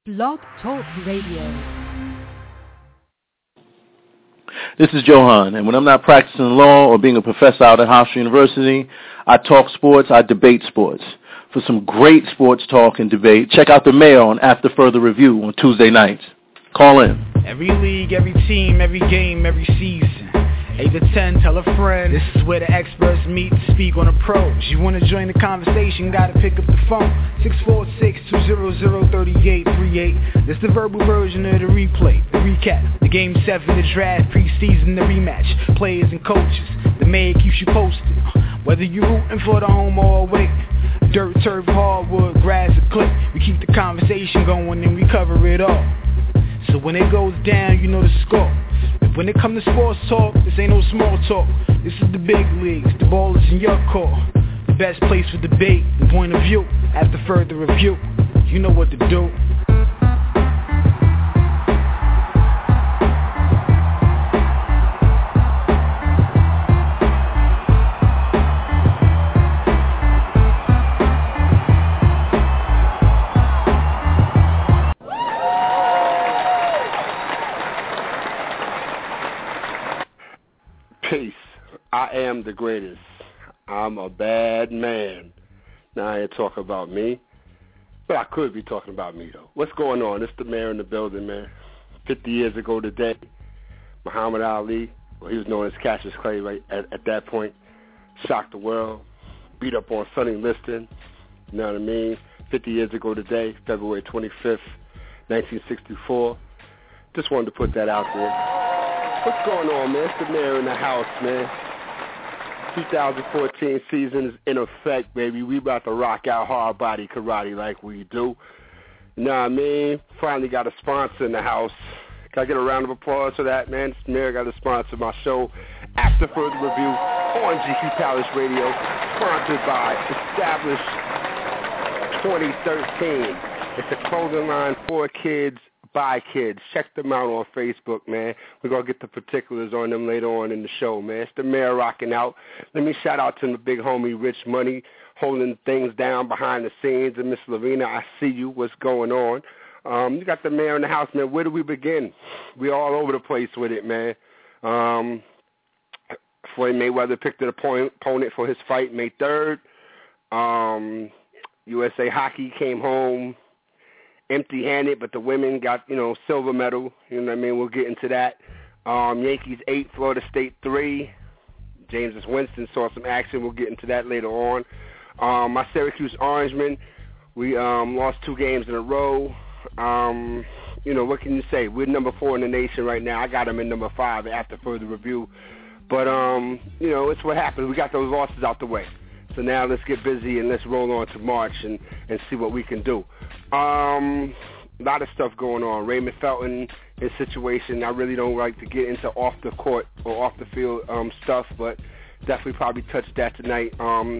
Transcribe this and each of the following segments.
Blog Talk Radio. This is Johan, and when I'm not practicing law or being a professor out at Hofstra University, I talk sports, I debate sports. For some great sports talk and debate, check out the Mayor on After Further Review on Tuesday nights. Call in. Every league, every team, every game, every season. 8 to 10, tell a friend. This is where the experts meet to speak on the pros. You want to join the conversation, gotta pick up the phone. 646-200-3838. This the verbal version of the replay, the recap, the game 7, the draft, preseason, the rematch. Players and coaches, the mayor keeps you posted. Whether you're rooting for the home or away. Dirt, turf, hardwood, grass, or clip. We keep the conversation going and we cover it all. So when it goes down, you know the score. When it comes to sports talk, this ain't no small talk. This is the big leagues, the ball is in your court. The best place for debate and point of view. After further review, you know what to do. Peace. I am the greatest. I'm a bad man. Now, I ain't talking about me, but I could be talking about me, though. What's going on? It's the mayor in the building, man. 50 years ago today, Muhammad Ali, well, he was known as Cassius Clay right at that point, shocked the world, beat up on Sonny Liston, you know what I mean? 50 years ago today, February 25th, 1964. Just wanted to put that out there. What's going on, man? It's the mayor in the house, man. 2014 season is in effect, baby. We about to rock out hard body karate like we do. You know what I mean? Finally got a sponsor in the house. Can I get a round of applause for that, man? This mayor got to sponsor my show, After Further Review, on GQ Palace Radio, sponsored by Established 2013. It's a clothing line for kids, by kids. Check them out on Facebook, man. We're going to get the particulars on them later on in the show, man. It's the mayor rocking out. Let me shout out to the big homie Rich Money, holding things down behind the scenes. And Miss Lavina, I see you. What's going on? You got the mayor in the house, man. Where do we begin? We're all over the place with it, man. Floyd Mayweather picked an opponent for his fight May 3rd. USA Hockey came home empty-handed, but the women got, silver medal. You know what I mean? We'll get into that. Yankees 8, Florida State 3. James Winston saw some action. We'll get into that later on. My Syracuse Orangemen, we lost 2 games in a row. What can you say? We're number 4 in the nation right now. I got them in number 5 after further review. But, it's what happens. We got those losses out the way. So now let's get busy and let's roll on to March and see what we can do. A lot of stuff going on. Raymond Felton, his situation, I really don't like to get into off the court or off the field stuff, but definitely probably touch that tonight.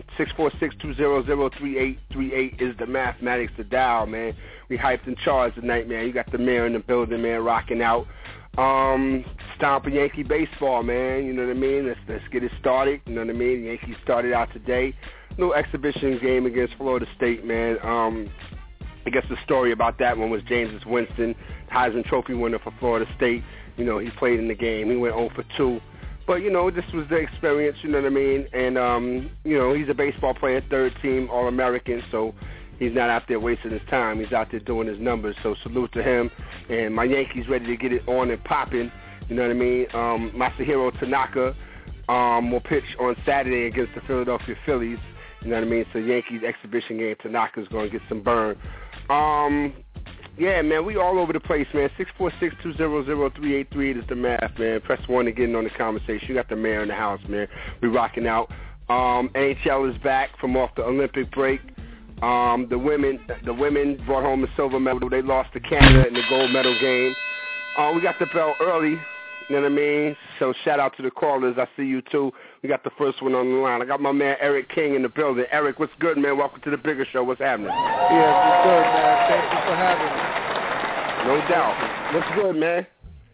646-200-3838 is the mathematics to dial, man. We hyped and charged tonight, man. You got the mayor in the building, man, rocking out. Stomping Yankee baseball, man. You know what I mean? Let's get it started. You know what I mean? Yankees started out today. Little exhibition game against Florida State, man. I guess the story about that one was James Winston, Heisman Trophy winner for Florida State. He played in the game. He went 0 for 2. But, this was the experience, you know what I mean? And, he's a baseball player, 3rd team All-American, so he's not out there wasting his time. He's out there doing his numbers. So salute to him. And my Yankees ready to get it on and popping. You know what I mean? Masahiro Tanaka will pitch on Saturday against the Philadelphia Phillies. You know what I mean? So Yankees exhibition game. Tanaka's going to get some burn. Yeah, man, we all over the place, man. 646-200-3838 is the math, man. Press 1 to get in on the conversation. You got the mayor in the house, man. We rocking out. NHL is back from off the Olympic break. The women brought home a silver medal. They lost to Canada in the gold medal game. We got the bell early, you know what I mean? So shout out to the callers. I see you too. We got the first one on the line. I got my man Eric King in the building. Eric, what's good, man? Welcome to the bigger show. What's happening? Yeah, it's good, man. Thank you for having me. No doubt. What's good, man?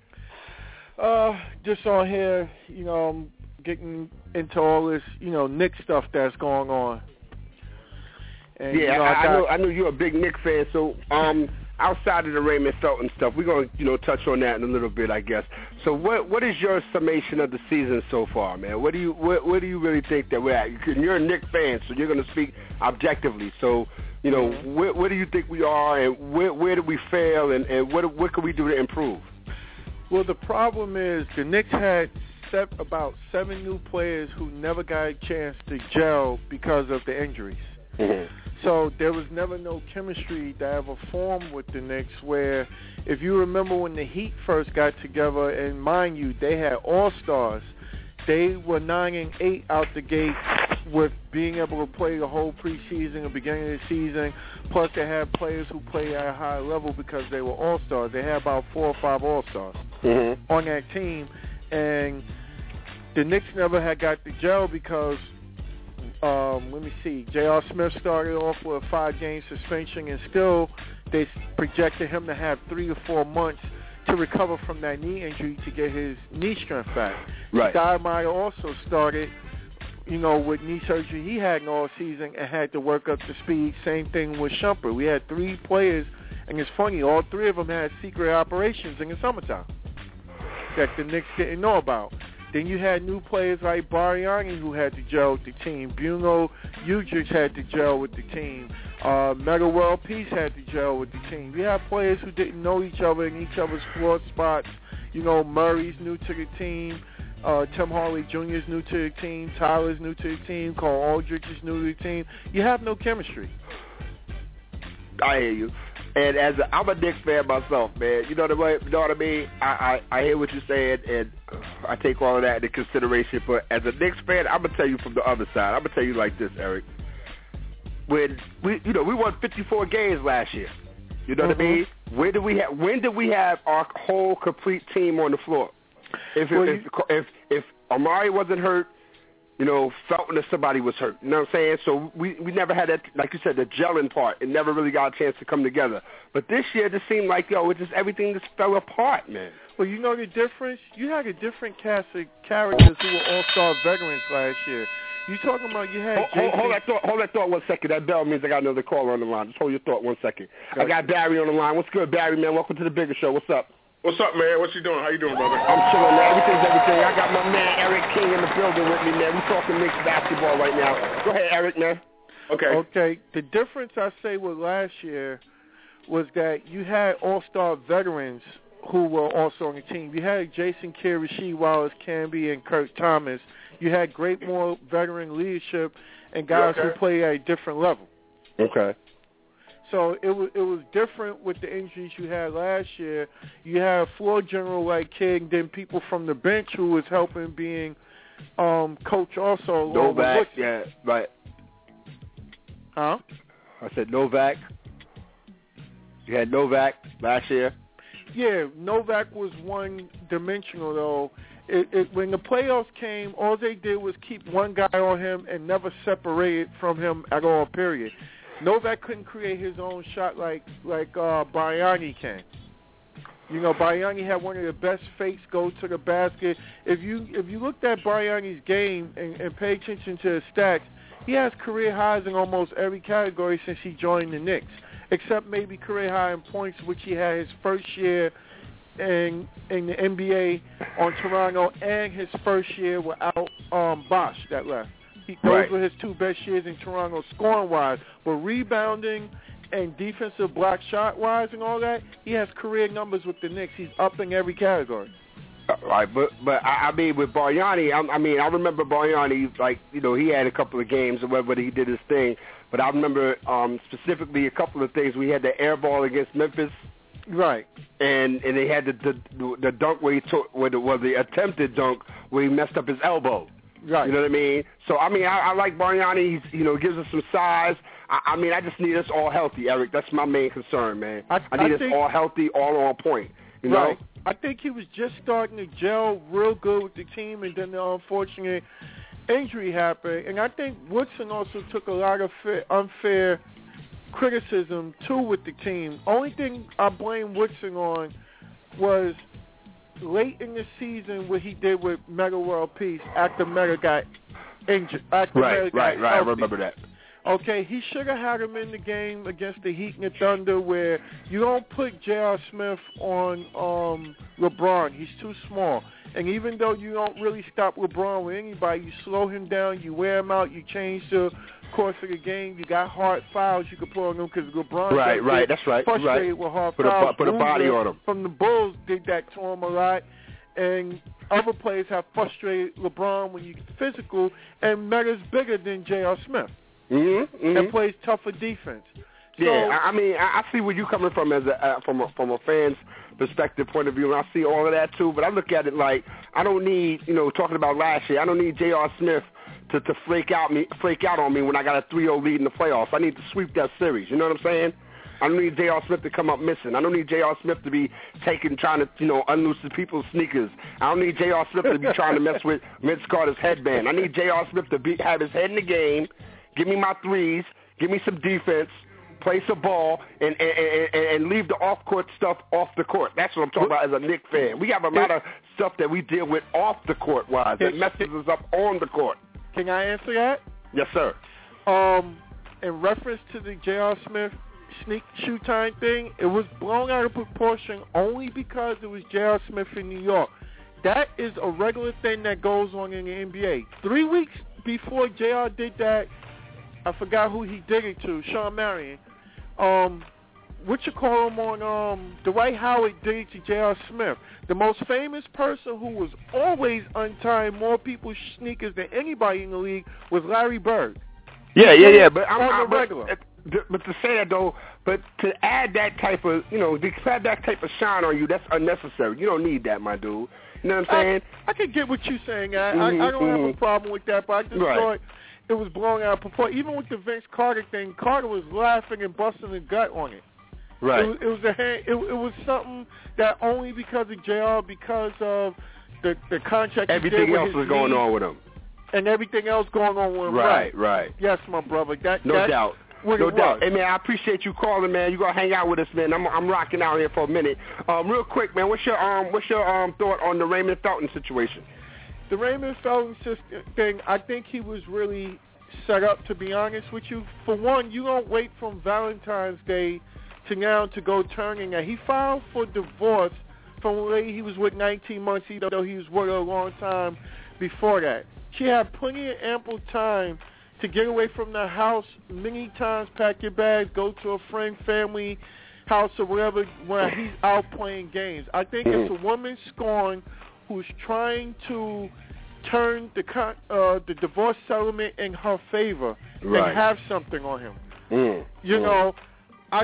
Just on here, getting into all this, Knicks stuff that's going on. And, yeah, I know you're a big Knicks fan, so outside of the Raymond Felton stuff, we're going to, touch on that in a little bit, I guess. So what is your summation of the season so far, man? What do you really think that we're at? You're a Knicks fan, so you're going to speak objectively. So, where do you think we are, and where did we fail, and what can we do to improve? Well, the problem is the Knicks had about 7 new players who never got a chance to gel because of the injuries. Mm-hmm. So there was never no chemistry that ever formed with the Knicks, where if you remember when the Heat first got together, and mind you, they had all-stars, they were 9-8 out the gate with being able to play the whole preseason and beginning of the season, plus they had players who played at a high level because they were all-stars. They had about 4 or 5 all-stars on that team, and the Knicks never had got the gel because J.R. Smith started off with a 5-game suspension, and still they projected him to have 3 to 4 months to recover from that knee injury to get his knee strength back. Right. Stoudemire also started, with knee surgery he had in all season and had to work up to speed. Same thing with Shumpert. We had 3 players, and it's funny, all 3 of them had secret operations in the summertime that the Knicks didn't know about. Then you had new players like Bargnani who had to gel with the team. Bruno Udrich had to gel with the team. Mega World Peace had to gel with the team. You have players who didn't know each other in each other's floor spots. Murray's new to the team. Tim Hardaway Jr. is new to the team. Tyler's new to the team. Carl Aldrich is new to the team. You have no chemistry. I hear you. And I'm a Knicks fan myself, man. You know what I mean? I hear what you're saying, and I take all of that into consideration. But as a Knicks fan, I'm gonna tell you from the other side. I'm gonna tell you like this, Eric. When we won 54 games last year. You know what I mean? When did we have our whole complete team on the floor? If Amari wasn't hurt, Felton or somebody was hurt. You know what I'm saying? So we never had that, like you said, the gelling part. It never really got a chance to come together. But this year, it just seemed like, everything just fell apart, man. Well, you know the difference? You had a different cast of characters who were all-star veterans last year. You talking about you had hold that thought 1 second. That bell means I got another caller on the line. Just hold your thought 1 second. I got Barry on the line. What's good, Barry, man? Welcome to the Bigger Show. What's up? What's up, man? What you doing? How you doing, brother? I'm chilling, man. Everything's everything. I got my man Eric King in the building with me, man. We talking Knicks basketball right now. Go ahead, Eric, man. Okay. The difference, I say, with last year was that you had all-star veterans who were also on the team. You had Jason Kidd, Rasheed Wallace, Camby, and Kurt Thomas. You had great more veteran leadership and guys who play at a different level. Okay. So it was different with the injuries you had last year. You had a floor general like Kidd, and then people from the bench who was helping being coach also. Novak, yeah, right. Huh? I said Novak. You had Novak last year. Yeah, Novak was one-dimensional, though. When the playoffs came, all they did was keep one guy on him and never separated from him at all, period. Novak couldn't create his own shot like Bargnani can. Bargnani had one of the best fakes go to the basket. If you looked at Bargnani's game and pay attention to his stats, he has career highs in almost every category since he joined the Knicks, except maybe career high in points, which he had his first year in the NBA on Toronto and his first year without Bosh that left. Those were his 2 best years in Toronto scoring-wise. But rebounding and defensive block shot-wise and all that, he has career numbers with the Knicks. He's up in every category. Right, but I mean, with Bargnani, I remember Bargnani, he had a couple of games or whether he did his thing. But I remember specifically a couple of things. We had the air ball against Memphis. Right. And they had the dunk where he took, the attempted dunk where he messed up his elbow. Right. You know what I mean? So, I like Bargnani. He's, gives us some size. I just need us all healthy, Eric. That's my main concern, man. I need us all healthy, all on point. You know? I think he was just starting to gel real good with the team, and then the unfortunate injury happened. And I think Woodson also took a lot of unfair criticism, too, with the team. Only thing I blame Woodson on was late in the season what he did with Mega World Peace after Mega got injured. Right. I remember that. Okay, he should have had him in the game against the Heat and the Thunder where you don't put J.R. Smith on LeBron. He's too small. And even though you don't really stop LeBron with anybody, you slow him down, you wear him out, you change the course of the game. You got hard fouls you can put on him because LeBron that's right. frustrated with hard fouls. Put a body on him. From the Bulls did that to him a lot. And other players have frustrated LeBron when you get physical, and Meta's bigger than J.R. Smith. And plays tougher defense. So, I mean, I see where you're coming from as from a fan's perspective point of view, and I see all of that too. But I look at it like I don't need, talking about last year, I don't need J.R. Smith to flake out on me when I got a 3-0 lead in the playoffs. I need to sweep that series. You know what I'm saying? I don't need J.R. Smith to come up missing. I don't need J.R. Smith to be trying to, unloose the people's sneakers. I don't need J.R. Smith to be trying to mess with Vince Carter's headband. I need J.R. Smith to have his head in the game, give me my threes, give me some defense, play some ball, and leave the off-court stuff off the court. That's what I'm talking about as a Knicks fan. We have a lot of stuff that we deal with off the court-wise that messes us up on the court. Can I answer that? Yes, sir. In reference to the J.R. Smith sneak shoe time thing, it was blown out of proportion only because it was J.R. Smith in New York. That is a regular thing that goes on in the NBA. 3 weeks before J.R. did that, I forgot who he did it to, Sean Marion. Dwight Howard did it to J.R. Smith. The most famous person who was always untying more people's sneakers than anybody in the league was Larry Bird. Yeah. But but to say that though, but to add that type of, to add that type of shine on you, that's unnecessary. You don't need that, my dude. You know what I'm saying? I can get what you're saying. I don't have a problem with that, but I just thought it was blown out of proportion. Even with the Vince Carter thing, Carter was laughing and busting the gut on it. Right. It was something that only because of JR, because of the contract. Everything else was going on with him. And everything else going on with him. Right. Yes, my brother. No doubt. Hey, man, I appreciate you calling, man. You gonna hang out with us, man. I'm rocking out here for a minute. Real quick, man. What's your thought on the Raymond Felton situation? The Raymond Felton thing, I think he was really set up, to be honest with you. For one, you don't wait from Valentine's Day to now to go turning that. He filed for divorce from a lady he was with 19 months, even though he was with her a long time before that. She had plenty of ample time to get away from the house many times, pack your bags, go to a friend, family house or whatever when he's out playing games. I think it's a woman scorned who's trying to turn the divorce settlement in her favor and have something on him. You know, I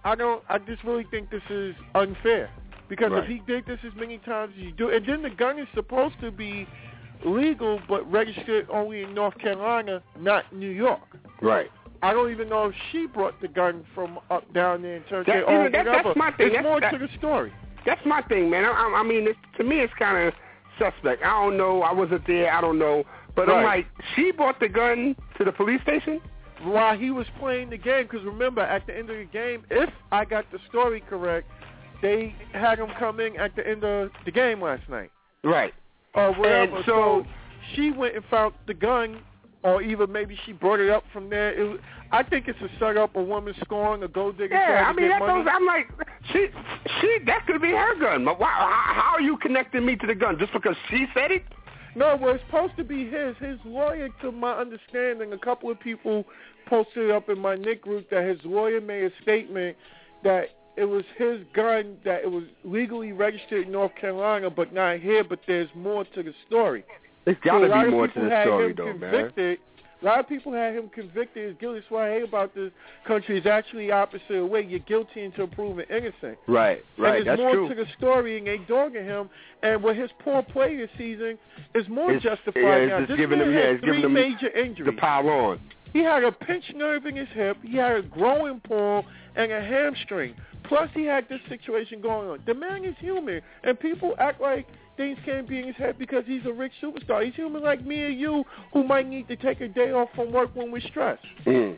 just really think this is unfair because if he did this as many times as you do, and then the gun is supposed to be legal but registered only in North Carolina, not New York. Right. I don't even know if she brought the gun from up down there and turned it over. That's my thing. There's more to the story. That's my thing, man. I mean, to me, it's kind of suspect. I don't know. I wasn't there. I don't know. But I'm like, she brought the gun to the police station? While he was playing the game, because remember, at the end of the game, if I got the story correct, they had him come in at the end of the game last night. Right. Or whatever. And so she went and found the gun, or even maybe she brought it up from there. I think it's a setup, a woman scoring, a gold digger. Yeah, I mean, I'm like, she that could be her gun. But how are you connecting me to the gun? Just because she said it? No, well, it's supposed to be his. His lawyer, to my understanding, a couple of people posted up in my Nick group that his lawyer made a statement that it was his gun, that it was legally registered in North Carolina, but not here, but there's more to the story. There's got to be more to the story, though, man. A lot of people had him convicted as guilty. That's what I hate about this country. It's actually opposite way. You're guilty until proven innocent. Right. And there's more to the story, and they dogging him. And with his poor play this season, is more justified now. This man had three major injuries. The pile on. He had a pinched nerve in his hip. He had a growing paw and a hamstring. Plus, he had this situation going on. The man is human, and people act like things can't be in his head because he's a rich superstar. He's human like me and you who might need to take a day off from work when we're stressed.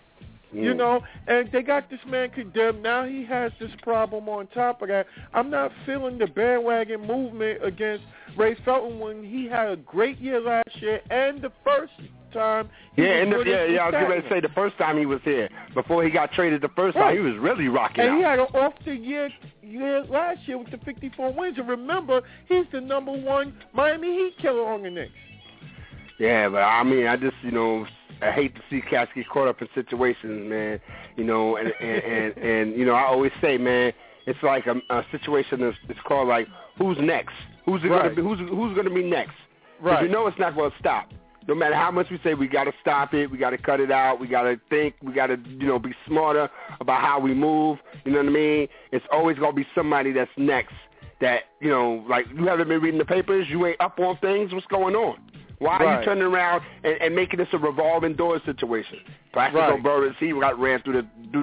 You know, and they got this man condemned. Now he has this problem on top of that. I'm not feeling the bandwagon movement against Ray Felton when he had a great year last year and the first time. I was going to say the first time he was here. Before he got traded the first time, he was really rocking out. And he had an off-the-year last year with the 54 wins. And remember, he's the number one Miami Heat killer on the Knicks. Yeah, but I mean, I just, I hate to see cats get caught up in situations, man. And I always say, man, it's like a situation that's called like, who's next? Who's it gonna be? Who's gonna be next? Right. We know it's not gonna stop. No matter how much we say we got to stop it, we got to cut it out, we got to think, we got to, be smarter about how we move. You know what I mean? It's always gonna be somebody that's next. That like you haven't been reading the papers, you ain't up on things. What's going on? Why are you turning around and making this a revolving door situation? Plaxico Burress, he got ran through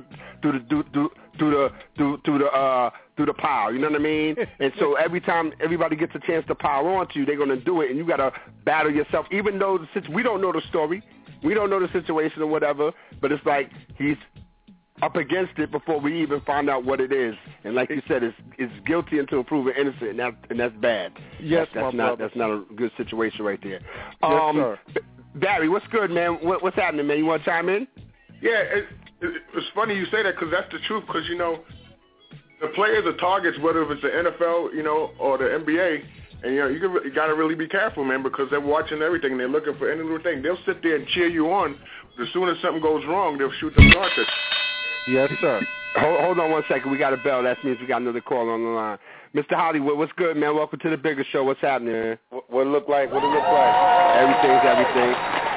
the pile. You know what I mean? And so every time everybody gets a chance to pile onto you, they're going to do it, and you got to battle yourself. Even though we don't know the story, we don't know the situation or whatever, but it's like he's up against it before we even find out what it is. And like you said, it's guilty until proven innocent, and that's bad. Yes, that's not a good situation right there. Yes, sir. Barry, what's good, man? What's happening, man? You want to chime in? Yeah, it's funny you say that because that's the truth. Because the players are targets, whether it's the NFL, or the NBA. And you got to really be careful, man, because they're watching everything. They're looking for any little thing. They'll sit there and cheer you on. As soon as something goes wrong, they'll shoot them darts. Yes, sir. Hold on 1 second. We got a bell. That means we got another call on the line. Mr. Hollywood, what's good, man? Welcome to the bigger show. What's happening, man? What it look like? Everything's everything.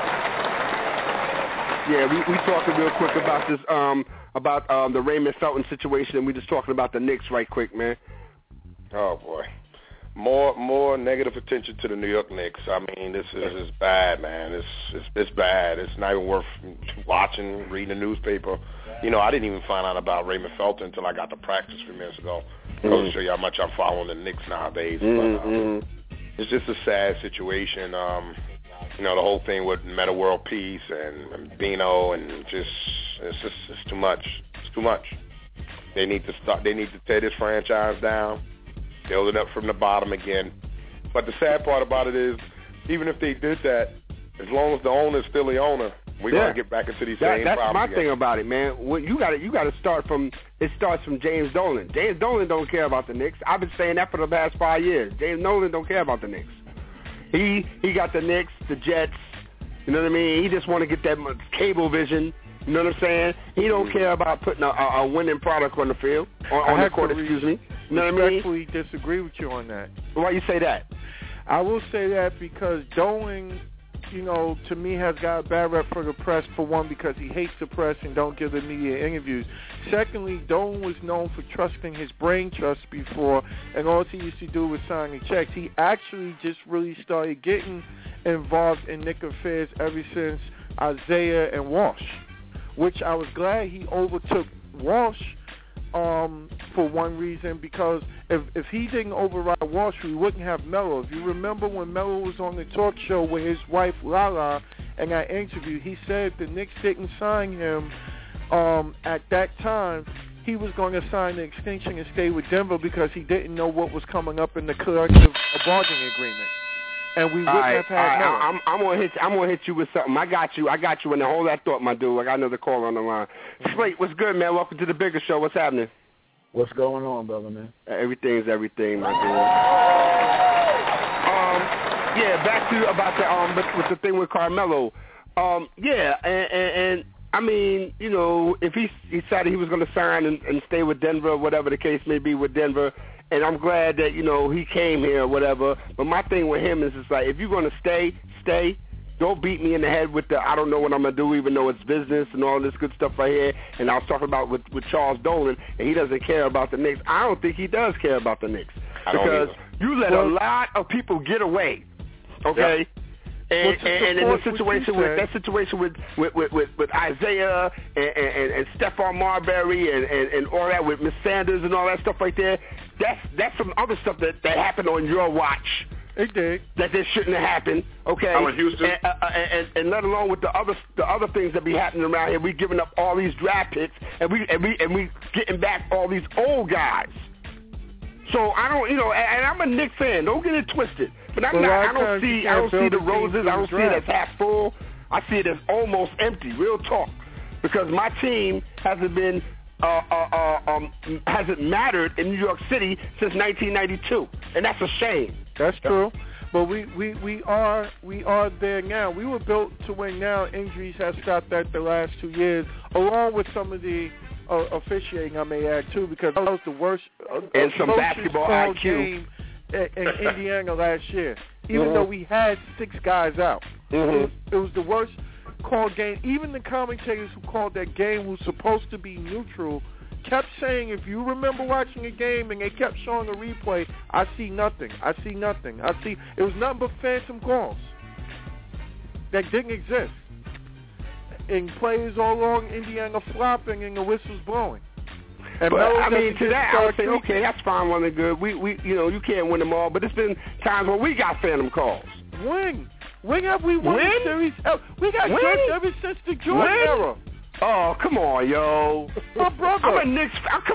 Yeah, we talking real quick about this, about the Raymond Felton situation, and we just talking about the Knicks right quick, man. Oh, boy. More negative attention to the New York Knicks. I mean, this is bad, man. It's bad. It's not even worth watching, reading the newspaper. I didn't even find out about Raymond Felton until I got to practice a few minutes ago. Goes to show you how much I'm following the Knicks nowadays. But, it's just a sad situation. The whole thing with Meta World Peace and Bino, and it's too much. It's too much. They need to start. They need to tear this franchise down, build it up from the bottom again. But the sad part about it is, even if they did that, as long as the owner is still the owner, we're going to get back into these same problems. That's my again. thing about it, man. You got to start from. It starts from James Dolan. James Dolan don't care about the Knicks. I've been saying that for the past 5 years. James Dolan don't care about the Knicks. He got the Knicks, the Jets. You know what I mean? He just want to get that cable vision. You know what I'm saying? He don't care about putting a winning product on the field, on the court. Excuse me. You know what I mean? I respectfully disagree with you on that. Why you say that? I will say that because Dolan, to me has got a bad rep for the press, for one, because he hates the press and don't give the media interviews. Secondly, Dolan was known for trusting his brain trust before, and all he used to do was signing checks. He actually just really started getting involved in Knick affairs ever since Isaiah and Walsh, which I was glad he overtook Walsh for one reason, because if he didn't override Walsh, we wouldn't have Melo. If you remember when Melo was on the talk show with his wife Lala in that interview, he said the Knicks didn't sign him at that time. He was going to sign the extension and stay with Denver because he didn't know what was coming up in the collective bargaining agreement. And we wouldn't have had Melo. I'm gonna hit you with something. I got you in the whole that thought, my dude. I got another call on the line. Slate, what's good, man? Welcome to the bigger show. What's happening? What's going on, brother, man? Everything's everything, my dude. Back to about with the thing with Carmelo. And I mean, if he decided he was going to sign and stay with Denver, whatever the case may be with Denver. And I'm glad that, he came here or whatever. But my thing with him is it's like, if you're going to stay. Don't beat me in the head with the I don't know what I'm going to do, even though it's business and all this good stuff right here. And I was talking about with Charles Dolan, and he doesn't care about the Knicks. I don't think he does care about the Knicks. Because you let a lot of people get away, okay? Yep. And in the situation with Isaiah and Stephon Marbury and all that with Miss Sanders and all that stuff right there, that's some other stuff that happened on your watch. It did. That this shouldn't have happened. Okay. I'm in Houston. And let alone with the other things that be happening around here, we giving up all these draft picks, and we getting back all these old guys. So I don't, and I'm a Knicks fan. Don't get it twisted. But I don't see the roses. I don't see it as half full. I see it as almost empty. Real talk, because my team hasn't been hasn't mattered in New York City since 1992, and that's a shame. That's true. But we are there now. We were built to win now. Injuries have stopped that the last 2 years, along with some of the officiating, I may add, too, because that was the worst and some basketball IQ game in Indiana last year. Even though we had 6 guys out. It was the worst called game. Even the commentators who called that game, who was supposed to be neutral, kept saying, if you remember watching a game and they kept showing a replay, I see nothing. It was nothing but phantom calls that didn't exist. And players all along Indiana flopping and the whistles blowing. And but I mean, to that I would say, okay, that's fine, well and good. We you can't win them all, but it's been times where we got phantom calls. When have we won the series? We got jerked ever since the Jordan era. Oh, come on, yo. My brother. I'm a Knicks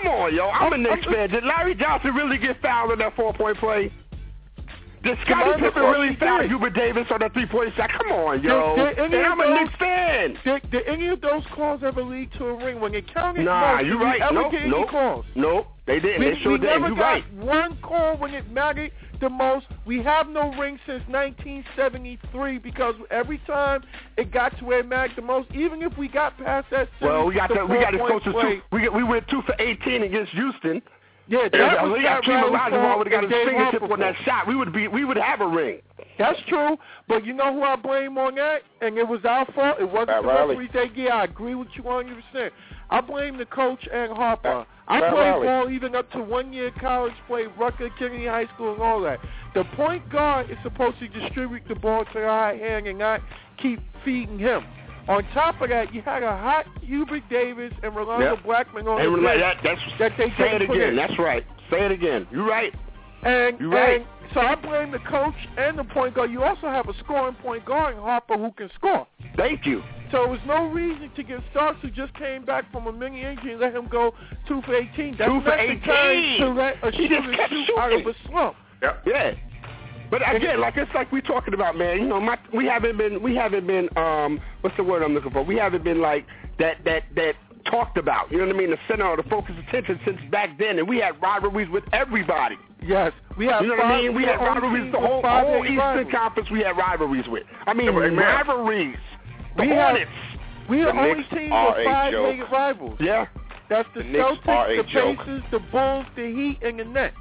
fan. Did Larry Johnson really get fouled in that 4-point play? Did Scottie Pippen really foul Hubert Davis on that 3-point shot? Come on, yo. And I'm a Knicks fan. Did any of those calls ever lead to a ring? When it counted most, you're right. Nope, they didn't. They sure didn't. We never got one call when it mattered the most. We have no ring since 1973 because every time it got to where it mattered the most, even if we got past that series, we got as close as 2. We went 2 for 18 against Houston. Yeah, that was Hakeem Olajuwon would have got his fingertip on that shot. We would have a ring. That's true, but you know who I blame on that? And it was our fault. It wasn't the referee. I agree with you 100%. I blame the coach and Harper. I played ball even up to 1 year college play, Rutgers, Kennedy High School, and all that. The point guard is supposed to distribute the ball to the high hand and not keep feeding him. On top of that, you had a hot Hubert Davis and Rolando Blackman on the bench. Say it again. That's right. Say it again. You're right. You're right. And so I blame the coach and the point guard. You also have a scoring point guard in Harper who can score. Thank you. So there was no reason to give Starks, who just came back from a mini injury, and let him go 2 for 18. That's 2 for 18. The time to let a shooter shoot out of a slump. Yeah. But again, it's like we're talking about, man. We haven't been. What's the word I'm looking for? We haven't been like that talked about. You know what I mean? The center of the focus attention since back then, and we had rivalries with everybody. Yes, we have. You know what I mean? We had rivalries. The whole Eastern Conference we had rivalries with. I mean, rivalries. The Hornets. We are the only team with 5 major rivals. Yeah. That's the Celtics, the Pacers, the Bulls, the Heat, and the Nets.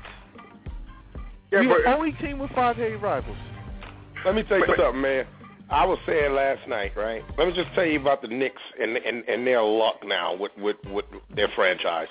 Yeah, we're the only team with 5 head rivals. Let me tell you something, man. I was saying last night, right? Let me just tell you about the Knicks and their luck now with their franchise.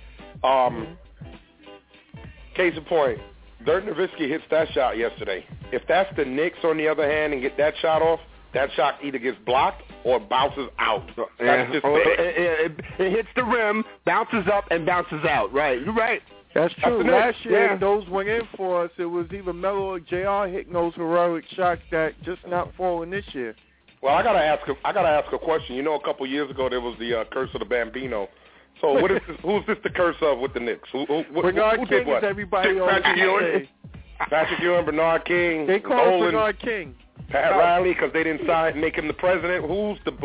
Case in point, Dirk Nowitzki hits that shot yesterday. If that's the Knicks, on the other hand, and get that shot off, that shot either gets blocked or bounces out. That's just it hits the rim, bounces up, and bounces out. Right. You're right. That's true. Last year, those went in for us. It was either Melo or JR hitting those heroic shots that just not falling this year. Well, I gotta ask a question. You know, a couple years ago there was the curse of the Bambino. So what is this, who's this the curse of with the Knicks? Bernard King is everybody else. Patrick Ewing, Bernard King. They call him Bernard King. Pat Riley, because they didn't make him the president. Who's the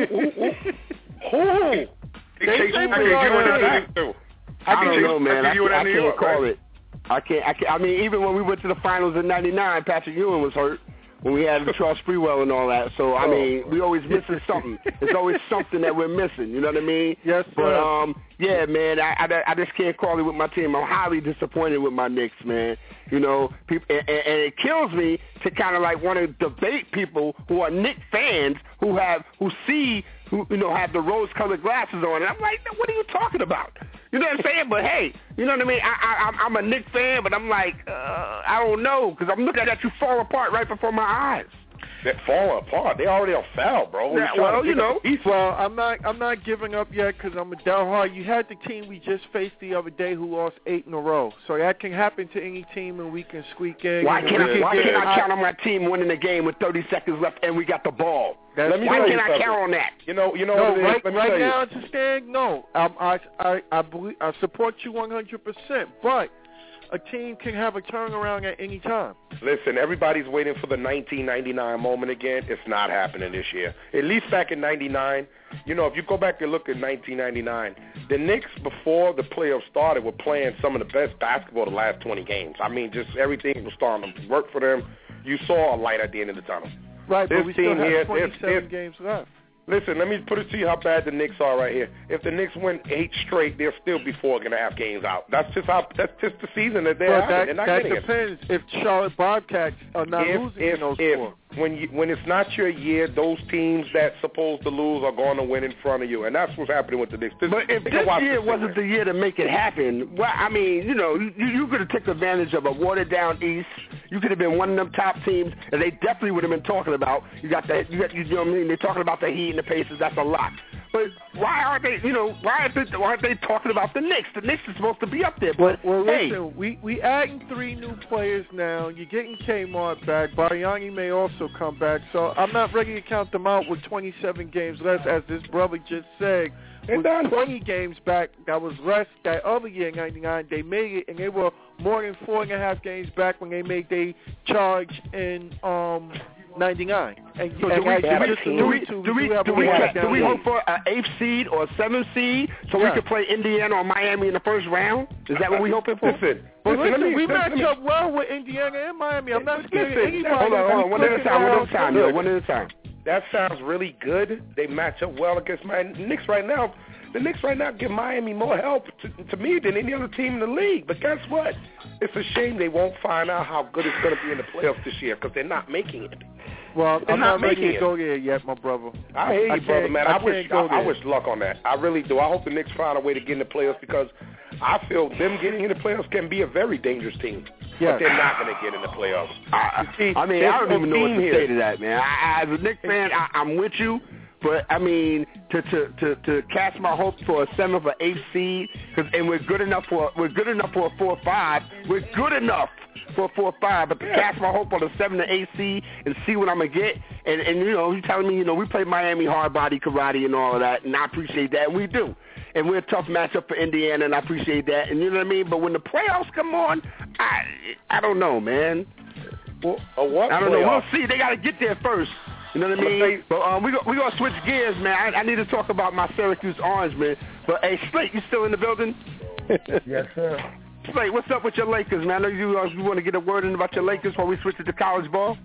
who? They say Bernard King. I don't know, man. I can't call it. I can't. I mean, even when we went to the finals in '99, Patrick Ewing was hurt when we had Charles Sprewell and all that. So I mean, we always missing something. It's always something that we're missing. You know what I mean? Yes. But yeah, man. I just can't call it with my team. I'm highly disappointed with my Knicks, man. You know, people, and it kills me to kind of like want to debate people who are Knicks fans who have the rose-colored glasses on. And I'm like, what are you talking about? You know what I'm saying? But hey, you know what I mean? I'm a Knicks fan, but I'm like, I don't know, because I'm looking at you fall apart right before my eyes. They're falling apart. They already fell, bro. Yeah, well, you know. Well, I'm not giving up yet because I'm a diehard. You had the team we just faced the other day who lost 8 in a row. So that can happen to any team, and we can squeak in. Why can't I count on my team winning the game with 30 seconds left and we got the ball? Why can't I count on that? You know. No, right now, it's a stand. No, I believe I support you 100%, but a team can have a turnaround at any time. Listen, everybody's waiting for the 1999 moment again. It's not happening this year. At least back in 99, if you go back and look at 1999, the Knicks before the playoffs started were playing some of the best basketball the last 20 games. I mean, just everything was starting to work for them. You saw a light at the end of the tunnel. Right, but we still have 27 games left. Listen, let me put it to you how bad the Knicks are right here. If the Knicks win 8 straight, they'll still be 4.5 games out. That's just the season that they're having. That depends if Charlotte Bobcats are not losing in those 4. When it's not your year, those teams that's supposed to lose are going to win in front of you, and that's what's happening with the Knicks. But if this year wasn't the year to make it happen, well, I mean, you could have taken advantage of a watered-down East. You could have been one of them top teams, and they definitely would have been talking about. You know what I mean? They're talking about the Heat and the Pacers. That's a lot. But why aren't they? Why aren't they talking about the Knicks? The Knicks is supposed to be up there. But listen, we adding 3 new players now. You're getting Kmart back. Bargnani may also come back. So I'm not ready to count them out with 27 games less, as this brother just said. With 20 games back, that was less that other year in 99. They made it, and they were more than 4.5 games back when they made their charge in 99. Do we hope for an 8th seed or a 7th seed so we can play Indiana or Miami in the first round? Is that what we hoping for? Listen, we match up well with Indiana and Miami. I'm not scared of anybody. Hold on. One at a time. That sounds really good. They match up well against my Knicks right now. The Knicks right now give Miami more help to me than any other team in the league. But guess what? It's a shame they won't find out how good it's going to be in the playoffs this year because they're not making it. Well, I'm not ready to go there yet, my brother. I hear you, brother, man. I wish luck on that. I really do. I hope the Knicks find a way to get in the playoffs because I feel them getting in the playoffs can be a very dangerous team. Yes. But they're not going to get in the playoffs. I don't even know what to say to that, man. As a Knicks fan, I'm with you. But, I mean, to cast my hopes for a 7th or 8th seed, and we're good enough for a 4-5. We're good enough for a 4-5, but to cast my hope on a 7 or 8 seed and see what I'm going to get, and you're telling me, we play Miami hard body karate and all of that, and I appreciate that, and we do. And we're a tough matchup for Indiana, and I appreciate that, and you know what I mean? But when the playoffs come on, I don't know, man. Well, what I don't know. We'll see. They got to get there first. You know what I mean? But we're going to switch gears, man. I need to talk about my Syracuse Orange, man. But, hey, Slate, you still in the building? Yes, sir. Slate, what's up with your Lakers, man? I know you want to get a word in about your Lakers before we switch it to college ball?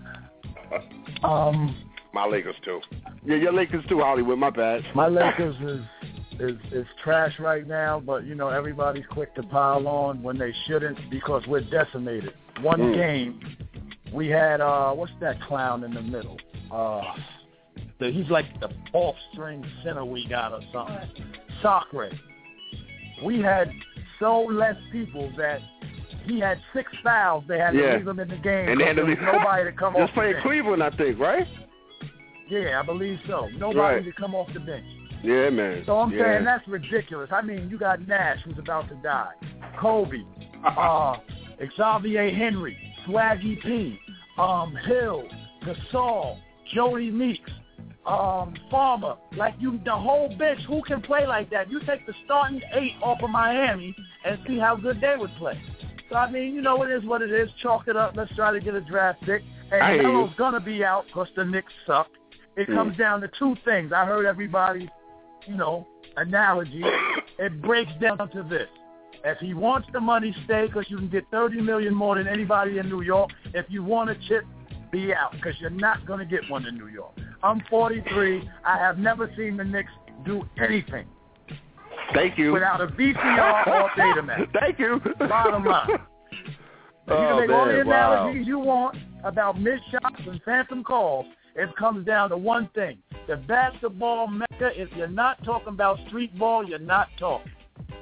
My Lakers, too. Yeah, your Lakers, too, Hollywood. My bad. My Lakers is trash right now, but, everybody's quick to pile on when they shouldn't because we're decimated. One game, we had, what's that clown in the middle? He's like the off-string center we got or something. Sacre. We had so less people that he had 6 fouls. They had to leave him in the game and there was nobody to come off the bench. Just playing Cleveland, I think, right? Yeah, I believe so. Nobody to come off the bench. Yeah, man. So I'm saying that's ridiculous. I mean, you got Nash, who's about to die. Kobe. Xavier Henry. Swaggy P. Hill. Gasol. Jody Meeks, Farmer, the whole bench, who can play like that? You take the starting 8 off of Miami and see how good they would play. So, I mean, it is what it is. Chalk it up. Let's try to get a draft pick. And Melo's going to be out because the Knicks suck. It comes down to 2 things. I heard everybody's, analogy. It breaks down to this. If he wants the money, stay because you can get $30 million more than anybody in New York. If you want a chip, be out because you're not going to get one in New York. I'm 43. I have never seen the Knicks do anything. Thank you. Without a VCR or a Betamax. Thank you. Bottom line. You can make all the analogies you want about missed shots and phantom calls. It comes down to one thing. The basketball mecca, if you're not talking about street ball, you're not talking.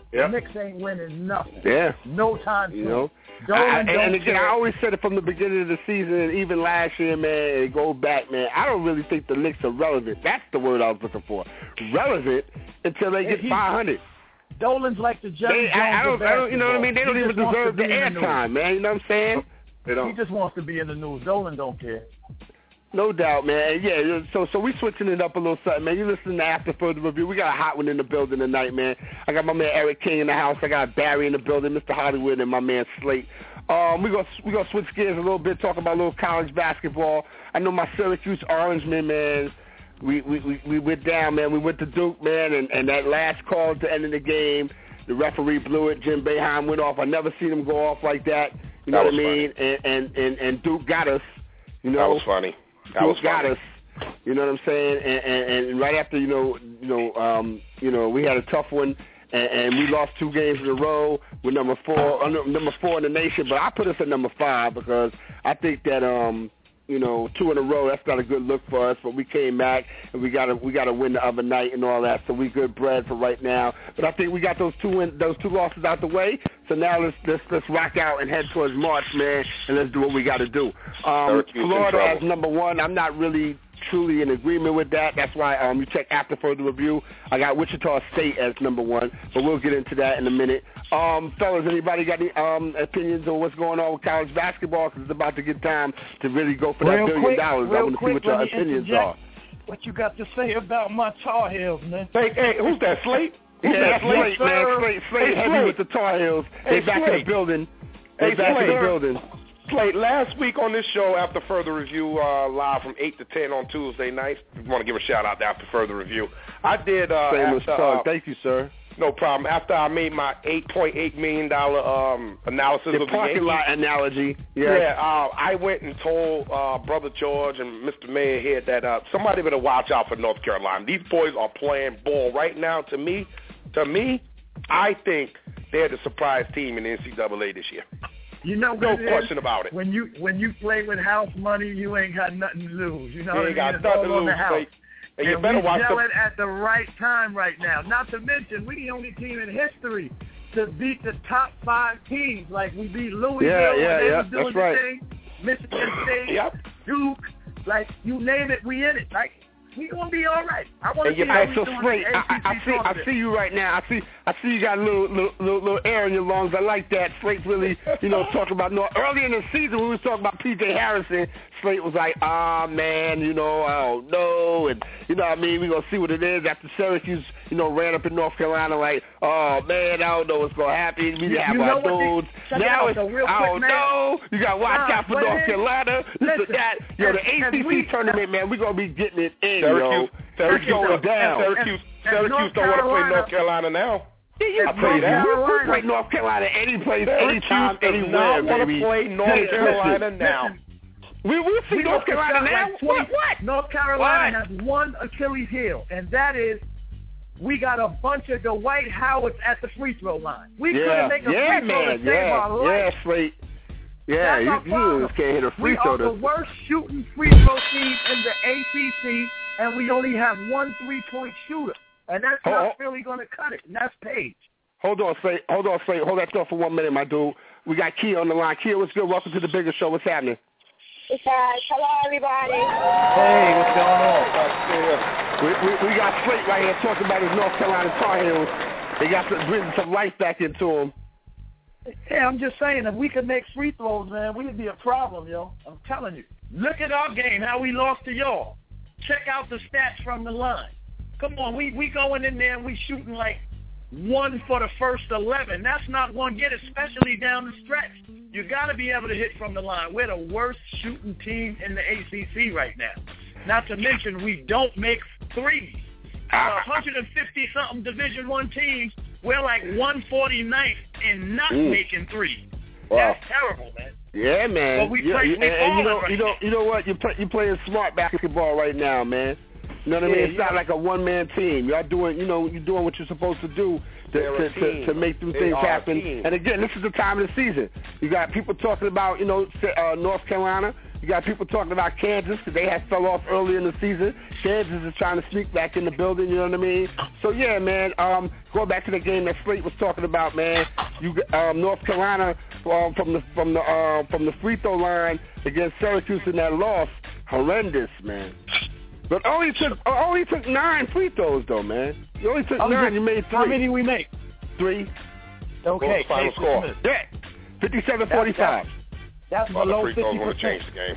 The Knicks ain't winning nothing. Yeah. No time soon. You know? And again, I always said it from the beginning of the season, and even last year, man, and go back, man, I don't really think the Knicks are relevant. That's the word I was looking for. Relevant until they get 500. Dolan's like the Jerry Jones I don't, you know what I mean? They don't even deserve the airtime, man. You know what I'm saying? They don't. He just wants to be in the news. Dolan don't care. No doubt, man. Yeah, so we switching it up a little something, man. You listen to After Further Review. We got a hot one in the building tonight, man. I got my man Eric King in the house. I got Barry in the building, Mr. Hollywood, and my man Slate. We gonna switch gears a little bit, talk about a little college basketball. I know my Syracuse Orangemen, man. We went down, man. We went to Duke, man, and that last call at the end of the game, the referee blew it. Jim Boeheim went off. I never seen him go off like that. You know what I mean? And Duke got us. You know, that was funny. Duke got us. You know what I'm saying? And right after, we had a tough one, and we lost 2 games in a row. We're number 4 in the nation, but I put us at number 5 because I think that 2 in a row, that's not a good look for us. But we came back and we got to win the other night and all that. So we good bread for right now. But I think we got those two losses out the way. So now let's rock out and head towards March, man, and let's do what we got to do. Florida as number 1. I'm not really truly in agreement with that. That's why you check After Further Review. I got Wichita State as number 1, but we'll get into that in a minute. Fellas, anybody got any opinions on what's going on with college basketball? Because it's about to get time to really go for that $1 billion. I want to see what your opinions are. What you got to say about my Tar Heels, man? Hey, who's that, Slate? Yeah, Slate, man. Slate heavy with the Tar Heels. They back in the building. Slate, last week on this show, After Further Review, live from 8 to 10 on Tuesday nights. I want to give a shout-out to After Further Review. I did... Famous plug. Thank you, sir. No problem. After I made my $8.8 million analysis of the parking lot analogy. Yeah, I went and told Brother George and Mr. Mayor here that somebody better watch out for North Carolina. These boys are playing ball right now. To me, I think they're the surprise team in the NCAA this year. You know, no question about it. When you play with house money, you ain't got nothing to lose. You know what I mean? Got nothing to lose. And you better watch it at the right time right now. Not to mention, we the only team in history to beat the top 5 teams. Like we beat Louisville when they was doing the thing, Michigan State, Duke, like you name it, we in it. Like we gonna be all right. I want to see how we doing. I see you right now. I see you got a little air in your lungs. I like that. Slate's really, talking about early in the season when we was talking about P.J. Harrison. Slate was like, man, I don't know, and you know what I mean. We gonna see what it is after Syracuse, ran up in North Carolina like, oh man, I don't know what's gonna happen. We have our dudes. Now it's, I don't know. You gotta watch out for North Carolina. The ACC tournament, man, we gonna be getting it in, Syracuse going down. Syracuse don't want to play North Carolina now. I'll tell you that. We play North Carolina any place, anytime, anywhere, baby. Want to play North Carolina now. We see North Carolina now. What? North Carolina has one Achilles heel, and that is we got a bunch of Dwight Howards at the free throw line. We couldn't make a free throw to save our life. Slate. Yeah, you just can't hit a free throw. We are the worst shooting free throw team in the ACC, and we only have one 3-point shooter. And that's not really going to cut it, and that's Page. Hold on, Slate. Hold that thought for 1 minute, my dude. We got Kia on the line. Kia, what's good? Welcome to the Bigger Show. What's happening? Hello, everybody. Hey, what's going on? We got Slate right here talking about his North Carolina Tar Heels. They got breathing some life back into him. Yeah, I'm just saying, if we could make free throws, man, we'd be a problem, yo. I'm telling you. Look at our game, how we lost to y'all. Check out the stats from the line. Come on, we going in there and we shooting like 1 for the first 11. That's not going to get it, especially down the stretch. You got to be able to hit from the line. We're the worst shooting team in the ACC right now. Not to mention we don't make threes. 150-something Division I teams, we're like 149th in not making threes. Wow. That's terrible, man. Yeah, man. But you know what? You're playing smart basketball right now, man. You know what I mean? It's not like a one-man team. Y'all doing, you're doing what you're supposed to do to make them things happen. And again, this is the time of the season. You got people talking about, North Carolina. You got people talking about Kansas because they had fell off early in the season. Kansas is trying to sneak back in the building, you know what I mean? So, yeah, man, going back to the game that Slate was talking about, man, you North Carolina from the free throw line against Syracuse in that loss, horrendous, man. But only took 9 free throws, though, man. You only took 9. You made 3. How many we make? 3. Okay. Final score. Yeah, 57-45. That's below 50%. Want to change the game.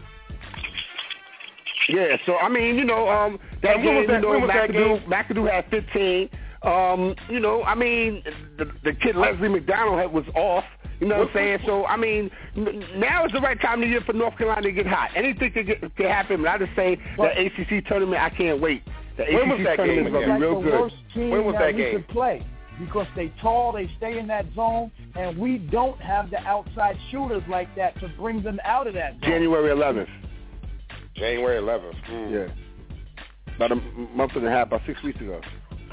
Yeah, so I mean, you know, that game, you know, McAdoo had 15. You know, I mean, the kid Leslie McDonald was off. You know what I'm saying? So, I mean, now is the right time of the year for North Carolina to get hot. Anything can happen, but I just say the ACC tournament, I can't wait. The ACC tournament is going to be real good. When was that game? Could play because they tall, they stay in that zone, and we don't have the outside shooters like that to bring them out of that zone. January 11th. January 11th. Yeah. About a month and a half, about 6 weeks ago.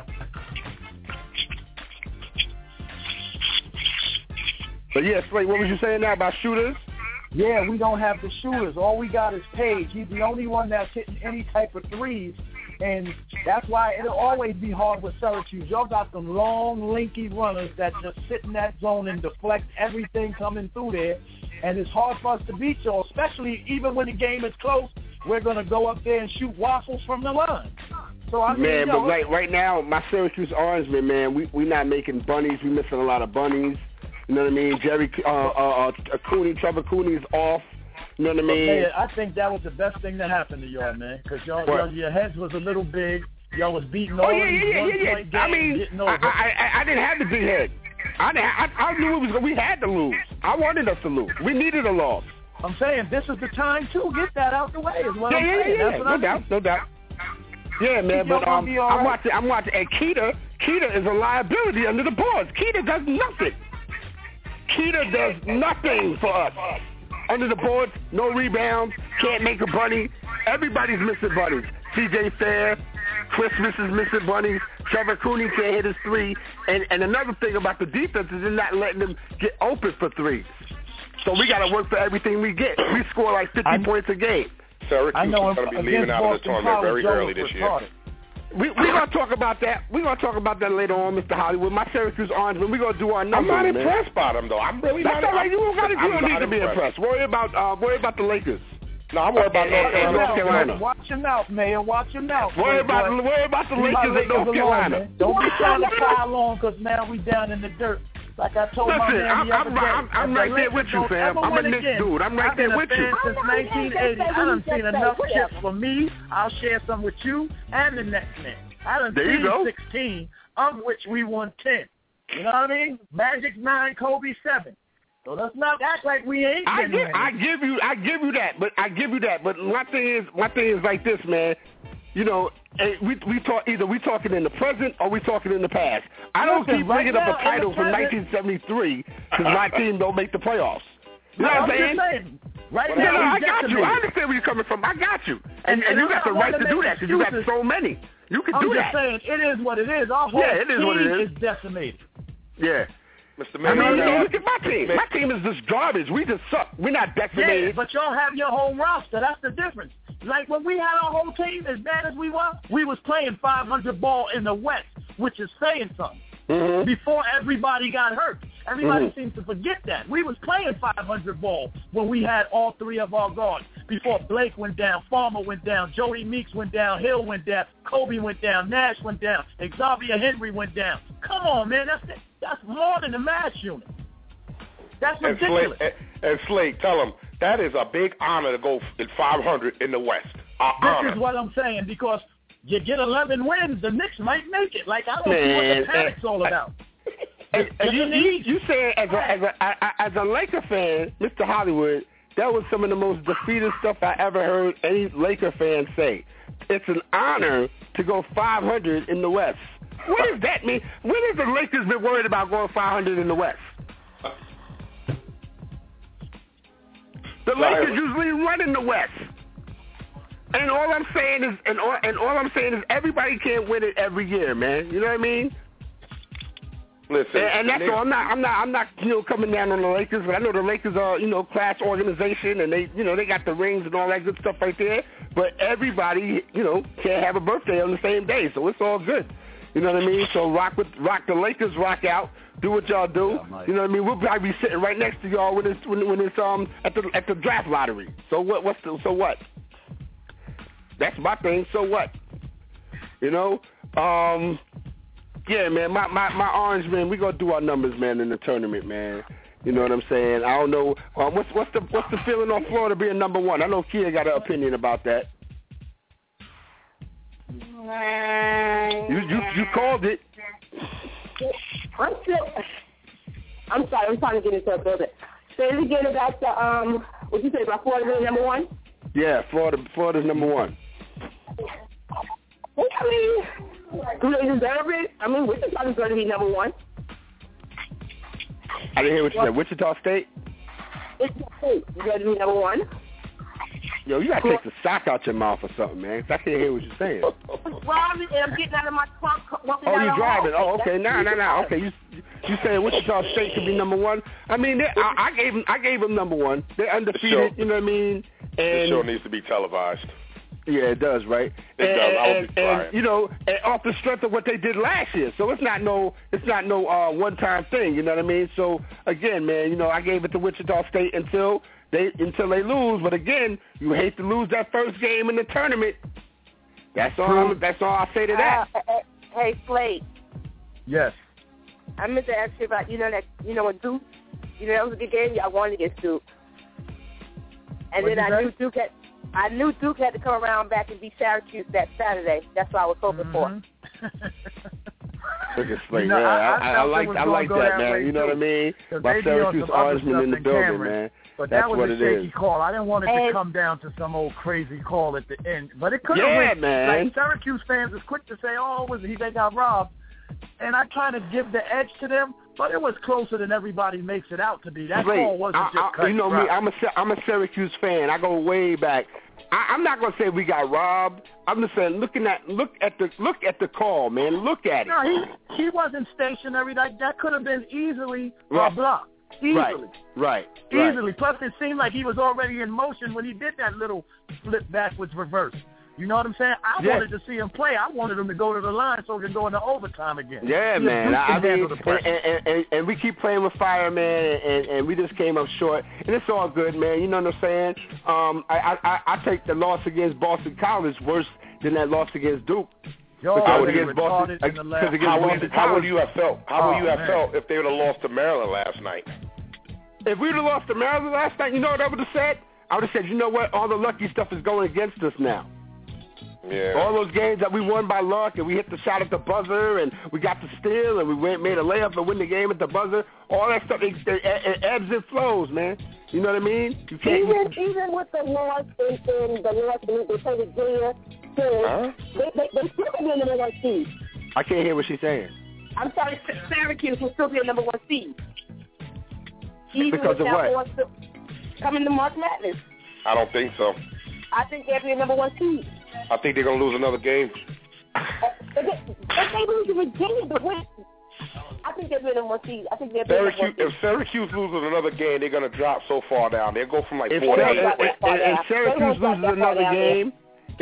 But yeah, Slate, what was you saying now about shooters? Yeah, we don't have the shooters. All we got is Page. He's the only one that's hitting any type of threes, and that's why it'll always be hard with Syracuse. Y'all got some long, linky runners that just sit in that zone and deflect everything coming through there, and it's hard for us to beat y'all, especially even when the game is close. We're going to go up there and shoot waffles from the line. So I mean, man, but right now, my Syracuse Orangemen, man, we not making bunnies. We missing a lot of bunnies. You know what I mean? Trevor Cooney is off. You know what I mean? Man, I think that was the best thing that happened to y'all, man, because y'all your heads was a little big. Y'all was beating all these one-point games. I mean, I didn't have the big head. I knew we had to lose. I wanted us to lose. We needed a loss. I'm saying this is the time to get that out the way. Is what I'm saying. That's what no doubt. Yeah, man, but I'm watching. And Keita is a liability under the boards. Keita does nothing. Keita does nothing for us. Under the boards, no rebounds, can't make a bunny. Everybody's missing bunnies. C.J. Fair, Chris is missing bunnies. Trevor Cooney can't hit his 3. And another thing about the defense is they're not letting them get open for 3s. So we got to work for everything we get. We score like 50 points a game. Syracuse is going to be leaving out of the tournament very early this year. We're going to talk about that. We're going to talk about that later on, Mr. Hollywood. My Syracuse Orangemen, we're going to do our numbers, I'm not impressed by them, though. I'm really not. That's all right. You don't need to be impressed. Worry about the Lakers. No, I'm worried about North Carolina. Watch your mouth, Mayor. Watch your mouth. Worry about the Lakers and North Carolina. Don't be trying to pile on because now we down in the dirt. Like I told my man the other day. I'm right there with you, fam. I'm a Knicks dude. I'm right there with you. Since 1980, I done seen enough chips for me. I'll share some with you and the next man. I done seen 16, of which we won 10. You know what I mean? Magic 9, Kobe 7. So let's not act like we ain't. I give you that. But my thing is like this, man. You know, we talking in the present or we talking in the past. I don't keep bringing up a title from 1973 because my team don't make the playoffs. You know what I'm saying? Right now, I got you. I understand where you're coming from. I got you. And you got the right to do that because you got so many. You can do that. I'm just saying, it is what it is. Our whole team is decimated. Yeah. Mr. Mayor, I mean, look at my team. My team is just garbage. We just suck. We're not decimated. Yeah, but y'all have your whole roster. That's the difference. Like when we had our whole team, as bad as we was playing 500 ball in the West, which is saying something. Mm-hmm. Before everybody got hurt. Everybody seems to forget that. We was playing 500 ball when we had all 3 of our guards. Before Blake went down, Farmer went down, Jody Meeks went down, Hill went down, Kobe went down, Nash went down, Xavier Henry went down. Come on, man. That's more than a mass unit. That's ridiculous. And Slade, tell them, that is a big honor to go at 500 in the West. This is what I'm saying, because you get 11 wins, the Knicks might make it. Like, I don't see what the panic's all about. And you said as a Laker fan, Mr. Hollywood, that was some of the most defeated stuff I ever heard any Laker fan say. It's an honor to go 500 in the West. What does that mean? When has the Lakers been worried about going 500 in the West? The Lakers usually run in the West. And all I'm saying is, everybody can't win it every year, man. You know what I mean? Listen, and that's all. I'm not coming down on the Lakers, but I know the Lakers are class organization, and they got the rings and all that good stuff right there. But everybody can't have a birthday on the same day, so it's all good. You know what I mean? So rock the Lakers, rock out. Do what y'all do. Yeah, you know what I mean? We'll probably be sitting right next to y'all when it's at the draft lottery. So what? So what? That's my thing. So what? Yeah, man. My Orange man. We gonna do our numbers, man, in the tournament, man. You know what I'm saying? I don't know. What's the feeling on Florida being number one? I know Kia got an opinion about that. You called it. I'm sorry, I'm trying to get into a building. Say it again about the what you say about Florida being number one? Yeah, Florida's number one. I mean, do they deserve it? I mean, Wichita's going to be number one. I didn't hear what you said. Wichita State? Wichita State is going to be number one. Yo, you gotta take the sock out your mouth or something, man. I can't hear what you're saying. Well, I'm getting out of my trunk. Oh, you driving? Oh, okay. Nah. Okay, you saying Wichita State could be number one? I mean, I gave them number one. They're undefeated. You know what I mean? And the show needs to be televised. Yeah, it does, right? It does. I would be crying. And off the strength of what they did last year, so it's not no one-time thing. You know what I mean? So again, man, I gave it to Wichita State until they lose. But again, you hate to lose that first game in the tournament. That's all. That's all I'll say to that. Hey, Slade. Yes. I meant to ask you about when Duke. That was a good game. I wanted against Duke, and then I knew Duke had to come around back and beat Syracuse that Saturday. That's what I was hoping for. Look at Slade. I like that, man. You know what I mean? My Syracuse Orangeman in the building, man. But that was a shaky call. I didn't want it to come down to some old crazy call at the end. But it could have went. Man. Like Syracuse fans is quick to say, they got robbed. And I try to give the edge to them, but it was closer than everybody makes it out to be. That call wasn't just cut. You know me, I'm a Syracuse fan. I go way back. I'm not gonna say we got robbed. I'm just saying, look at the call, man. Look at it. No, he wasn't stationary. That could have been easily a block. Easily. Right. Easily. Plus, it seemed like he was already in motion when he did that little flip backwards reverse. You know what I'm saying? I wanted to see him play. I wanted him to go to the line so we can go into overtime again. Yeah, man. I mean, and we keep playing with fire, man, and we just came up short. And it's all good, man. You know what I'm saying? I take the loss against Boston College worse than that loss against Duke. How would you have felt? How would you have felt if they would have lost to Maryland last night? If we would have lost to Maryland last night, you know what I would have said? I would have said, you know what? All the lucky stuff is going against us now. Yeah. All those games that we won by luck, and we hit the shot at the buzzer, and we got the steal, and we made a layup and win the game at the buzzer. All that stuff, it ebbs and flows, man. You know what I mean? You can't even with the loss in the loss in the Virginia, they still be in the number one seed. I can't hear what she's saying. I'm sorry, Syracuse will still be a number one seed. Because of what? Coming to March Madness. I don't think so. I think they'll be a number one seed. I think they're going to lose another game. If they lose to Virginia, but win, I think they'll be a number one seed. I think they'll be If Syracuse loses another game, they're going to drop so far down. They'll go from like 4 to 8. If Syracuse loses another game,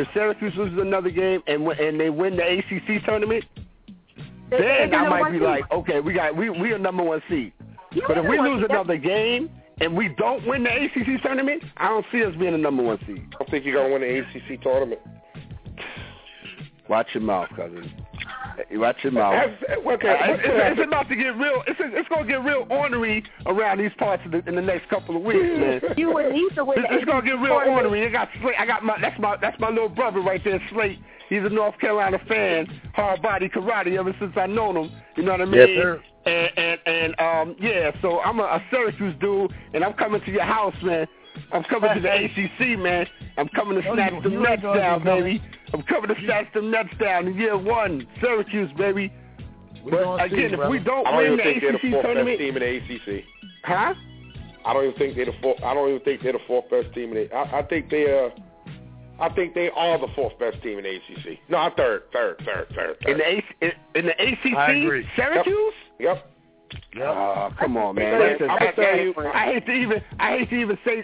and they win the ACC tournament, then I might be like, okay, we are number one seed. But if we lose another game and we don't win the ACC tournament, I don't see us being a number one seed. I think you're going to win the ACC tournament. Watch your mouth, cousin. Watch your mouth. It's about to get real. It's going to get real ornery around these parts in the next couple of weeks, man. It's going to get real ornery. That's my little brother right there, Slate. He's a North Carolina fan, hard body karate ever since I known him. You know what I mean? Yes, sir. And so I'm a Syracuse dude, and I'm coming to your house, man. I'm coming to the ACC, man. I'm coming to snatch them Nets down, baby. I'm coming to snatch them Nets down in year one. Syracuse, baby. But again, if we don't win the ACC tournament, team in the ACC. Huh? I don't even think they're the fourth best team in the. I think they are the fourth best team in the ACC. No, third. In the ACC, I agree. Syracuse. Yep. Come on, man. I'm gonna tell you, I hate to even say,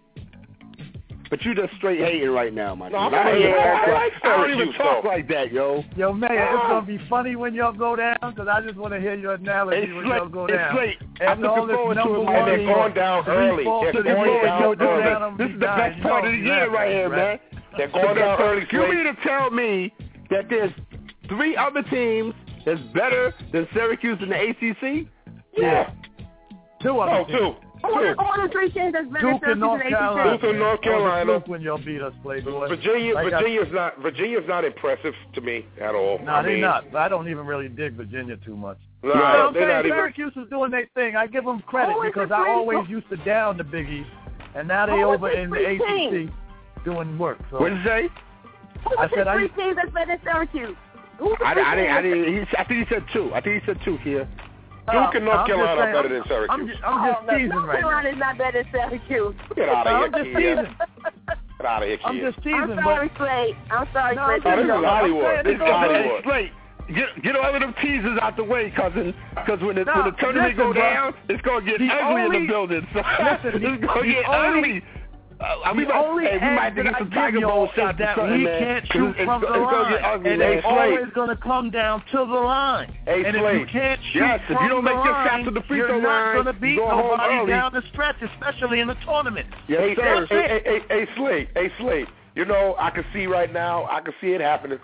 but you just straight hating right now, man. I don't even talk like that, yo. Yo, man, it's gonna be funny when y'all go down because I just want to hear your analogy when y'all go down. I'm looking forward to it, man. They're going down early. This is the best part of the year right here, man. They're going down early. You mean to tell me that there's 3 other teams that's better than Syracuse in the ACC? Yeah. 2 other teams. 2. All the 3 teams that's better Duke and North Carolina. Duke and North Carolina. When y'all beat us, Playboy. Virginia's not impressive to me at all. No, they're not. I don't even really dig Virginia too much. No, they're not Syracuse is doing their thing. I give them credit because I always used to down the Big East, and now they over in the ACC doing work. So. What did you say? I said 3 teams that's better than Syracuse. I think he said 2. I think he said 2 here. Duke and North Carolina are better than Syracuse. I'm just teasing right now. North Carolina's not better than Syracuse. Get out of here, kid. Get out of here, kid. I'm just teasing. I'm sorry, Slade. I'm sorry, Slade. This is Hollywood. This is Hollywood. Slade, get all of them teasers out the way, cousin. Because when the tournament go down, it's going to get ugly in the building. So it's going to get ugly. We might get some Tiger Bowl shots that we can't shoot from the line, and it's always going to come down to the line. And if you can't shoot if you don't make your shots to the free throw line, you're not going to beat nobody down the stretch, especially in the tournament. Yes, sir. Hey, Slade. You know, I can see right now. I can see it happening.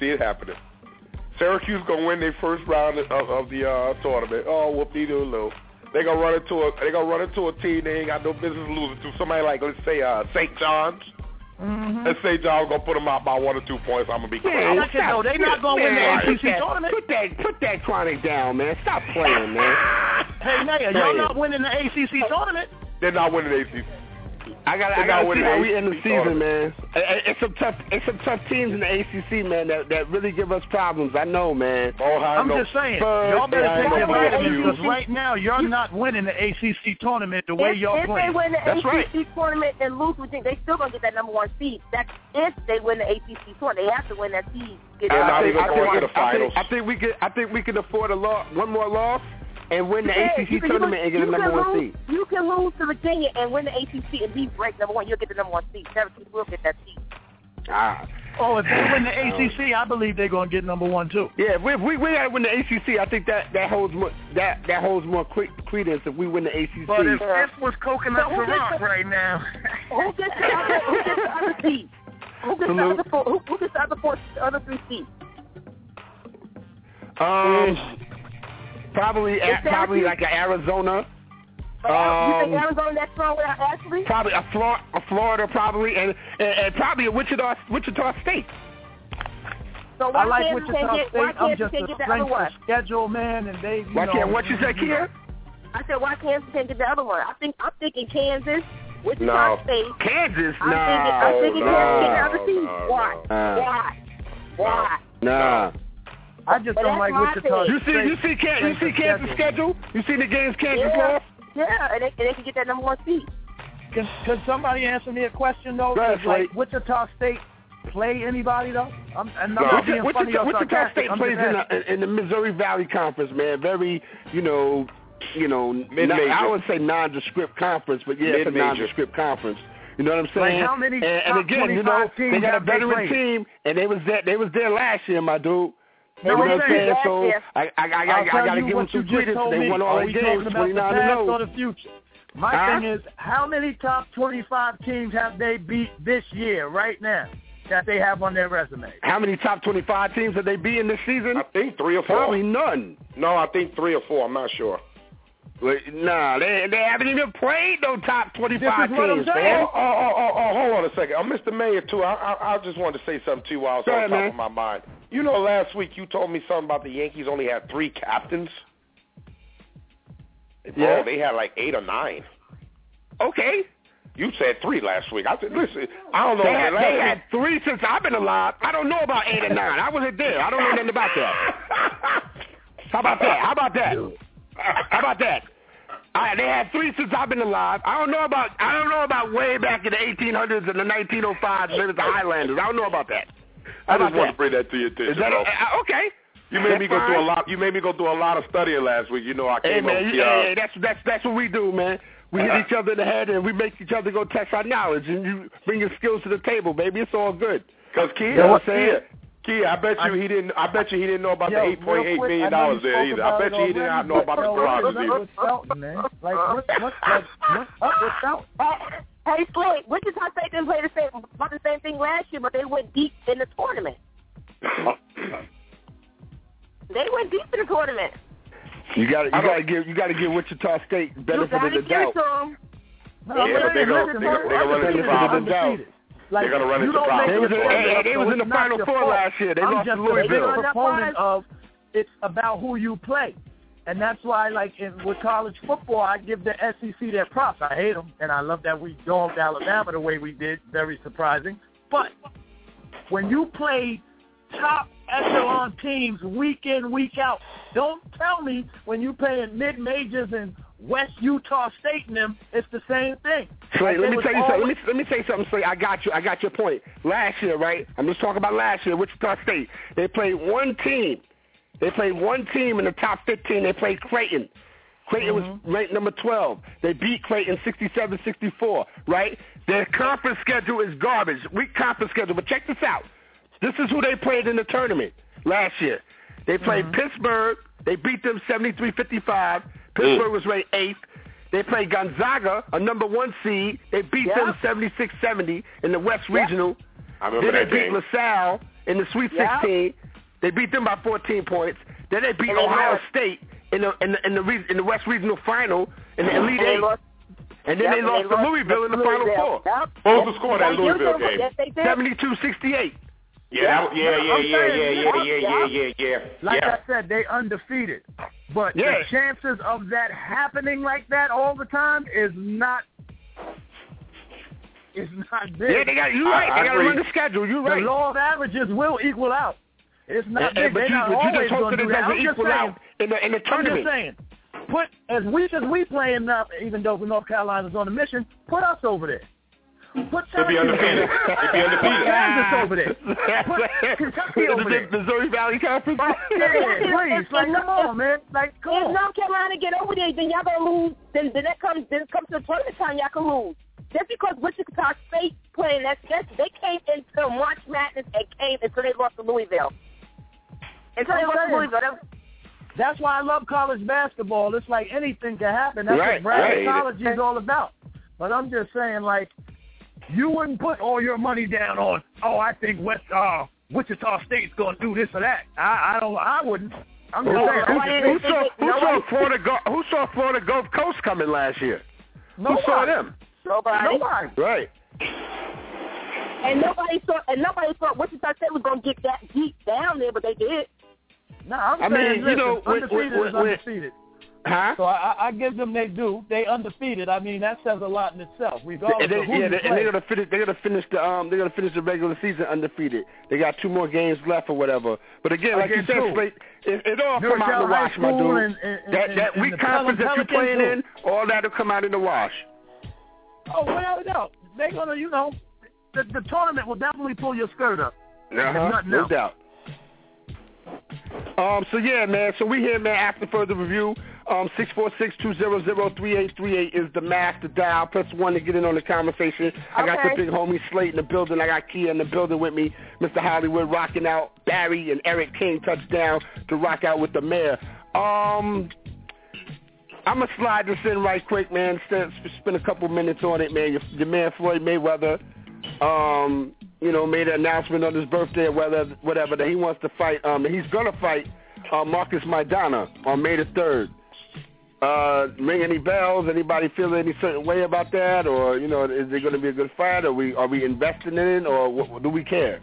Syracuse going to win their first round of the tournament. Oh, whoop-de-doo-loo. They're gonna run into a team they ain't got no business losing to. Somebody like, let's say St. John's. Mm-hmm. Let's say John's gonna put them out by 1 or 2 points. I'm gonna be crazy. No, they're not gonna win the ACC tournament. Put that chronic down, man. Stop playing, man. Hey, Mayor, y'all not winning the ACC tournament. They're not winning the ACC. I gotta see how we end the season, man. It's some tough teams in the ACC, man, that really give us problems. I know, man. I'm just saying, y'all better take your vitamins because right now you're not winning the ACC tournament the way y'all playing. If they win the ACC tournament and lose, we think they still gonna get that number 1 seed. That's if they win the ACC tournament. They have to win that seed. I think we can afford one more loss. And win the ACC tournament and get the number 1 seed. You can lose to Virginia and win the ACC and be ranked number 1. You'll get the number 1 seed. Syracuse will get that seed. If they win the ACC, I believe they're going to get number 1 too. Yeah, if we got to win the ACC. I think that holds more credence if we win the ACC. But if this was coconut syrup right now, who gets the other seed? Who gets the other 3 seeds? Probably like an Arizona. You think Arizona next round without Ashley? Probably a Florida, probably, and probably a Wichita State. So why I like can't Wichita State. I'm just a strength of schedule, man, and they. What you say, Kia? I said, why Kansas can't get the other one? I'm thinking Kansas, Wichita State. Kansas? I'm thinking Kansas get the other team. Why? Nah. I just don't like Wichita. You see Kansas' schedule? You see the games Kansas lost? Yeah, and they can get that number 1 seed. Can somebody answer me a question though? Like Wichita State play anybody though? Wichita State plays in the Missouri Valley Conference, man. Very, mid-major. I would say nondescript conference, but yeah, it's a nondescript conference. You know what I'm saying? Like how many and again, they got a veteran team, and they was there last year, my dude. You know what I'm saying? So I gotta give them some credit. They won all their games, 29-0. The future. My thing is, how many top 25 teams have they beat this year, right now, that they have on their resume? How many top 25 teams have they beaten this season? I think 3 or 4. Probably none. No, I think 3 or 4. I'm not sure. Nah, they haven't even played no top 25 teams, man. Hold on a second. Mr. Mayor, too, I just wanted to say something to you while I was on top of my mind. You know, last week you told me something about the Yankees only had 3 captains. Yeah. Bro, they had like 8 or 9. Okay. You said 3 last week. I said, listen, I don't know. They had 3 since I've been alive. I don't know about 8 or 9. I wasn't there. I don't know nothing about that. How about that? They had 3 since I've been alive. I don't know about way back in the 1800s and the 1905s. Maybe the Highlanders. I don't know about that. I just want to bring that to your attention. Okay. You made me go through a lot. You made me go through a lot of studying last week. You know, I came up. Hey, that's what we do, man. We hit each other in the head and we make each other go test our knowledge, and you bring your skills to the table, baby. It's all good. Because Kia, I bet you he didn't know about the $8.8 million there either. I bet you he did not know about the garages either. What's up with Felton? Hey, Slade, Wichita State didn't play the same thing last year, but they went deep in the tournament. They went deep in the tournament. You got to give Wichita State benefit of the doubt. They're gonna run into problems. They're gonna run into problems. They was in the Final Four last year. They lost to Louisville. I'm just a proponent of it's about who you play. And that's why, with college football, I give the SEC their props. I hate them, and I love that we dogged Alabama the way we did. Very surprising. But when you play top echelon teams week in, week out, don't tell me when you playing mid-majors and West Utah State and them, it's the same thing. Slade, let me tell you something. Let me say something, Slade. I got your point. Last year, right? I'm just talking about last year, Wichita State. They played one team. They played one team in the top 15. They played Creighton. Creighton was ranked number 12. They beat Creighton 67-64, right? Their conference schedule is garbage. Weak conference schedule. But check this out. This is who they played in the tournament last year. They played Pittsburgh. They beat them 73-55. Pittsburgh was ranked 8th. They played Gonzaga, a number 1 seed. They beat them 76-70 in the West Regional. I remember then that they game. beat LaSalle in the Sweet 16. They beat them by 14 points. Then they beat Ohio State in the West Regional Final in the Elite 8. And then they lost to Louisville in the Final Four. What was the score of that Louisville game? 72-68. Yeah. Like I said, they undefeated. But the chances of that happening like that all the time is not big. Yeah, you're right. They got to run the schedule. You're right. The law of averages will equal out. It's not big. But They're not always going to do that. I'm just saying. In the tournament. I'm just saying. Put as weak as we play enough, even though North Carolina's on a mission, put us over there. Put be undefeated. Kansas over there. Put Kentucky over there. The Missouri Valley Conference. Please, come on, man. Come on. If North Carolina get over there, then y'all gonna lose. Then it comes to the tournament time, y'all can lose. Just because Wichita State playing they came into March Madness and came until they lost to Louisville. That's why I love college basketball. It's like anything can happen. That's what bracketology is all about. But I'm just saying, you wouldn't put all your money down on, I think Wichita State's going to do this or that. I wouldn't. I'm just saying. Who saw Florida Gulf Coast coming last year? Nobody. Who saw them? Nobody. Right. And nobody thought Wichita State was going to get that deep down there, but they did. No, I'm saying, undefeated is undefeated. Huh? So I give them they do. They undefeated. I mean, that says a lot in itself. They're gonna finish the regular season undefeated. They got 2 more games left or whatever. But again, like you said, Slate, it all come out in the wash, my dude. That weak conference that you're playing in, all that'll come out in the wash. Oh, without a doubt, they're gonna, the tournament will definitely pull your skirt up. No doubt. So yeah, man. So we here, man. After further review, 646-200-3838 is the master dial. Press 1 to get in on the conversation. I got the big homie Slate in the building. I got Kia in the building with me. Mr. Hollywood rocking out. Barry and Eric King touchdown to rock out with the mayor. I'm gonna slide this in right quick, man. Spend a couple minutes on it, man. Your man Floyd Mayweather. Made an announcement on his birthday or whatever that he wants to fight. He's gonna fight Marcus Maidana on May the 3rd. Ring any bells? Anybody feel any certain way about that, or is it going to be a good fight? Are we investing in it, or do we care?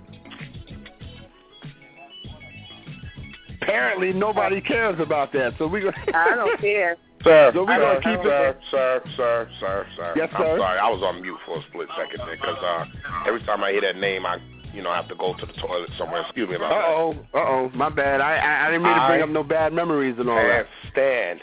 Apparently, nobody cares about that. So I don't care. Sir, so we're going to keep it. Sir. Yes, sir. I'm sorry. I was on mute for a split second there because every time I hear that name, I have to go to the toilet somewhere. Excuse me about that. Uh-oh. My bad. I didn't mean to bring up no bad memories and all that. Stand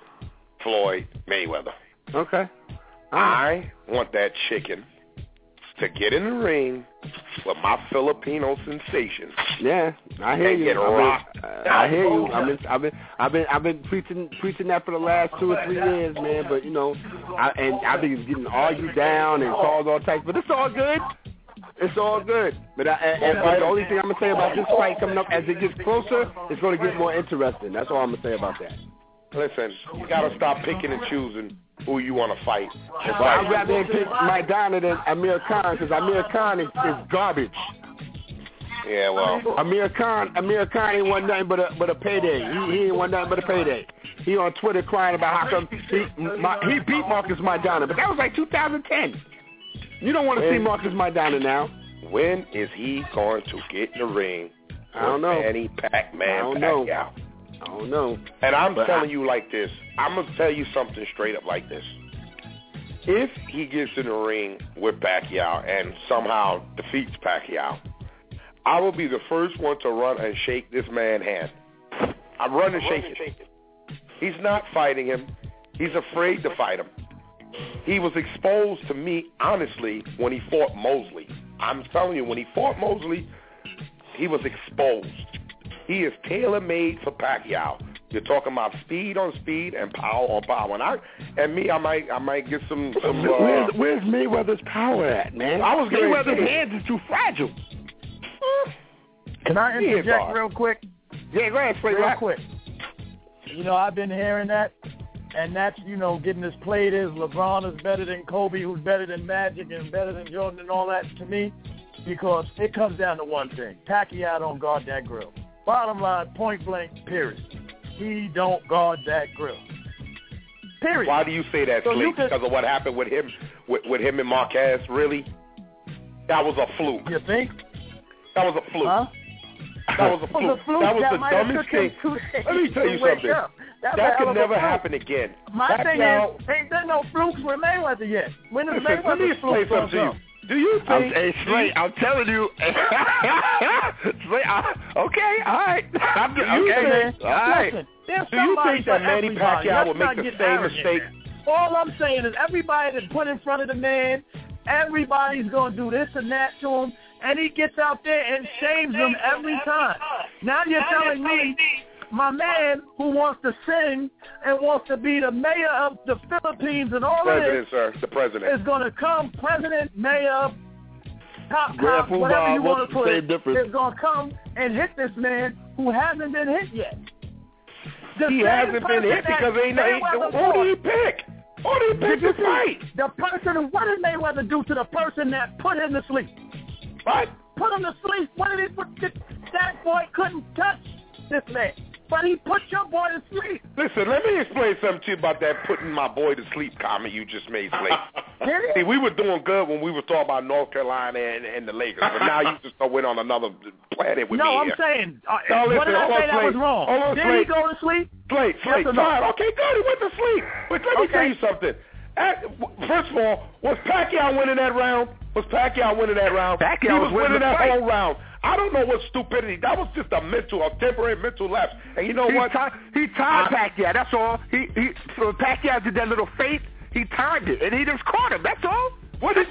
Floyd Mayweather. Okay. I want that chicken to get in the ring with my Filipino sensation. Yeah, I hear you. Get rocked. I hear you. I've been preaching that for the last 2 or 3 years, man. But I've been getting argued down and called all types. But it's all good. It's all good. But the only thing I'm gonna say about this fight coming up, as it gets closer, it's gonna get more interesting. That's all I'm gonna say about that. Listen, you gotta stop picking and choosing who you want to fight. I'd rather pick Maidana than Amir Khan, because Amir Khan is garbage. Yeah, well, Amir Khan ain't won nothing but a payday. He ain't won nothing but a payday. He on Twitter crying about how come he beat Marcus Maidana, but that was like 2010. You don't want to see Marcus Maidana now. When is he going to get in the ring? I don't know. Manny Pacquiao. I don't know. And I'm telling you like this. I'm going to tell you something straight up like this. If he gets in the ring with Pacquiao and somehow defeats Pacquiao, I will be the first one to run and shake this man's hand. I run and shake it. He's not fighting him. He's afraid to fight him. He was exposed to me, honestly, when he fought Mosley. I'm telling you, when he fought Mosley, he was exposed. He is tailor-made for Pacquiao. You're talking about speed on speed and power on power. I might get some. Where's Mayweather's power at, man? Mayweather's hands are too fragile. Can I interject real quick? Yeah, go ahead, real quick. I've been hearing that, and that's getting this played as LeBron is better than Kobe, who's better than Magic and better than Jordan and all that to me, because it comes down to one thing: Pacquiao don't guard that grill. Bottom line, point blank, period. He don't guard that grill. Period. Why do you say that, Slate? Because of what happened with him, with him and Marquez? Really? That was a fluke. You think? That was a fluke. Huh? That was a fluke. That was the dumbest thing. Let me tell you something. That could never happen again. My thing is, ain't there no flukes with Mayweather yet? When is Mayweather? Let me explain something to you. Do you think? Slate, I'm telling you. Slate, okay, all right. Man. All right. Listen, do you think that Manny Pacquiao would make the same mistake? All I'm saying is everybody that's put in front of the man, everybody's going to do this and that to him, and he gets out there and shames them every time. Now you're telling me my man who wants to sing and wants to be the mayor of the Philippines and all of this, the president, is going to come, president, mayor, top, whatever you want to put it, is going to come and hit this man who hasn't been hit yet. He hasn't been hit because who did he pick? Who did he pick to fight? The person, what did Mayweather do to the person that put him to sleep? What? Put him to sleep. What did he put? That boy couldn't touch this man. But he put your boy to sleep. Listen, let me explain something to you about that putting my boy to sleep comment you just made, Slate. See, we were doing good when we were talking about North Carolina and the Lakers, but now you just went on another planet with me. No, I'm here. saying, what did I say that was wrong? Did he go to sleep? Slate, yes fine. Okay, good, he went to sleep. But let me tell you something. First of all, was Pacquiao winning that round? Pacquiao was winning that whole round. I don't know what stupidity. That was just a temporary mental lapse. And you know what? He timed Pacquiao. That's all. So Pacquiao did that little feint. He timed it, and he just caught him. That's all. What I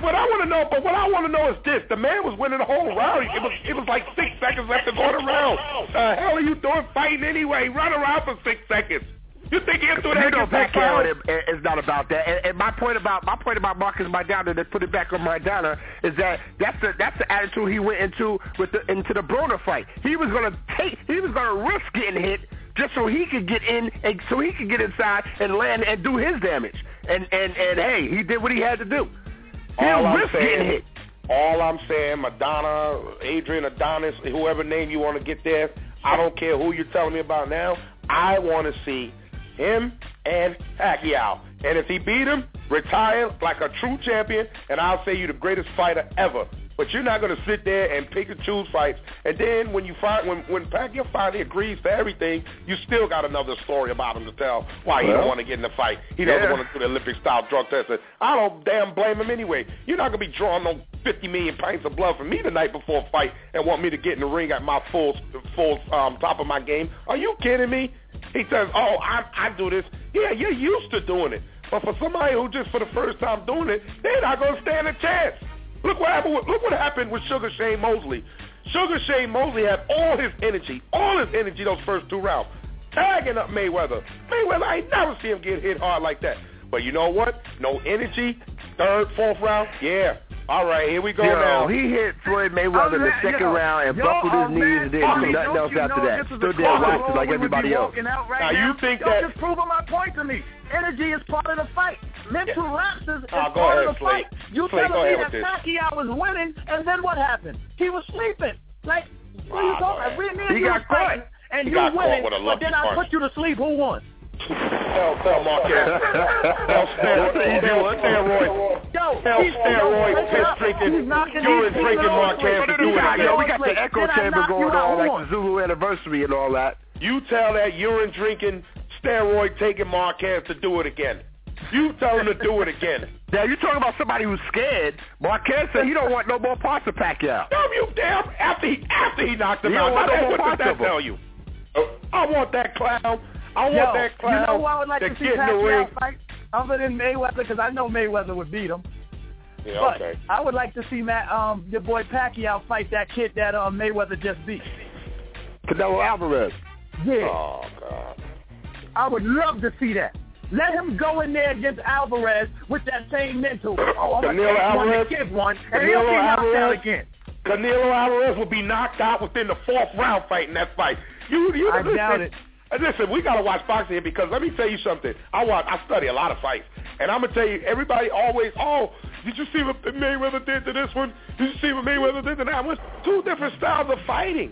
want to know is this: the man was winning the whole round. It was like 6 seconds left to go to the round. The hell are you doing fighting anyway? Run around for 6 seconds. You think he'll do that against Pacquiao? It's not about that. And my point about Marcus Maidana, to put it back on Maidana, is that's the attitude he went into into the Broner fight. He was gonna risk getting hit just so he could get in and so he could get inside and land and do his damage. And hey, he did what he had to do. He'll risk getting hit. All I'm saying, Madonna, Adrian Adonis, whoever name you want to get there, I don't care who you're telling me about now. I want to see him and Pacquiao. And if he beat him, retire like a true champion, and I'll say you're the greatest fighter ever. But you're not going to sit there and pick and choose fights. And then when Pacquiao finally agrees to everything, you still got another story about him to tell why he don't want to get in the fight. He doesn't want to do the Olympic-style drug test. I don't damn blame him anyway. You're not going to be drawing no 50 million pints of blood from me the night before a fight and want me to get in the ring at my full top of my game. Are you kidding me? He says, I do this. Yeah, you're used to doing it. But for somebody who just for the first time doing it, they're not going to stand a chance. Look what happened with Sugar Shane Mosley. Sugar Shane Mosley had all his energy those first 2 rounds, tagging up Mayweather. I ain't never see him get hit hard like that. But you know what? No energy. 3rd, 4th round, yeah. All right, here we go now. He hit Floyd Mayweather in the 2nd round and buckled his knees and didn't do nothing else after that. Stood there and watched it like everybody else. Now, you think that... You're just proving my point to me. Energy is part of the fight. Mental lapses is go part ahead, of the fight. You Slate, telling me that Pacquiao was winning, and then what happened? He was sleeping. Like, what are you talking about? He got caught. And you winning, but then I put you to sleep. Who won? Tell Marquez. Steroid. Steroid, piss drinking, urine drinking Marquez to do it again. We got the echo chamber going on, like the Zulu anniversary and all that. You tell that urine drinking, steroid taking Marquez to do it again. You tell him to do it again. Now, you're talking about somebody who's scared. Marquez said he don't want no more parts of Pacquiao. Damn you, after he knocked him out. What does that tell you? I want that clown. I want that clown. You know who I would like to see Pacquiao fight? Other than Mayweather, because I know Mayweather would beat him. Yeah, but okay. I would like to see your boy Pacquiao fight that kid that Mayweather just beat. Canelo Alvarez. Yeah. Oh, God. I would love to see that. Let him go in there against Alvarez with that same mental. Canelo Alvarez. Give one, and he'll be knocked out again. Canelo Alvarez will be knocked out within the 4th round fight in that fight. I doubt it. Listen, we got to watch boxing here because let me tell you something. I study a lot of fights. And I'm going to tell you, everybody always, did you see what Mayweather did to this one? Did you see what Mayweather did to that one? 2 different styles of fighting.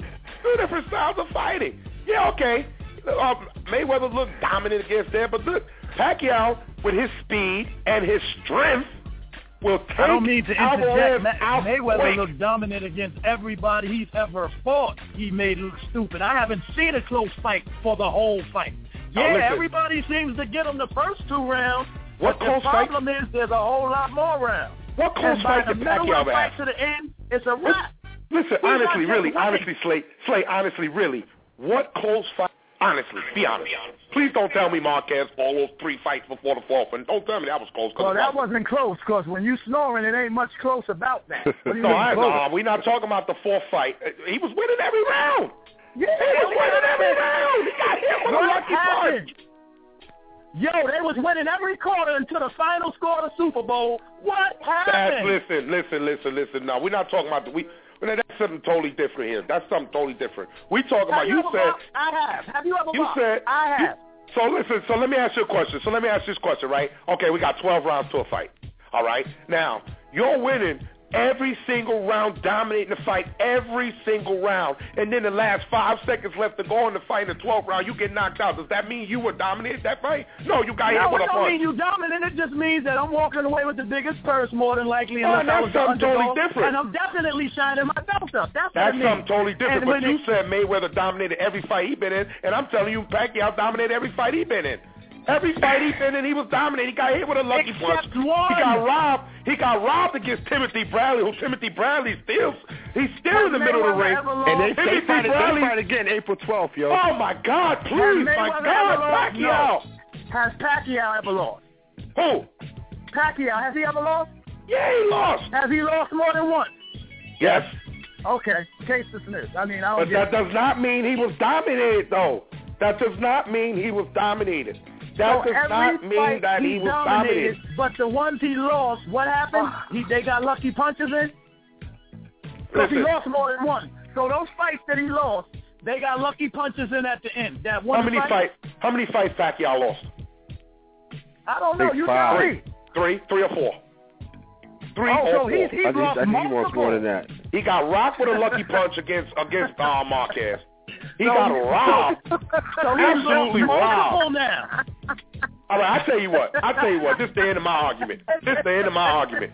Yeah, okay. Mayweather looked dominant against that, but look, Pacquiao, with his speed and his strength, will take I don't mean to interject. Mayweather quick. looked dominant against everybody he's ever fought. He made it look stupid. I haven't seen a close fight for the whole fight. Yeah, everybody seems to get him the first 2 rounds. What close fight? The problem is there's a whole lot more rounds. What close fight did Pacquiao have? To the end, it's a wrap. Listen, honestly, Slate, honestly, really, what close fight? Honestly, be honest. Please don't tell me Marquez all those 3 fights before the 4th, and don't tell me that was close. Well, that wasn't close, because when you snoring, it ain't much close about that. No, we're not talking about the 4th fight. He was winning every round. Yeah, he was winning every round. He got hit with a lucky punch. Yo, they was winning every quarter until the final score of the Super Bowl. What happened? Listen. No, we're not talking about that's something totally different here. That's something totally different. We talking about, you said... I have. Have you ever You boxed? said... I have. So let me ask you a question. This question, right? Okay, we got 12 rounds to a fight. All right? Now, you're winning every single round, dominating the fight every single round. And then the last 5 seconds left to go in the fight in the 12th round, you get knocked out. Does that mean you were dominated that fight? No, you got hit with a punch. No, it don't mean you dominated. It just means that I'm walking away with the biggest purse more than likely. That's something totally different. And I'm definitely shining my belt up. That's something totally different. But you said Mayweather dominated every fight he been in, and I'm telling you Pacquiao dominated every fight he been in. Every fight he been in, he was dominating. He got hit with a lucky punch. One. He got robbed against Timothy Bradley, who Timothy Bradley he's still in the middle of the ring. And they fight again April 12th, yo. Oh, my God, please, Pacquiao. Has Pacquiao ever lost? Who? Pacquiao, has he ever lost? Yeah, he lost. Has he lost more than once? Yes. Okay, case dismissed. I mean, but that does not mean he was dominated, though. That does not mean he was dominated. That does not mean that he was dominated. But the ones he lost, what happened? They got lucky punches in? Because he lost more than one. So those fights that he lost, they got lucky punches in at the end. That one How many fights Pacquiao lost? I don't know. You tell me. 3 or 4. 3 or 4. So he's lost I think he wants more than that. He got rocked with a lucky punch against Marquez. He got robbed. Absolutely robbed. Now. All right, I'll tell you what. This is the end of my argument. This is the end of my argument.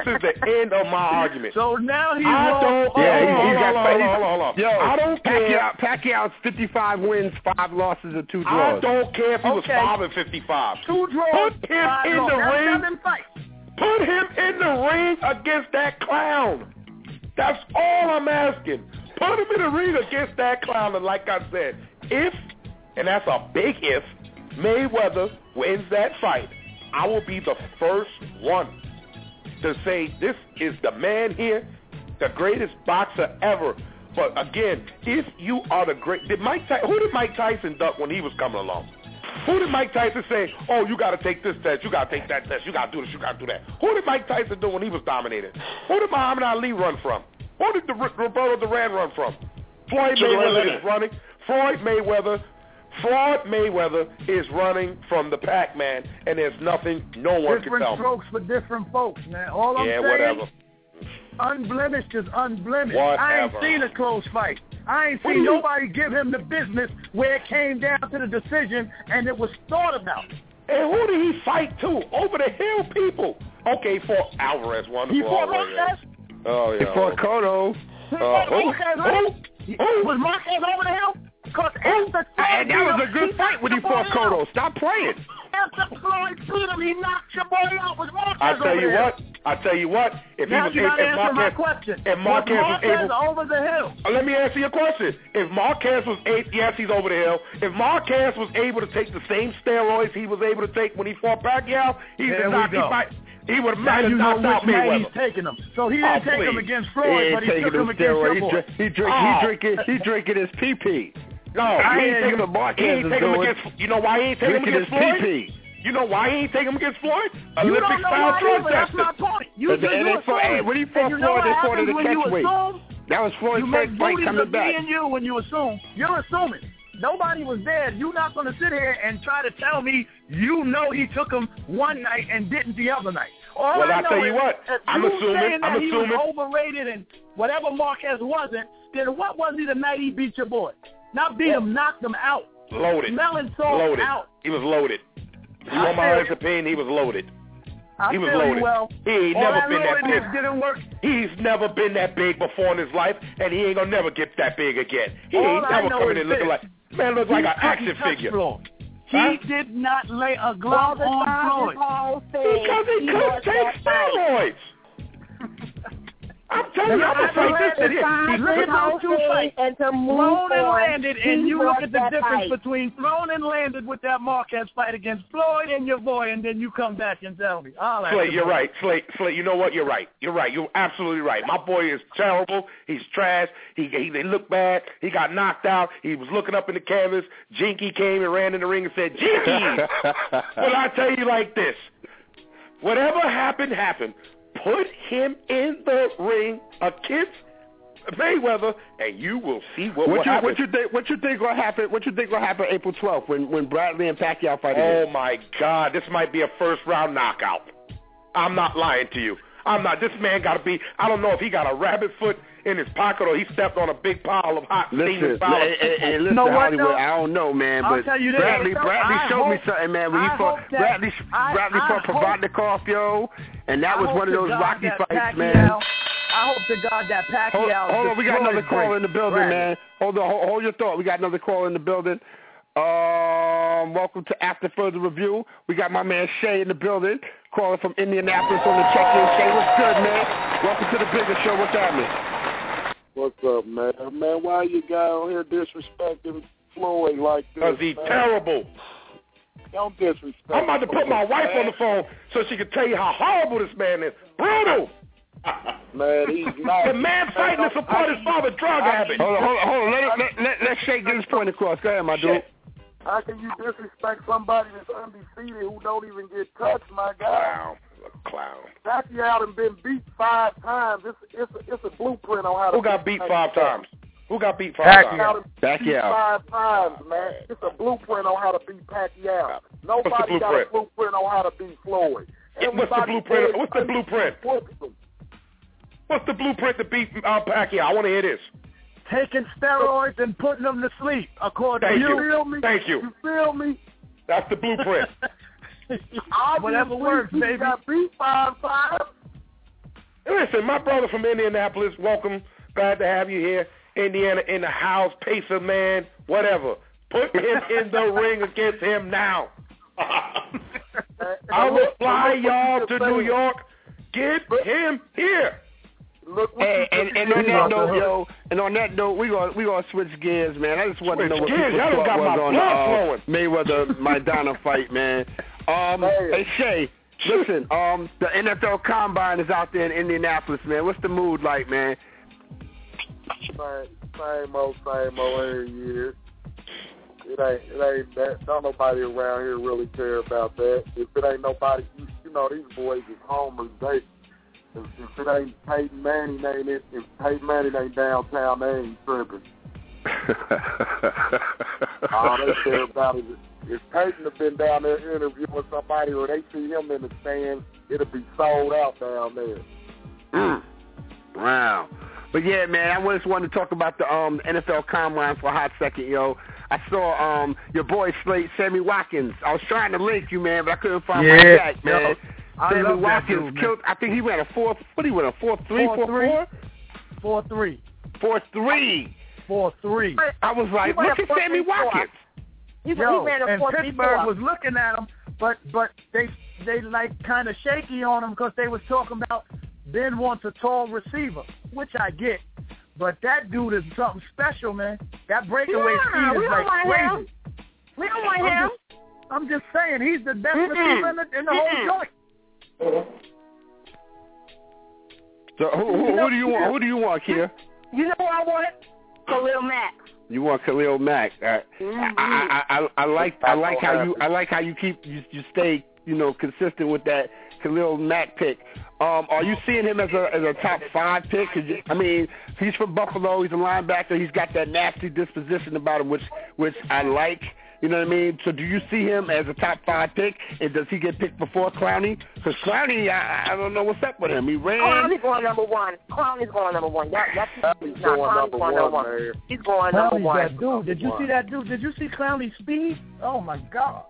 So now he's Hold on. Yo, I don't care. Pacquiao's 55 wins, 5 losses, and 2 I draws. don't care if he was 5-55. 2 draws. Put him in the ring. Put him in the ring against that clown. That's all I'm asking. Put him in the ring against that clown. And like I said, and that's a big if, Mayweather wins that fight, I will be the first one to say this is the man here, the greatest boxer ever. But again, if you are the great, who did Mike Tyson duck when he was coming along? Who did Mike Tyson say, oh, you got to take this test, you got to take that test, you got to do this, you got to do that? Who did Mike Tyson do when he was dominated? Who did Muhammad Ali run from? Who did Roberto Duran run from? Floyd Mayweather is running. Floyd Mayweather is running from the Pac-Man, and there's nothing no one can tell. Different strokes for different folks, man. All I'm saying, whatever. Unblemished is unblemished. Whatever. I ain't seen a close fight. I ain't seen nobody give him the business where it came down to the decision and it was thought about. And who did he fight to? Over the hill people. Okay, for Alvarez won the ball. He fought Marquez? Oh, yeah. He fought Cotto. Was Marquez over the hill? And that was a good fight when he fought Cotto. Stop playing. After Floyd beat him, he knocked your boy out with Marquez I tell you what. If now he was able, my question. If Marquez was able, over the hill. Let me answer your question. If Marquez was yes, he's over the hill. If Marquez was able to take the same steroids he was able to take when he fought Pacquiao, he would have knocked out Mayweather. He's taking them. So he didn't take them against Floyd, but he took them against your boy. He drinking his pee-pee. No, he ain't taking him against. You know why he ain't taking him against Floyd? Pee-pee. You know why he ain't taking him against Floyd? You don't know why either. That's my point. When he fought Floyd, they fought in the catchweight. That was Floyd's first fight coming back. You when you assume. You're assuming. Nobody was there. You're not going to sit here and try to tell me you know he took him one night and didn't the other night. Well, I'll tell you what. I'm assuming he was overrated and whatever Marquez wasn't, then what was he the night he beat your boy? Not beat him, knocked him out. Loaded. Melon salt out. He was loaded. In my opinion, he was loaded. He was loaded. Well, he ain't never been that big. Didn't work. He's never been that big before in his life, and he ain't gonna never get that big again. He ain't never coming in looking like look like an action figure. He did not lay a glove on Floyd because he couldn't take steroids. I'm telling you, I'm gonna fight this shit. Look at those two fights. Thrown and landed, and you look at the difference between thrown and landed with that Marquez fight against Floyd and your boy, and then you come back and tell me. Slate, you're right. Slate, you know what? You're right. You're absolutely right. My boy is terrible. He's trash. They look bad. He got knocked out. He was looking up in the canvas. Jinky came and ran in the ring and said, Jinky! Well, I tell you like this. Whatever happened, happened. Put him in the ring against Mayweather, and you will see what will happen. What you think will happen? What you think will happen April 12th when Bradley and Pacquiao fight again? Oh my God, this might be a first round knockout. I'm not lying to you. I'm not. This man got to be. I don't know if he got a rabbit foot in his pocket or he stepped on a big pile of hot steaming powder. Listen, Hollywood, I don't know, man, but Bradley showed me something, man. When he fought Bradley fought Provodnikov, yo, and that was one of those rocky fights, man. I hope to God that Pacquiao. Hold on, we got another call in the building, man. Hold on, hold your thought. We got another call in the building. Welcome to After Further Review. We got my man Shay in the building, calling from Indianapolis on the check-in. Shay, what's good, man? Welcome to the bigger show. What's happening? What's up, man? Man, why you guys on here disrespecting Floyd like this? Because he's terrible. Don't disrespect. I'm about to put my wife on the phone so she can tell you how horrible this man is. Brutal. Man, he's not. The man fighting to support his father's drug habit. Hold on. Let Shay get his point across. Go ahead, my dude. How can you disrespect somebody that's undefeated who don't even get touched, my guy? Clown. Pacquiao done been beat 5 times. It's a blueprint on how to. Who got beat 5 times? Who got beat 5 times? Pacquiao. 5 times, man. It's a blueprint on how to beat Pacquiao. Nobody got a blueprint on how to beat Floyd. What's the blueprint? What's the blueprint? What's the blueprint to beat Pacquiao? I want to hear this. Taking steroids and putting them to sleep, according to you. Feel me? Thank you. You feel me? That's the blueprint. Whatever works, baby. Got beat 5 times. Listen, my brother from Indianapolis, welcome. Glad to have you here. Indiana in the house, Pacer man, whatever. Put him in the ring against him now. I will fly y'all to New York. Get him here. And on that note, we gonna switch gears, man. I just want to know what people's thought was on the Mayweather Maidana fight, man. Hey Shay, Listen, the NFL Combine is out there in Indianapolis, man. What's the mood like, man? Same old every year. It ain't that. Don't nobody around here really care about that. If it ain't nobody, you know, these boys is homers. If it ain't Peyton Manning, if Peyton Manning ain't downtown, they ain't tripping. All they care about is if Peyton have been down there interviewing somebody or they see him in the stands, it'll be sold out down there. Wow. But yeah, man, I just wanted to talk about the NFL Combine for a hot second, yo. I saw your boy Sammy Watkins. I was trying to link you, man, but I couldn't find my jack, man. Sammy Watkins killed. I think he ran a 4. What he went a 4.3, 4.4? 4.3. 4.3. I was like, look at Sammy Watkins. And Pittsburgh was looking at him, but they like kind of shaky on him because they was talking about Ben wants a tall receiver, which I get. But that dude is something special, man. That breakaway speed is like crazy. We don't want him. I'm just saying, he's the best receiver in the whole joint. So who do you want? Who do you want, Kia? You know who I want? Khalil Mack. You want Khalil Mack? I like how you stay consistent with that Khalil Mack pick. Are you seeing him as a top 5 pick? I mean, he's from Buffalo. He's a linebacker. He's got that nasty disposition about him, which I like. You know what I mean? So do you see him as a top 5 pick? And does he get picked before Clowney? Because Clowney, I don't know what's up with him. He ran. Clowney's going number 1. Clowney's going number 1. He's going number 1. He's going number 1. That dude. Did you see that dude? Did you see Clowney's speed? Oh, my God.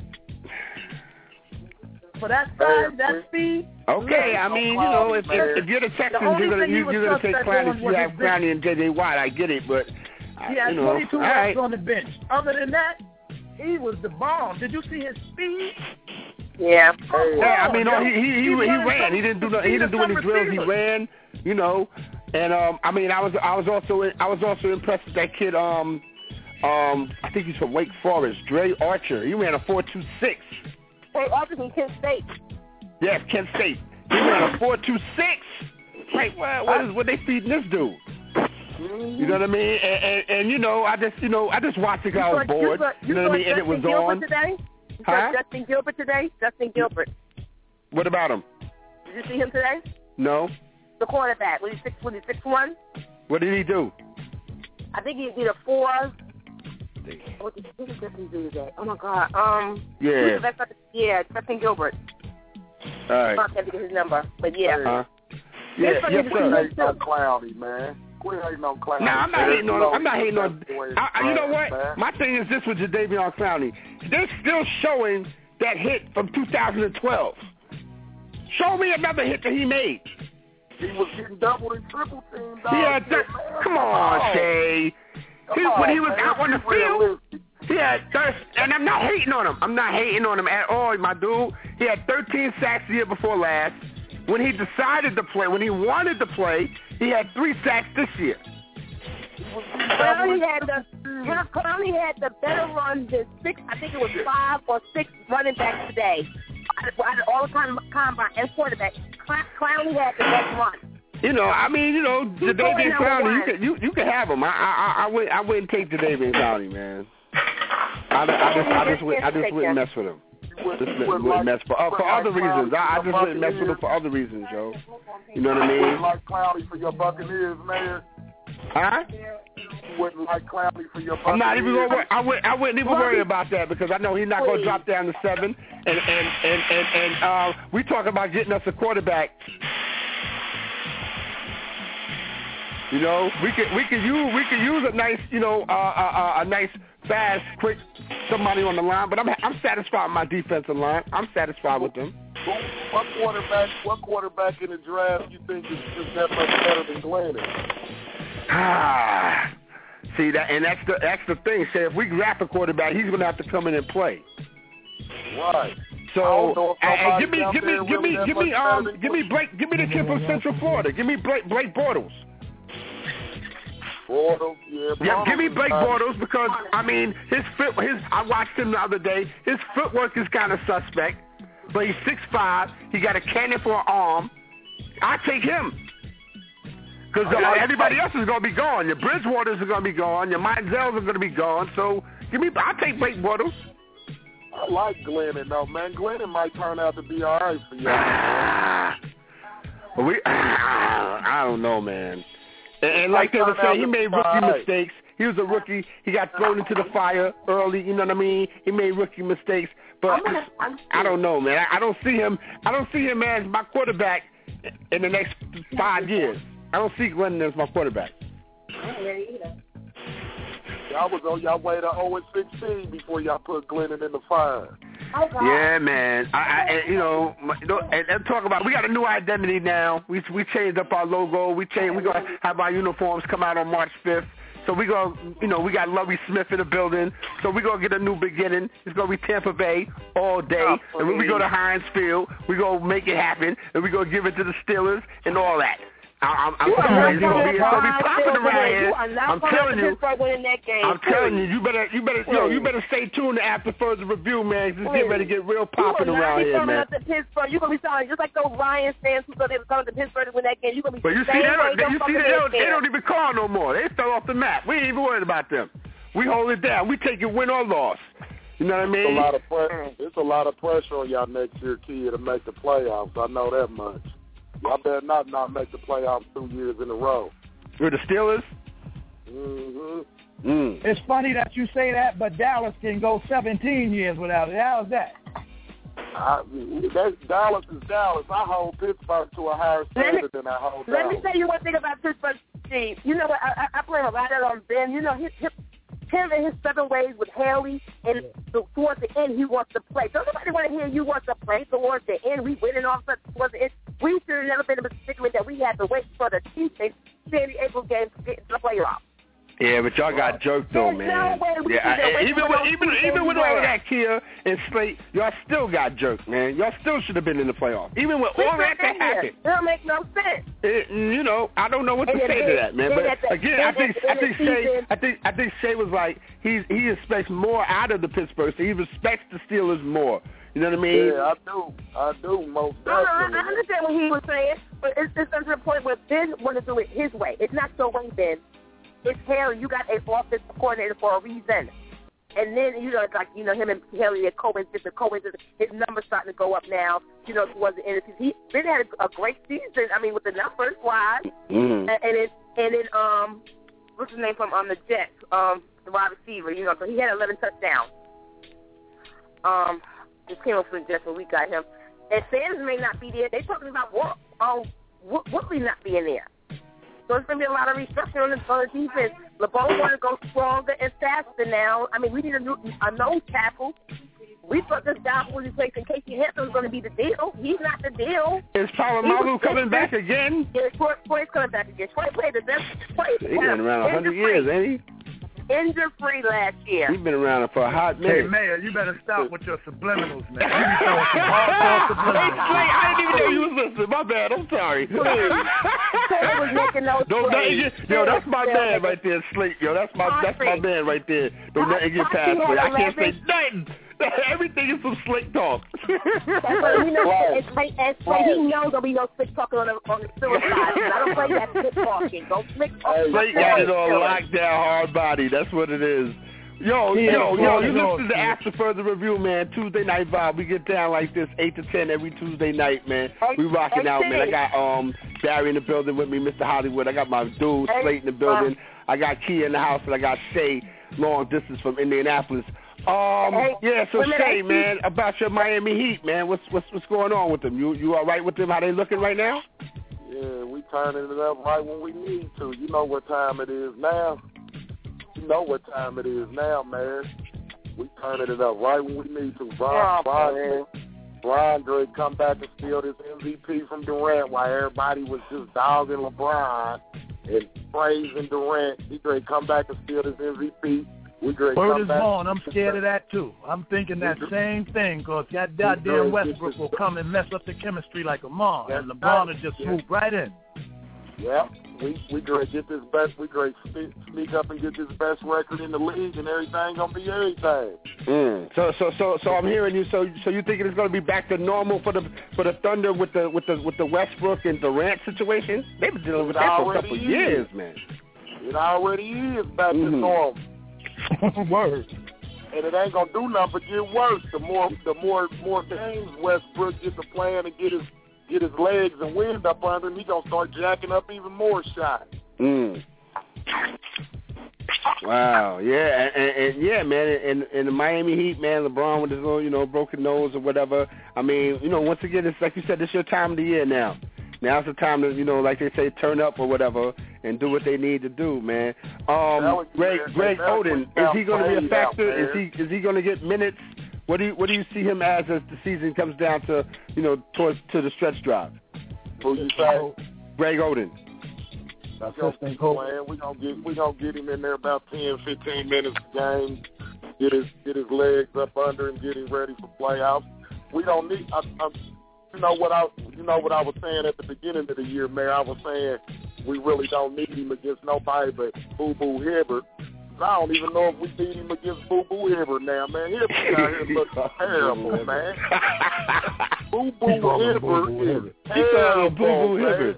For that size, that speed. Okay, I mean, if you're the Texans, you're gonna take Clowney. You have Clowney and J.J. Watt. I get it, but he had 22 reps on the bench. Other than that, he was the bomb. Did you see his speed? Yeah. Yeah, I mean, he ran. He didn't do any drills. He ran. And I mean, I was also impressed with that kid. I think he's from Wake Forest, Dre Archer. He ran a 4.26. Hey, Archer from Kent State. Yes, Kent State. He ran a 4.26. Like, what they feeding this dude? You know what I mean? And I just watched it. I was bored. You know what I mean? And it was on. Today? Justin Gilbert today? Justin Gilbert. What about him? Did you see him today? No. The quarterback. Was he 6'1"? What did he do? I think he did a 4. What did Justin do today? Oh my God. Justin Gilbert. All right. I can't think of his number, but yeah. Yes, sir. No Clowney, man. Quit hating on Clowney. No, I'm not hating on. I'm not hating on. You know what? Man. My thing is this with Jadeveon Clowney. They're still showing that hit from 2012. Show me another hit that he made. He was getting double and triple teamed. Come on, Shay. When he was out on the field, he had and I'm not hating on him. I'm not hating on him at all, my dude. He had 13 sacks the year before last. When he decided to play, when he wanted to play, he had 3 sacks this year. Clowney had the better run than 6. I think it was 5 or 6 running backs today. Out of all the combine and quarterback, Clowney had the best run. Jadeveon Clowney, you can have him. I wouldn't take Jadeveon Clowney, man. I just wouldn't mess with him. Wouldn't mess for other reasons. I just wouldn't mess with him for other reasons, Joe. You know what I mean? You like Clowney for your Buccaneers, man. Huh? You wouldn't like Clowney for your Buccaneers. I'm not even gonna. I wouldn't even worry about that because I know he's not gonna drop down to 7. And we talk about getting us a quarterback. We could use a nice, a nice, fast, quick somebody on the line. But I'm satisfied with my defensive line. I'm satisfied with them. What quarterback in the draft you think is that much better than Glennon? See that, and that's the thing. Say if we draft a quarterback, he's gonna have to come in and play. Right. So give me the kid from Central Florida. Give me Blake Bortles. Give me Blake Bortles because I mean I watched him the other day. His footwork is kind of suspect. but he's 6'5". He got a cannon for an arm. I take him. Because everybody else is going to be gone. Your Bridgewaters are going to be gone. Your Manziels are going to be gone. So, I'll take Blake Bortles. I like Glennon, though, man. Glennon might turn out to be all right for you. But I don't know, man. And like they were saying, he made rookie mistakes. He was a rookie. He got thrown into the fire early, you know what I mean? He made rookie mistakes. But I don't know, man. I don't see him as my quarterback in the next 5 years. I don't see Glennon as my quarterback. Y'all was on y'all way to 0-16 before y'all put Glennon in the fire. Okay. Yeah, man. And talk about, we got a new identity now. We changed up our logo. We're going to have our uniforms come out on March 5th. So we got Lovie Smith in the building. So we're going to get a new beginning. It's going to be Tampa Bay all day. And when we go to Heinz Field, we're going to make it happen. And we're going to give it to the Steelers and all that. I'm telling you, it's gonna be popping around here. I'm telling you. You better stay tuned after further review, man. It's getting ready to get real popping around here, man. You're gonna be sounding just like those Lions fans who thought they were coming to Pittsburgh to win that game. You're gonna be. But you see, they don't even call no more. They fell off the map. We ain't even worried about them. We hold it down. We take it win or loss. You know what I mean? It's a lot of pressure on y'all next year, kid, to make the playoffs. I know that much. Y'all better not make the playoffs 2 years in a row. With the Steelers? Mm-hmm. It's funny that you say that, but Dallas can go 17 years without it. How's that? Dallas is Dallas. I hold Pittsburgh to a higher standard than I hold Dallas. Let me tell you one thing about Pittsburgh, Steve. You know what? I blame a lot of that on Ben. You know, him and his 7 ways with Haley, and towards the end, he wants to play. Don't nobody want to hear you want to play towards the end. We winning off towards the end. We should have never been in a predicament that we had to wait for the Chiefs and San Diego game to get into the playoffs. Yeah, but y'all got jerked though, man. Even with all that, Kia and Slate, y'all still got jerked, man. Y'all still should have been in the playoffs. Even with all that happened. It don't make no sense. I don't know what to say to that, man. But again, I think Shea was like he expects more out of the Pittsburgh, so he respects the Steelers more. You know what I mean? Yeah, I do, most definitely. I understand what he was saying, but it's to the point where Ben wanted to do it his way. It's not your way, Ben. It's Harry. You got an offensive coordinator for a reason. And then, him and Harry and coincidence, his numbers starting to go up now, towards the end of the season. He really had a great season, with the numbers wise. Mm-hmm. And then, what's his name from the Jets, the wide receiver, so he had 11 touchdowns. Just came up from the Jets when we got him. And fans may not be there. They're talking about Woodley not being there. So it's going to be a lot of restructuring on the defense. LeBeau want to go stronger and faster now. We need a nose tackle. We thought this guy was replacing Casey Hampton was going to be the deal. He's not the deal. Is Polamalu coming back again? Yeah, Troy's coming back again. Troy played the best. He's been around 100 years, ain't he? Injury-free last year. He's been around for a hot minute. Hey, Mayor, you better stop with your subliminals, man. You be throwing some hardcore subliminals. I didn't even know you was listening. My bad. I'm sorry. That's my man right there, Slate. That's my man right there. Don't let it get past me. I can't say nothing. Everything is some slick talk. He knows there'll be no slick talking on the Steelers side. I don't play that slick talking. Don't slick talking. Slate got it on lockdown, hard body. That's what it is. Yo, you listen to the After Further Review, man. Tuesday Night Vibe. We get down like this, 8 to 10 every Tuesday night, man. We rocking out, man. I got Barry in the building with me, Mr. Hollywood. I got my dude, Slate, in the building. I got Kia in the house, and I got Shay, long distance from Indianapolis. So Shay, man, about your Miami Heat, man. What's going on with them? You all right with them? How they looking right now? Yeah, we turning it up right when we need to. You know what time it is now. Man. We turning it up right when we need to. Brian Drake come back and steal this MVP from Durant while everybody was just dogging LeBron and praising Durant. Drake come back and steal this MVP. Word is born. I'm scared of that, too. I'm thinking that same thing because that goddamn Westbrook will come and mess up the chemistry like a mom, and LeBron will just swoop right in. Yeah. we great get this best. We great sneak up and get this best record in the league, and everything gonna be everything. So I'm hearing you. So you thinking it's gonna be back to normal for the Thunder with the Westbrook and Durant situation? They've been dealing with that for a couple of years, man. It already is back to normal. Word. And it ain't gonna do nothing but get worse. The more games Westbrook gets to playing and get his legs and wind up under him, he gonna start jacking up even more shots. Wow, yeah, and yeah, man, and the Miami Heat, man, LeBron with his little, broken nose or whatever. I mean, once again, it's like you said, it's your time of the year now. Now's the time to, like they say, turn up or whatever and do what they need to do, man. Greg Oden, is he going to be a factor? Is he going to get minutes? What do you see him as the season comes down to, towards the stretch drive? Who you say? Greg Oden. Assistant coach. We gonna get him in there about 10, 15 minutes a game. Get his legs up under him, get him ready for playoffs. We don't need. You know what I was saying at the beginning of the year, man. I was saying we really don't need him against nobody but Boo Boo Hibbert. I don't even know if we need him against Boo Boo Hibbert now, man. Hibbert out here looking terrible, man. Boo Boo Hibbert is terrible, Boo Boo Hibbert.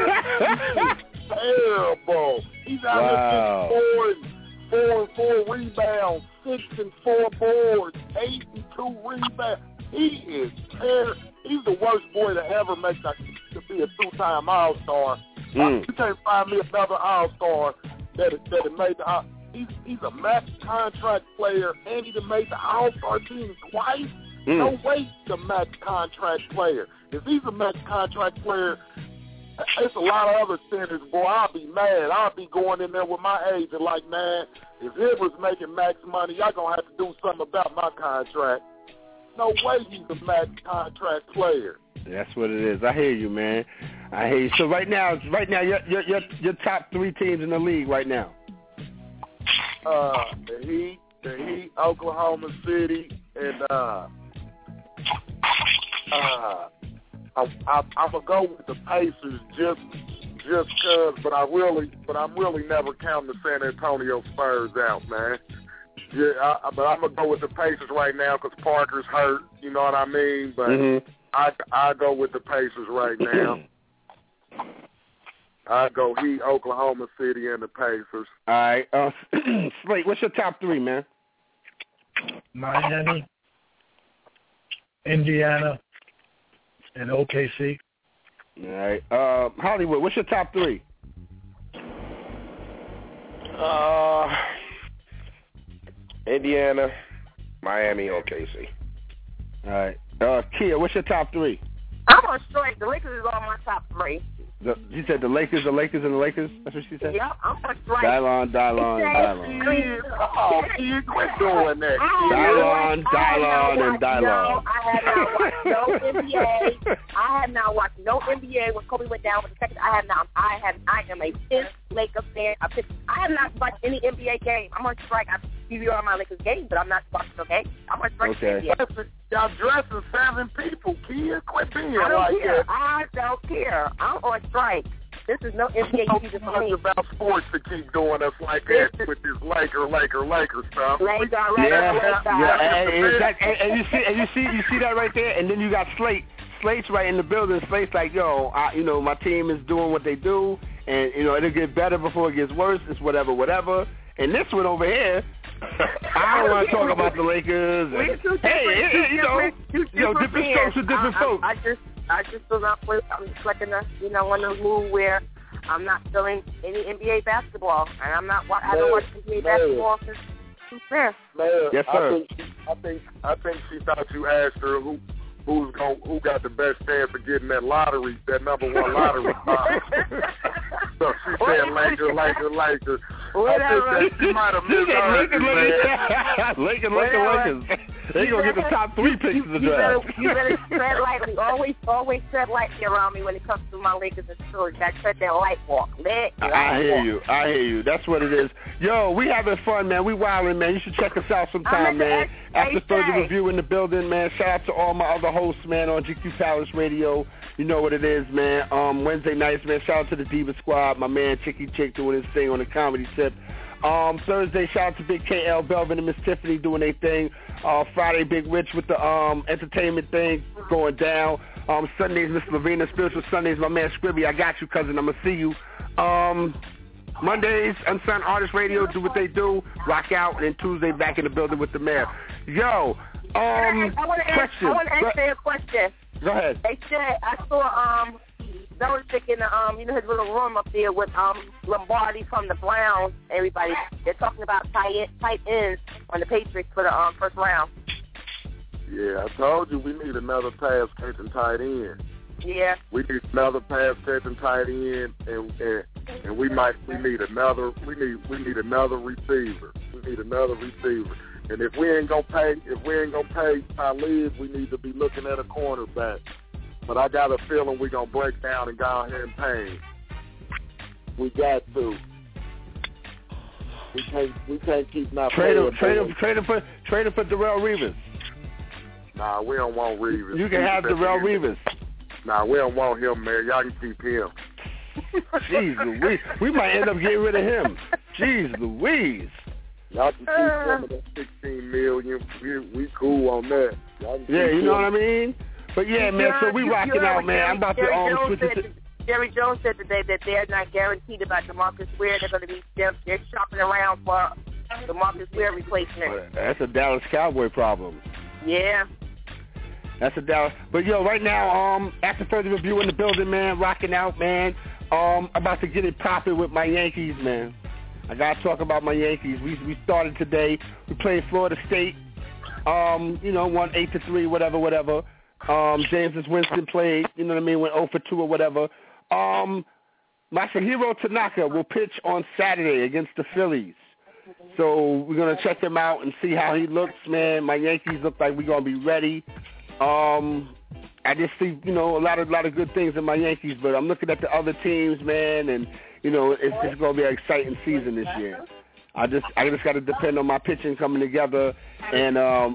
Terrible. He's out here getting 4 rebounds, 6 and 4 boards, 8 and 2 rebounds. He is terrible. He's the worst boy to ever make to be a 2-time All-Star. You can't find me another All-Star that made the. He's a max contract player, and he made the All-Star team twice. No way he's a max contract player. If he's a max contract player, it's a lot of other centers, boy. I'll be mad. I'll be going in there with my agent like, man, if Hibbert's making max money, y'all going to have to do something about my contract. No way he's a max contract player. That's what it is. I hear you, man. I hear you. So right now, your top 3 teams in the league right now. The Heat, Oklahoma City, and I'm gonna go with the Pacers just cause, but I'm really never counting the San Antonio Spurs out, man. Yeah, but I'm gonna go with the Pacers right now because Parker's hurt. You know what I mean? But I go with the Pacers right now. I go Heat, Oklahoma City, and the Pacers. All right, Slate, what's your top 3, man? Miami, Indiana, and OKC. All right, Hollywood, what's your top 3? Indiana, Miami, OKC. All right, Kia, what's your top 3? I'm on strike. The Lakers is on my top 3. You said the Lakers, and the Lakers? That's what she said? Yeah, I'm on strike. Dylon. Quit doing that. Dylon, and Dylon. No, I have not watched no NBA. I have not watched no NBA when Kobe went down with the second. I am a Pitt Lakers fan. I have not watched any NBA game. I'm on strike. I DVR my Lakers game, but I'm not watching, okay? I'm on strike. Okay. Y'all dressing 7 people, kid. Quit being I don't like care. that. I don't care. I'm on strike. This is no NBA season for me. It's about sports to keep doing us like that with this Laker stuff. And you see that right there, and then you got Slate. Slate's right in the building. Slate's like, my team is doing what they do, and it'll get better before it gets worse. It's whatever. And this one over here, I don't want to talk about the Lakers. Different strokes for different folks. I just feel that way. I'm just like in a one of those moves where I'm not feeling any NBA basketball, and I'm not. I haven't watched NBA basketball since there. Yes, sir. I think she thought you asked her who got the best chance of getting that number 1 lottery spot. So she said Lakers. Whatever. I think that she might have misheard you, man. Lakers. They gonna get the top 3 picks of the draft. You better tread lightly. Always tread lightly around me when it comes to my Lakers and Spurs. I tread that light walk. I hear you. That's what it is. Yo, we having fun, man. We wilding, man. You should check us out sometime, man. After further review in the building, man. Shout out to all my other hosts, man, on GQ Palace Radio. You know what it is, man. Wednesday nights, man. Shout out to the Diva Squad. My man Chicky Chick doing his thing on the comedy tip. Thursday, shout out to Big KL, Belvin, and Miss Tiffany doing their thing. Friday, Big Rich with the entertainment thing going down. Sundays, Miss Lavina. Spiritual Sundays, my man Scribby. I got you, cousin. I'm going to see you. Mondays, Unsigned Artist Radio, do what they do. Rock out. And then Tuesday, back in the building with the mayor. Yo, I want to ask you a question. Go ahead. They said, I saw Belichick in the, his little room up there with Lombardi from the Browns. Everybody, they're talking about tight ends on the Patriots for the first round. Yeah, I told you we need another pass catching tight end. Yeah. We need another pass catching tight end, and we need another receiver. We need another receiver. And if we ain't gonna pay Talib, we need to be looking at a cornerback. But I got a feeling we're gonna break down and go ahead and pay. We got to. We can't keep not trade him for Darrelle Revis. Nah, we don't want Revis. You can have Darrelle Revis. Nah, we don't want him, man. Y'all can keep him. Jeez Louise. We might end up getting rid of him. Jeez Louise. Y'all can keep some of that $16 million. We cool on that. Yeah, you know what I mean? But yeah, man, so we rocking out, man. I'm about to switch it to... Jerry Jones said today that they're not guaranteed about DeMarcus Ware. They're going to be they're shopping around for DeMarcus Ware replacement. That's a Dallas Cowboy problem. Yeah. That's a Dallas. But yo, right now, after further review in the building, man, rocking out, man. About to get it popping with my Yankees, man. I gotta talk about my Yankees. We started today. We played Florida State. Won 8-3, whatever. James Winston played, you know what I mean, went 0 for 2 or whatever. Masahiro Tanaka will pitch on Saturday against the Phillies. So we're going to check him out and see how he looks, man. My Yankees look like we're going to be ready. I just see, a lot of good things in my Yankees, but I'm looking at the other teams, man, and, it's just going to be an exciting season this year. I just got to depend on my pitching coming together and, us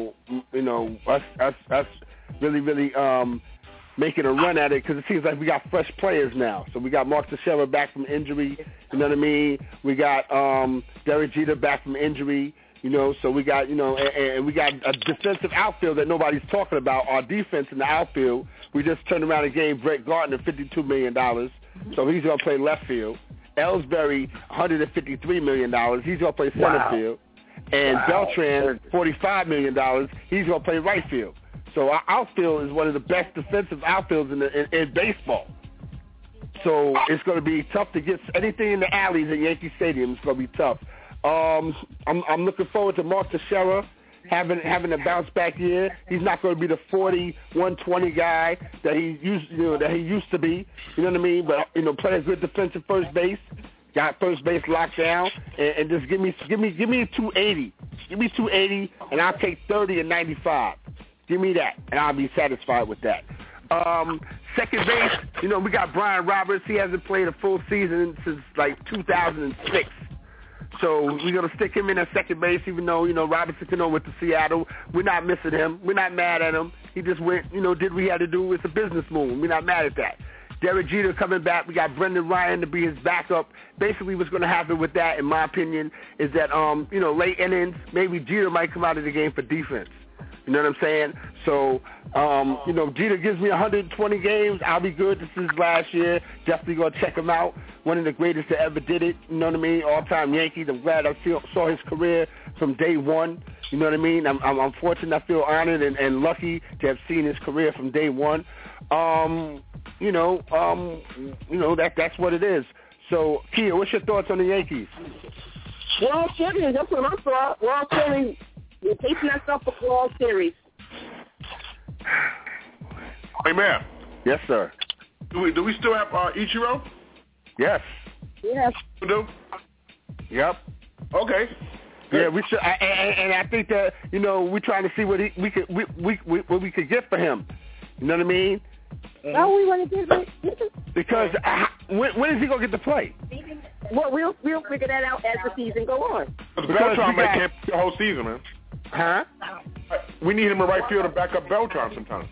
really making a run at it because it seems like we got fresh players now. So we got Mark Teixeira back from injury, you know what I mean? We got Derek Jeter back from injury, so we got, and we got a defensive outfield that nobody's talking about. Our defense in the outfield, we just turned around and gave Brett Gardner $52 million, so he's going to play left field. Ellsbury, $153 million, he's going to play center field. And Beltran, $45 million, he's going to play right field. So our outfield is one of the best defensive outfields in baseball. So it's going to be tough to get anything in the alleys at Yankee Stadium. It's going to be tough. I'm looking forward to Mark Teixeira having a bounce back year. He's not going to be the 40-120 guy that he used to be. You know what I mean? But play a good defensive first base. Got first base locked down, and just give me 280. Give me 280, and I'll take 30 and 95. Give me that, and I'll be satisfied with that. Second base, we got Brian Roberts. He hasn't played a full season since, 2006. So we're going to stick him in at second base, even though, Robinson went to Seattle. We're not missing him. We're not mad at him. He just went, did what he had to do. It's a business move. We're not mad at that. Derek Jeter coming back. We got Brendan Ryan to be his backup. Basically what's going to happen with that, in my opinion, is that, late innings, maybe Jeter might come out of the game for defense. You know what I'm saying? So, Jeter gives me 120 games. I'll be good. This is last year. Definitely going to check him out. One of the greatest that ever did it. You know what I mean? All-time Yankees. I'm glad I saw his career from day one. You know what I mean? I'm fortunate. I feel honored and lucky to have seen his career from day one. That's what it is. So, Kia, what's your thoughts on the Yankees? World Series. That's what I thought. World Series. We're pacing ourselves for World Series. Hey, man. Yes, sir. Do we still have Ichiro? Yes. Yes. We do? Yep. Okay. Yeah, we should, and I think that we're trying to see what we could get for him. You know what I mean? No, we want to get it because when is he gonna get to play? Well, we'll figure that out as the season go on. Beltran can't play the whole season, man. Huh? We need him in right field to back up Beltran sometimes.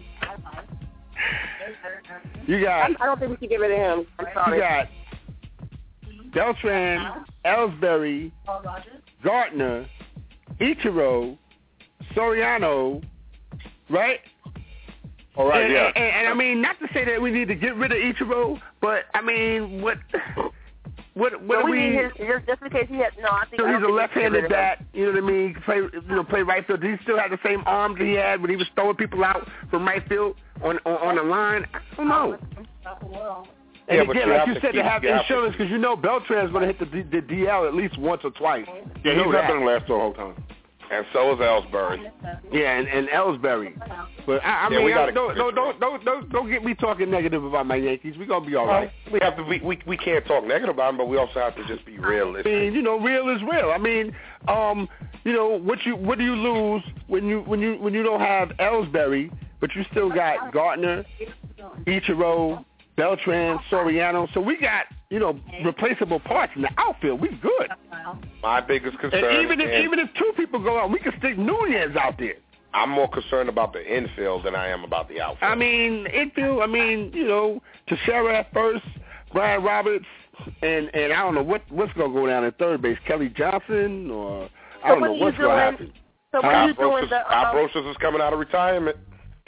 You got. I don't think we should get rid of him. I'm sorry. You got Beltran, Ellsbury, Gardner, Ichiro, Soriano, right? All right, yeah. And I mean, not to say that we need to get rid of Ichiro, but I mean, what we need his, just in case he has. No, I think so he's a left-handed bat. You know what I mean? Play right field. Does he still have the same arms he had when he was throwing people out from right field on the line? I don't know. And again, like you said, to have insurance because Beltran's going to hit the DL at least once or twice. Yeah, he's not going to last the whole time. And so is Ellsbury. Yeah, and Ellsbury. But I mean, don't get me talking negative about my Yankees. We're gonna be all right. We have to. We can't talk negative about them, but we also have to just be realistic. I mean, real is real. I mean, what do you lose when you don't have Ellsbury, but you still got Gardner, Ichiro, Beltran, Soriano. So we got replaceable parts in the outfield. We good. My biggest concern. And even if two people go out, we can stick Nunez out there. I'm more concerned about the infield than I am about the outfield. I mean, infield. I mean, Teixeira at first, Brian Roberts, and I don't know what's going to go down at third base. Kelly Johnson, or I don't know what's going to happen. So what are you doing? Brocious is coming out of retirement.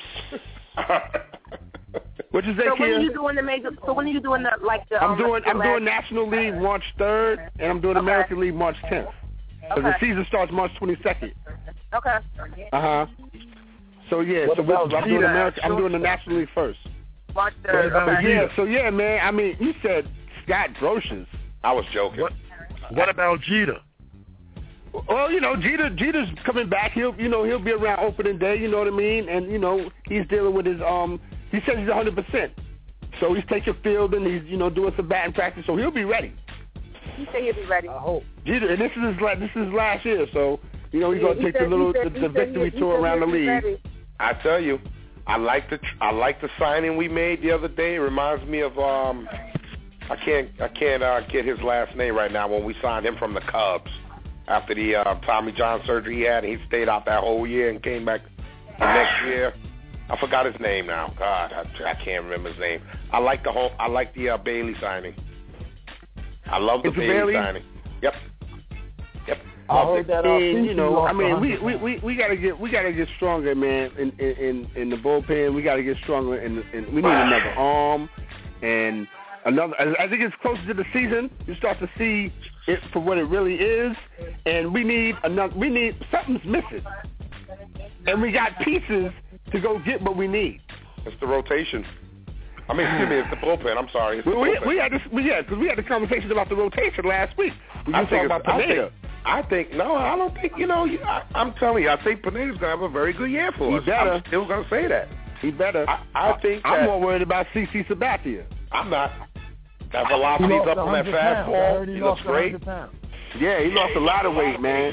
What you say, So when are you doing the major? So when are you doing the I'm doing National League March 3rd, and I'm doing American League March 10th. So the season starts March 22nd. Okay. So yeah, I'm doing I'm doing the National League first. March 3rd. Yeah. So yeah, man. I mean, you said Scott Brocious. I was joking. What about Jeter? Well, Jeter's coming back. He'll be around opening day. You know what I mean? And he's dealing with his He says he's 100%. So he's taking field and he's doing some batting practice. So he'll be ready. He said he'll be ready. I hope. Jeter, and this is last year. So he's going to take the victory tour around the league. Ready. I tell you, I like the signing we made the other day. It reminds me of I can't get his last name right now. When we signed him from the Cubs after the Tommy John surgery he had, and he stayed out that whole year and came back the next year. I forgot his name now. God, I can't remember his name. I like the Bailey signing. I love the Bailey signing. Yep. I heard that. I mean, we gotta get stronger, man. In the bullpen, we gotta get stronger, and we need another arm and another. As it gets closer to the season, you start to see it for what it really is, and we need something's missing, and we got pieces to go get what we need. It's the rotation. I mean, excuse me, it's the bullpen. I'm sorry. We had the conversation about the rotation last week. We were talking about Pineda. I don't think, I'm telling you, I think Pineda's going to have a very good year for us. He better. I'm still going to say that. He better. I think I'm more worried about CC Sabathia. I'm not. That velocity's up on that fastball. He looks great. Yeah, he lost a lot of weight, man.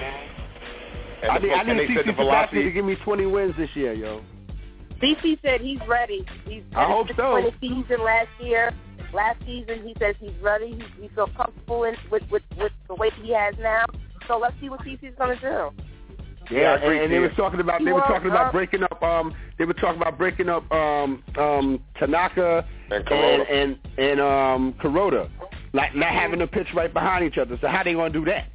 I need CC Sabathia to give me 20 wins this year, yo. CC said he's ready. I hope so. For the season last season, he says he's ready. He feels comfortable with the weight he has now. So let's see what CC's going to do. Yeah, and they were talking about breaking up. They were talking about breaking up Tanaka and Kuroda, like not having them pitch right behind each other. So how they going to do that?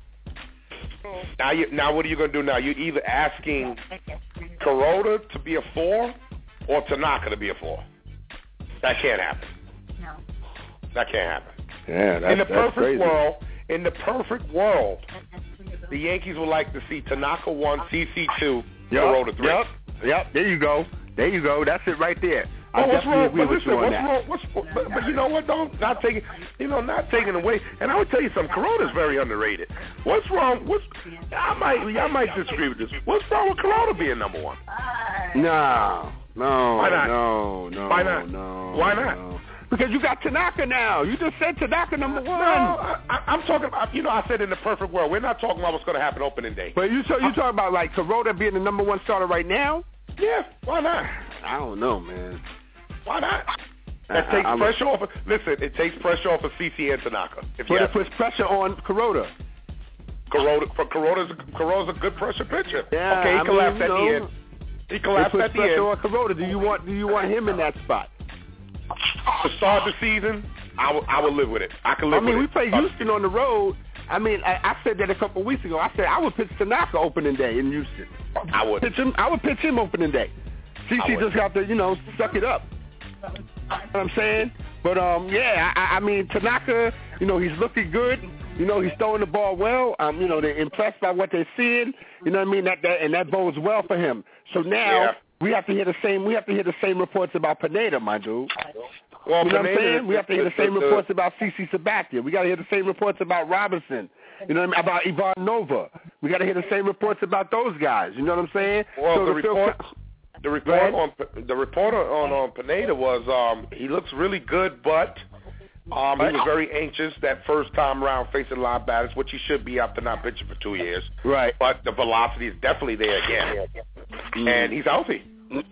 Now what are you going to do now? You're either asking Kuroda to be a 4 or Tanaka to be a 4. That can't happen. No. That can't happen. Yeah, that's crazy. In the perfect world, the Yankees would like to see Tanaka 1, CC 2, Kuroda 3. Yep. There you go. That's it right there. But you know what, though? Not taking away. And I would tell you something. Kuroda's very underrated. What's wrong? I might disagree with this. What's wrong with Kuroda being number 1? No. Why not? No. Why not? No. Why not? Because you got Tanaka now. You just said Tanaka number 1. No, I'm talking about, I said in the perfect world. We're not talking about what's going to happen opening day. But you talking about, like, Kuroda being the number 1 starter right now? Yeah, why not? I don't know, man. Why not? That takes pressure off. Listen, it takes pressure off of CC and Tanaka. But it puts pressure on Kuroda. Kuroda's a good pressure pitcher. Yeah, okay, he collapsed at the end. He collapsed at the end. On Kuroda. Do you want him in that spot? To start the season, I would live with it. I can live with it. We played Houston on the road. I said that a couple of weeks ago. I said I would pitch Tanaka opening day in Houston. I would pitch him opening day. CC just got to, suck it up. You know what I'm saying? But, Tanaka, he's looking good. He's throwing the ball well. They're impressed by what they're seeing. You know what I mean? That bodes well for him. So now we have to hear the same reports about Pineda, my dude. Well, you know what I'm saying? We have to hear the same reports about CC Sabathia. We got to hear the same reports about Robinson. You know what I mean? About Ivan Nova. We got to hear the same reports about those guys. You know what I'm saying? Well, so the report on Pineda was he looks really good, but he was very anxious that first time around facing live batters, which he should be after not pitching for 2 years. Right. But the velocity is definitely there again, and he's healthy.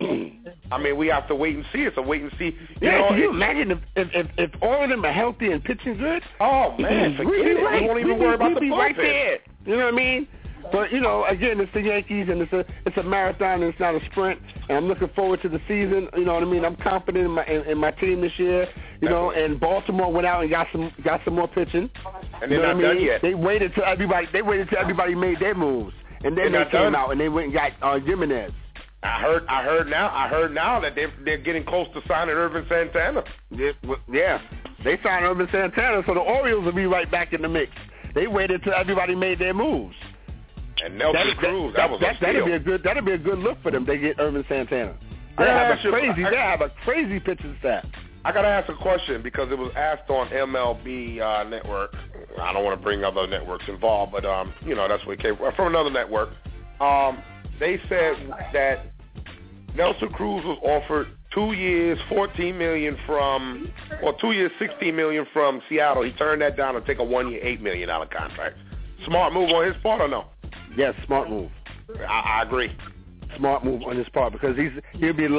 We have to wait and see. It's a wait and see. Can you imagine if all of them are healthy and pitching good? Oh man, forget it. We won't even worry about the bullpen. Right there. You know what I mean? But again, it's the Yankees, and it's a marathon, and it's not a sprint. And I'm looking forward to the season. You know what I mean? I'm confident in my team this year. And Baltimore went out and got some more pitching. And they're not done yet. They waited till everybody made their moves, and then they came out and they went and got Jimenez. I heard now that they're getting close to signing Irvin Santana. Yeah, they signed Irvin Santana, so the Orioles will be right back in the mix. They waited till everybody made their moves. And Nelson Cruz, that'd be a good look for them. They get Irvin Santana. They have a crazy pitching staff. I gotta ask a question because it was asked on MLB Network. I don't want to bring other networks involved, but that's where it came from another network. They said that Nelson Cruz was offered 2 years, $14 million from, or 2 years, $16 million from Seattle. He turned that down to take a 1 year, $8 million contract. Smart move on his part or no? Yes, smart move. I agree. Smart move on his part because he'll be a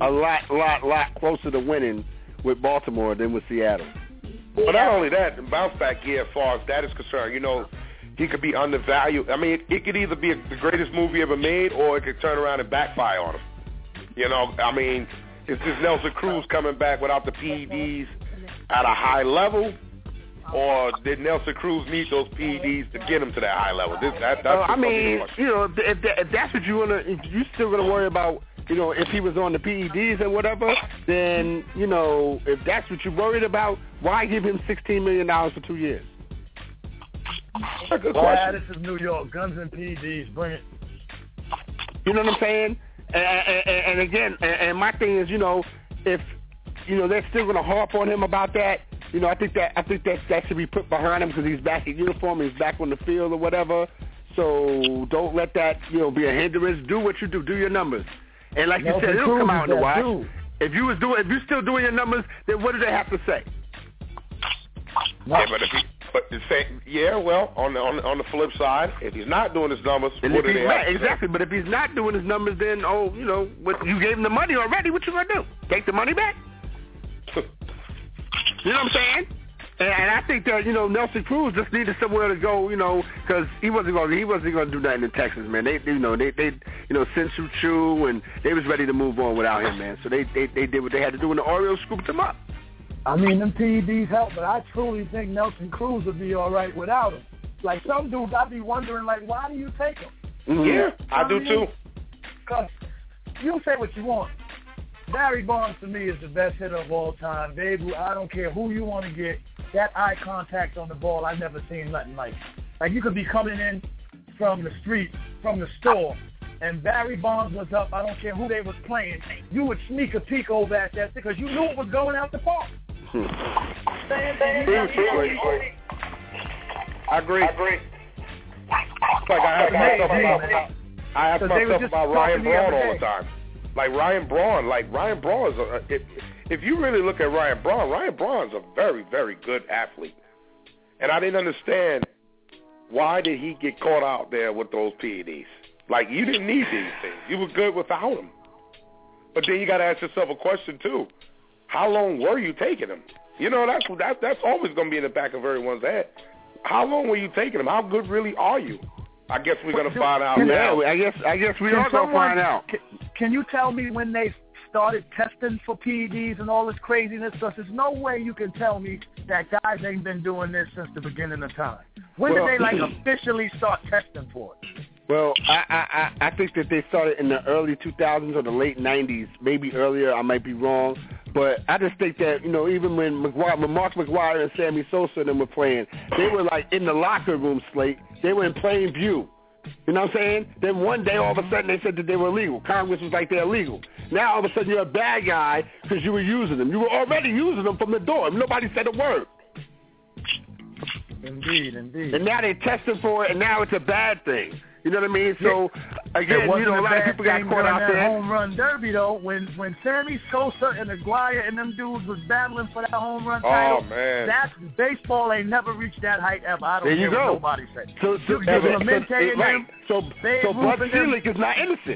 lot closer to winning with Baltimore than with Seattle. But not only that, the bounce back year, as far as that is concerned, he could be undervalued. It could either be the greatest move he ever made, or it could turn around and backfire on him. Is this Nelson Cruz coming back without the PEDs at a high level, or did Nelson Cruz need those PEDs to get him to that high level? If that's what you want to, if you're still going to worry about, if he was on the PEDs and whatever, then, if that's what you're worried about, why give him $16 million for 2 years? Good question. This is New York. Guns and PEDs, bring it. You know what I'm saying? And again, and my thing is, if they're still going to harp on him about that, I think that should be put behind him because he's back in uniform, he's back on the field or whatever. So don't let that be a hindrance. Do what you do. Do your numbers. And like you said, it'll come out in the watch. If you're still doing your numbers, then what do they have to say? Yeah, on the flip side, if he's not doing his numbers, what do they have to exactly. Say? But if he's not doing his numbers, then what, you gave him the money already. What you gonna do? Take the money back? You know what I'm saying? And I think that Nelson Cruz just needed somewhere to go, because he wasn't going to do nothing in Texas, man. They sent Chu, and they was ready to move on without him, man. So they did what they had to do, and the Orioles scooped him up. Them PEDs help, but I truly think Nelson Cruz would be all right without him. Like some dudes, I'd be wondering, why do you take him? Mm-hmm. Yeah, I do too. Because you say what you want. Barry Bonds, to me, is the best hitter of all time. Babe, I don't care who you want to get. That eye contact on the ball, I've never seen nothing like it. Like, you could be coming in from the street, from the store, and Barry Bonds was up. I don't care who they was playing. You would sneak a peek over at that because you knew it was going out the park. I agree. It's like I ask myself about Ryan Braun all the time. Like Ryan Braun. If you really look at Ryan Braun's a very, very good athlete. And I didn't understand why did he get caught out there with those PEDs. Like, you didn't need these things. You were good without them. But then you got to ask yourself a question, too. How long were you taking them? You know, that's always going to be in the back of everyone's head. How long were you taking them? How good really are you? I guess we're going to find out now. I guess we are going to find out. Can you tell me when they started testing for PEDs and all this craziness? Because there's no way you can tell me that guys ain't been doing this since the beginning of time. When did they officially start testing for it? Well, I think that they started in the early 2000s or the late 90s, maybe earlier. I might be wrong. But I just think that, even when Mark McGwire and Sammy Sosa and them were playing, they were in the locker room slate. They were in plain view. You know what I'm saying? Then one day, all of a sudden, they said that they were illegal. Congress was like, they're illegal. Now, all of a sudden, you're a bad guy because you were using them. You were already using them from the door. Nobody said a word. Indeed. And now they're testing for it, and now it's a bad thing. You know what I mean? So, again, a lot of people got caught out there. Home run derby, though, when Sammy Sosa and Aguirre and them dudes was battling for that home run title, that's baseball ain't never reached that height ever. I don't care what nobody says. So Bud Selig is not innocent.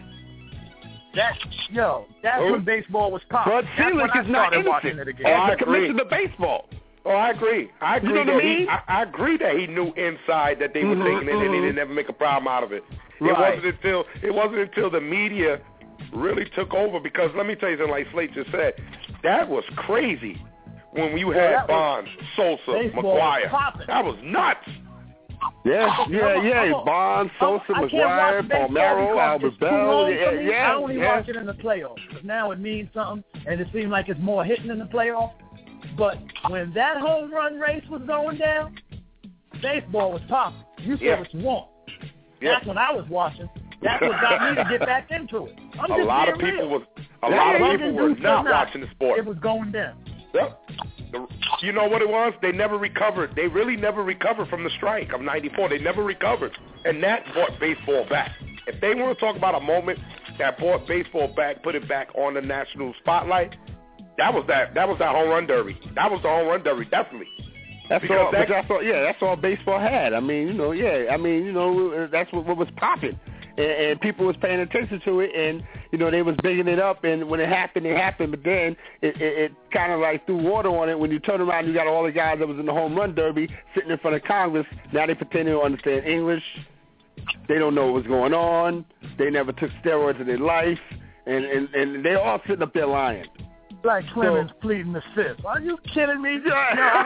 That's when baseball was popping. Bud Selig is not innocent. As the commissioner of baseball. Oh, I agree. You know what I mean? I agree that he knew inside that they were taking it and they didn't ever make a problem out of it. Right. It wasn't until the media really took over, because let me tell you something, like Slate just said, that was crazy when you had Bonds, Sosa, McGwire. That was nuts. Yeah. Bonds, Sosa, McGwire, Palmeiro, Albert Bell. I only watch it in the playoffs, because now it means something, and it seems like it's more hitting in the playoffs. But when that home run race was going down, baseball was popping. You said what you want. That's when I was watching. That's what got me to get back into it. A lot of people were not watching the sport. It was going down. Yep. You know what it was? They never recovered. They really never recovered from the strike of '94. They never recovered. And that brought baseball back. If they want to talk about a moment that brought baseball back, put it back on the national spotlight, that was that home run derby. That was the home run derby, definitely. That's all baseball had. That's what was popping. And people was paying attention to it, and, they was bigging it up, and when it happened, but then it kind of threw water on it. When you turn around, you got all the guys that was in the home run derby sitting in front of Congress. Now they pretend they don't understand English. They don't know what's going on. They never took steroids in their life, and they all sitting up there lying. Like Clemens pleading the fifth. Are you kidding me? But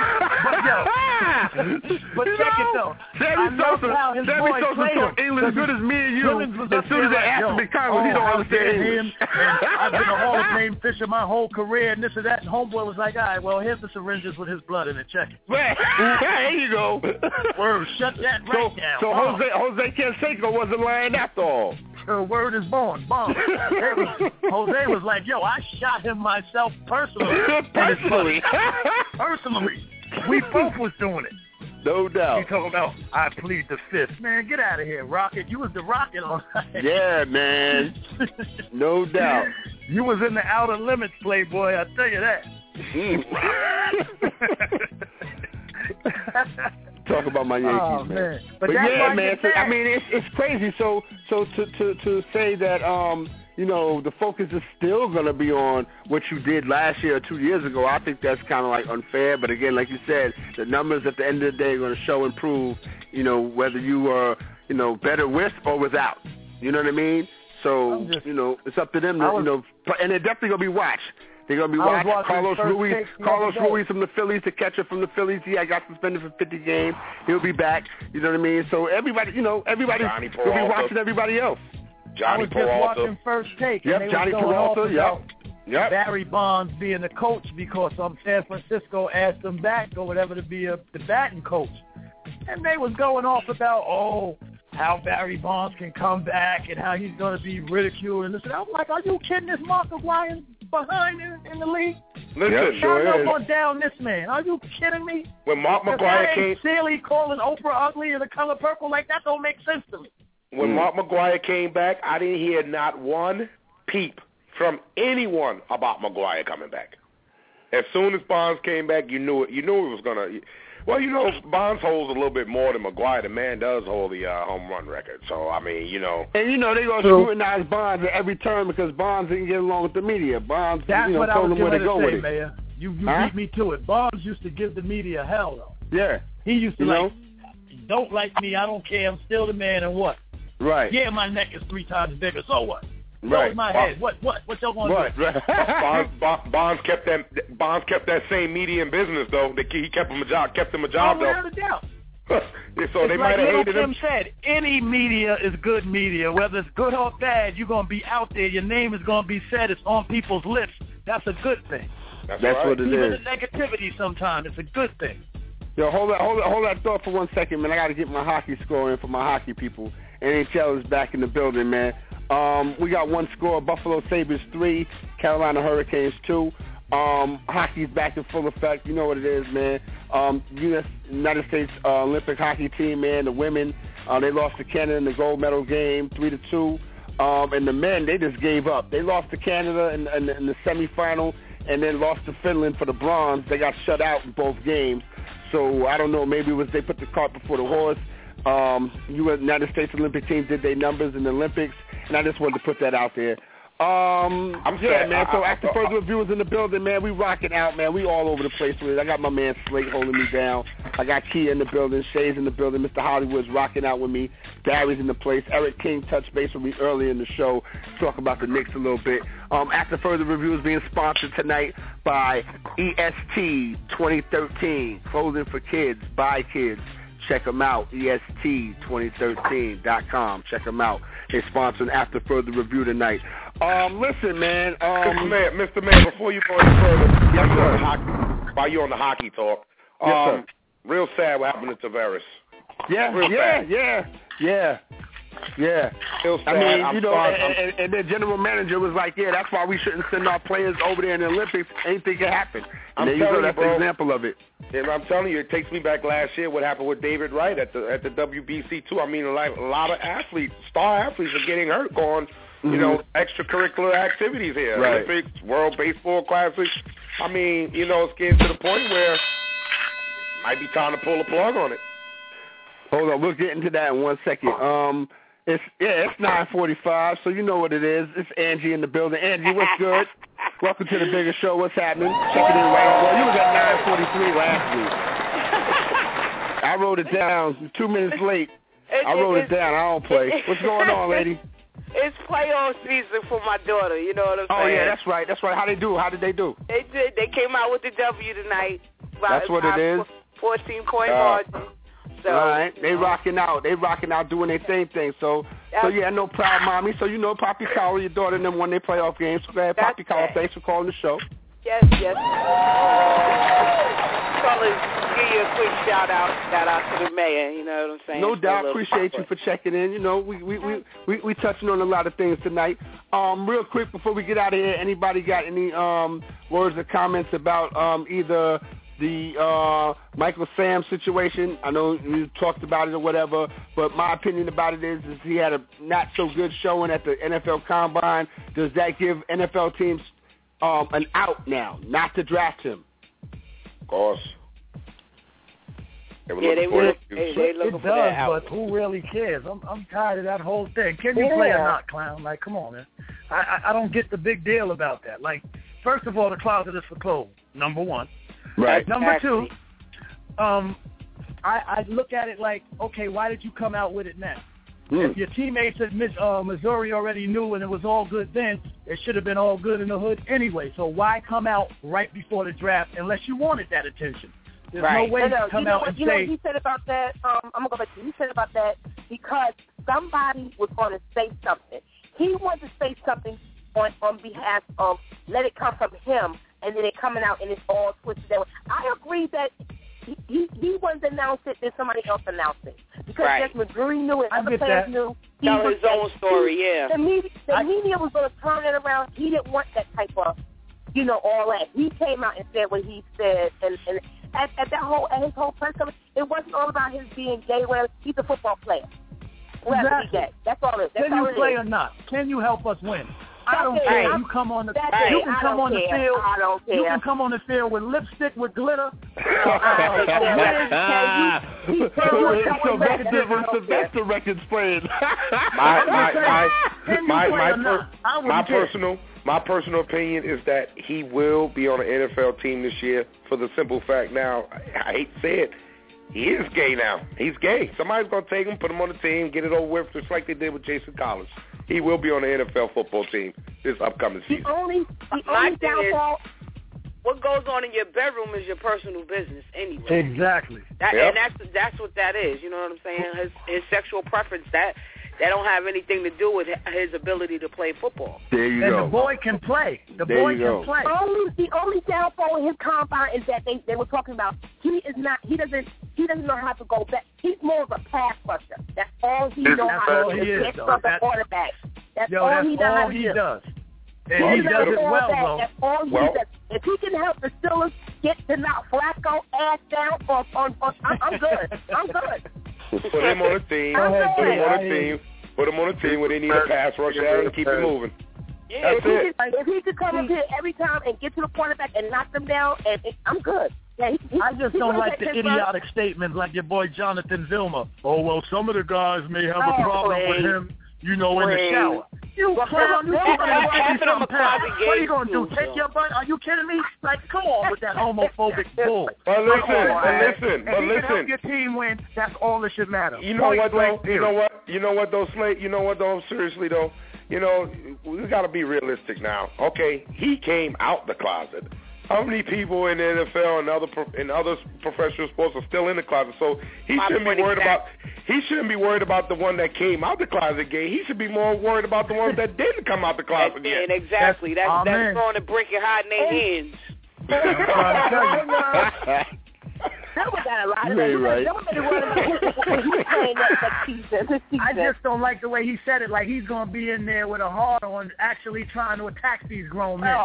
check it though. Sammy Sosa talk English as good as me and you. As soon as they ask him to Congress, he don't understand English. I've been a Hall of Fame fisher my whole career, and this and that. And homeboy was like, all right, well, here's the syringes with his blood in it. Check it. There you go. Word, shut that down. So Jose Canseco wasn't lying after all. Word is born. Bomb. Jose was like, yo, I shot him myself personally. Personally. We both was doing it. No doubt. He talking about, I plead the fifth. Man, get out of here, Rocket. You was the Rocket on that. Yeah, man. No doubt. You was in the outer limits, Playboy, I tell you that. Talk about my Yankees, man. But yeah, man. So, I mean, it's crazy. So to say that the focus is still going to be on what you did last year or 2 years ago, I think that's kind of unfair. But again, like you said, the numbers at the end of the day are going to show and prove, whether you are, better with or without. You know what I mean? So, it's up to them to, and they're definitely going to be watched. They're going to be watching Carlos Ruiz from the Phillies, the catcher from the Phillies. He got suspended for 50 games. He'll be back. You know what I mean? So everybody's going to be watching everybody else. Johnny Peralta. I was just watching First Take. Yep, Johnny Peralta. Yep. Barry Bonds being the coach because San Francisco asked him back or whatever to be the batting coach. And they was going off about, how Barry Bonds can come back and how he's going to be ridiculed and this and that. I'm like, are you kidding? This Mark McGwire behind in the league? Listen, I'm going down this man. Are you kidding me? When Mark McGwire came, silly calling Oprah ugly and the color purple, that don't make sense to me. When Mark McGwire came back, I didn't hear not one peep from anyone about Maguire coming back. As soon as Bonds came back, you knew it. You knew it was going to. Well, you know, Bonds holds a little bit more than Maguire. The man does hold the home run record. So, I mean, you know. And, you know, they're going to scrutinize Bonds at every turn because Bonds didn't get along with the media. Bonds, That's you know, what told them where to go with it. Mayor. You beat me to it. Bonds used to give the media hell, though. Yeah. He used to don't like me, I don't care, I'm still the man, and what? Right. Yeah, my neck is 3 times bigger, so what? Right. My head. What y'all gonna do? Right. Bonds kept that same media in business though. He kept him a job. Though. Without a doubt. So they might have hated him. Tim said, any media is good media. Whether it's good or bad, you're gonna be out there. Your name is gonna be said. It's on people's lips. That's a good thing. That's right. What it Even is. the negativity sometimes, it's a good thing. Yo, hold that thought for 1 second, man. I got to get my hockey score in for my hockey people. NHL is back in the building, man. We got one score, Buffalo Sabres 3, Carolina Hurricanes 2. Hockey's back in full effect. You know what it is, man. United States Olympic hockey team, man, the women, they lost to Canada in the gold medal game, 3-2. And the men, they just gave up. They lost to Canada in the semifinal and then lost to Finland for the bronze. They got shut out in both games. So I don't know, maybe it was they put the cart before the horse. United States Olympic team did their numbers in the Olympics, and I just wanted to put that out there. Man. So after further review is in the building, man, we rocking out, man. We all over the place with it. I got my man Slate holding me down. I got Kia in the building, Shay's in the building, Mr. Hollywood's rocking out with me. Barry's in the place. Eric King touched base with me earlier in the show, talk about the Knicks a little bit. After further review is being sponsored tonight by EST 2013, clothing for kids, by kids. Check them out, EST2013.com. Check them out. They're sponsoring After Further Review tonight. Listen, man. Mr. Mayor, before you go any further, while you're on the hockey talk, yes, sir. Real sad what happened to Tavares. Yeah. Real sad. I mean, and their general manager was like, yeah, that's why we shouldn't send our players over there in the Olympics. Anything can happen. And there you go. That's an example of it. And I'm telling you, it takes me back last year. What happened with David Wright at the WBC too? I mean, a lot of athletes, star athletes, are getting hurt going, extracurricular activities here, right. Olympics, World Baseball Classic. I mean, it's getting to the point where it might be time to pull the plug on it. Hold on, we'll get into that in 1 second. It's 9:45, so you know what it is. It's Angie in the building. Angie, what's good? Welcome to the bigger show. What's happening? Check it in right on. Well, you was at 9:43 last week. I wrote it down 2 minutes late. I wrote it down. I don't play. What's going on, lady? It's playoff season for my daughter. You know what I'm saying? Oh yeah, that's right. How they do? How did they do? They did. They came out with the W tonight. That's what it is. 14-point margin. So, all right, they rocking out. Doing their same thing. So yeah, no problem, mommy. So Poppy Collar, your daughter, and them won their playoff games. So glad Poppy Collar. Thanks for calling the show. Yes. Callers, give you a quick shout out to the mayor. You know what I'm saying? No doubt. Appreciate you for checking in. We touching on a lot of things tonight. Real quick before we get out of here, anybody got any words or comments about either the Michael Sam situation? I know you talked about it or whatever, but my opinion about it is he had a not so good showing at the NFL Combine. Does that give NFL teams an out now, not to draft him? Of course. They looking for that out. But who really cares? I'm tired of that whole thing. Can you play or not, clown? Like, come on, man. I don't get the big deal about that. Like, first of all, the closet is for clothes, number one. Right. Number two, I look at it like, okay, why did you come out with it now? If your teammates at Missouri already knew and it was all good then, it should have been all good in the hood anyway. So why come out right before the draft unless you wanted that attention? There's no way to come out and say. You know what he said about that? I'm going to go back to you. He said about that because somebody was going to say something. He wanted to say something on behalf of let it come from him, and then it coming out and it's all twisted that way. I agree that he wanted to announce it, then somebody else announced it. Because Desmond Drury knew it, other players knew. Tell his own story, The media was going to turn it around. He didn't want that type of, all that. He came out and said what he said, and at his whole press conference, it wasn't all about his being gay. Well, he's a football player. Exactly. That's all it is. Can you play or not? Can you help us win? I don't care. You come on the you can come on the field. I don't care. You can come on the field with lipstick with glitter. That's the record spread. My personal opinion is that he will be on an NFL team this year for the simple fact. Now, I hate to say it, he is gay now. He's gay. Somebody's going to take him, put him on the team, get it over with, just like they did with Jason Collins. He will be on the NFL football team this upcoming season. The only downfall. What goes on in your bedroom is your personal business anyway. Exactly. And that's what that is. You know what I'm saying? His sexual preference, that don't have anything to do with his ability to play football. There you go. And the boy can play. The boy can play. The only downfall in his combine is that they were talking about he doesn't know how to go back. He's more of a pass rusher. That's all he knows how to do. Get from the quarterback. That's all he does. And he does it well, though. That's all he does. If he can help the Steelers get to knock Flacco ass down, I'm good. I'm good. Put him on a team. Put him on a team where they need a pass rusher and keep it moving. Yeah, if he could come up here every time and get to the quarterback and knock them down, I'm good. Yeah, I just don't like the idiotic statements like your boy Jonathan Vilma. Oh, well, some of the guys may have a problem with him, in the shower. What are you going to do, take your butt? Are you kidding me? Like, come on with that homophobic bull. But listen. If your team win, that's all that should matter. You know what, though, Slate? You know what, though? Seriously, though, we got to be realistic now. Okay, he came out the closet. How many people in the NFL and other professional sports are still in the closet? So he shouldn't be worried about. He shouldn't be worried about the one that came out the closet gay. He should be more worried about the ones that didn't come out the closet gay. And exactly, that's throwing a brick and hiding their hands. Someone got a lot of that. Right. I just don't like the way he said it. Like he's going to be in there with a hard on, actually trying to attack these grown men.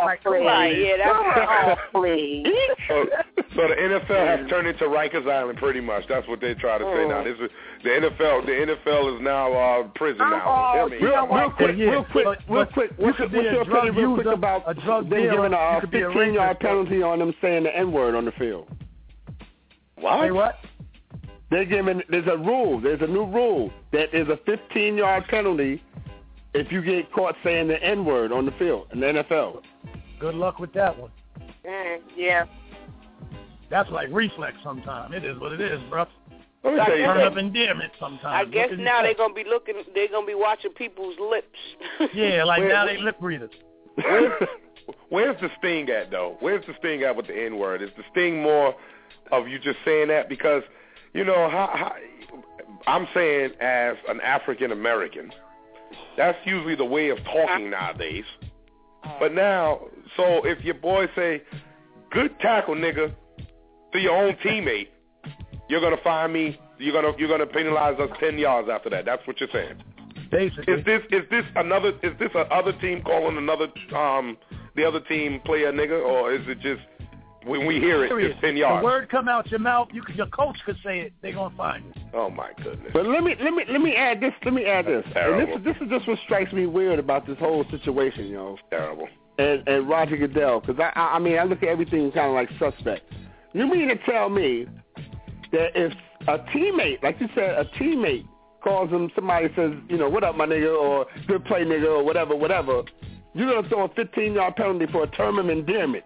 Please. So the NFL has turned into Rikers Island, pretty much. That's what they try to say now. The NFL is now prison now. Real quick. What's your opinion real quick about them giving a 15-yard penalty on them saying the N-word on the field? What? Say what? There's a rule. There's a new rule that is a 15-yard penalty if you get caught saying the N-word on the field in the NFL. Good luck with that one. Yeah. That's like reflex sometimes. It is what it is, bro. Turn up endearment sometimes. I guess now they're gonna be watching people's lips. Yeah, like now they lip readers. Where's the sting at, though? Where's the sting at with the N-word? Is the sting more of you just saying that? Because, how I'm saying as an African American, that's usually the way of talking nowadays. But now, so if your boy say, good tackle, nigga, to your own teammate, you're going to fine me, you're going to penalize us 10 yards after that. That's what you're saying. Basically. Is this another team calling the other team player nigga, or is it just when we hear it, it's 10 yards? The word come out your mouth, your coach could say it, they're gonna find you. Oh my goodness! But let me add this. And this is just what strikes me weird about this whole situation, Terrible. And Roger Goodell, because I look at everything kind of like suspect. You mean to tell me that if a teammate, like you said, a teammate calls him, somebody says, what up, my nigga, or good play, nigga, or whatever, you're going to throw a 15-yard penalty for a term of endearment.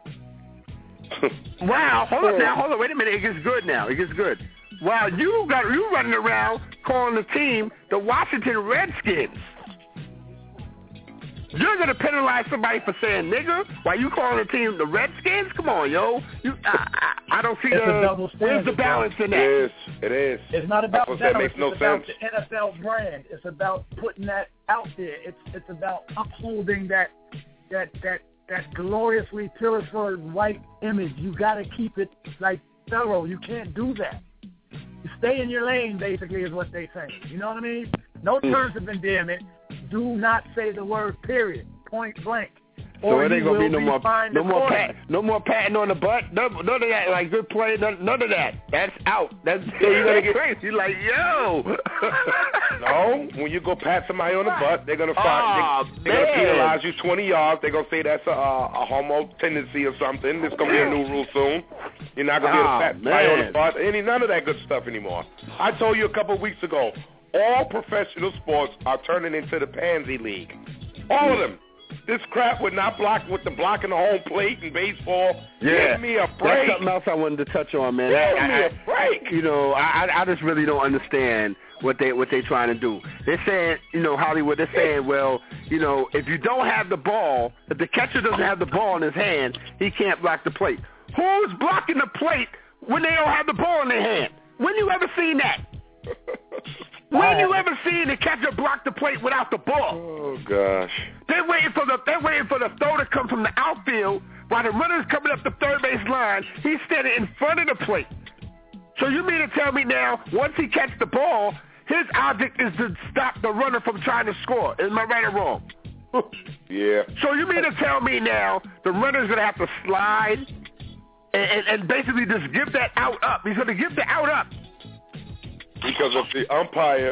Wow, hold on, wait a minute, it gets good now, Wow, you running around calling the team the Washington Redskins. You're going to penalize somebody for saying nigga while you calling the team the Redskins? Come on, yo. I don't see where's the balance in that? It is. It's not about that. Makes no sense. It's about the NFL brand. It's about putting that out there. It's about upholding that gloriously purified white image. You got to keep it like thorough. You can't do that. You stay in your lane, basically, is what they say. You know what I mean? No terms of endearment. Do not say the word period, point blank. So it ain't gonna be no more patting on the butt, none of that, like good play, none of that. That's out. That's you're gonna get crazy. You're like, yo. No, when you go pat somebody on the butt, they're gonna they're gonna penalize you 20 yards. They're gonna say that's a homo tendency or something. There's gonna be a new rule soon. You're not gonna be able to pat somebody on the butt. None of that good stuff anymore. I told you a couple of weeks ago, all professional sports are turning into the pansy league. All of them. This crap would not block with the blocking the home plate in baseball. Yeah. Give me a break. That's something else I wanted to touch on, man. Give me a break. You know, I just really don't understand what they trying to do. They're saying, you know, Hollywood, they're saying, well, you know, if you don't have the ball, if the catcher doesn't have the ball in his hand, he can't block the plate. Who's blocking the plate when they don't have the ball in their hand? When you ever seen that? When you ever seen the catcher block the plate without the ball? Oh gosh! They're waiting for the throw to come from the outfield while the runner's coming up the third base line. He's standing in front of the plate. So you mean to tell me now, once he catches the ball, his object is to stop the runner from trying to score? Am I right or wrong? Yeah. So you mean to tell me now the runner's going to have to slide and basically just give that out up? He's going to give the out up. Because if the umpire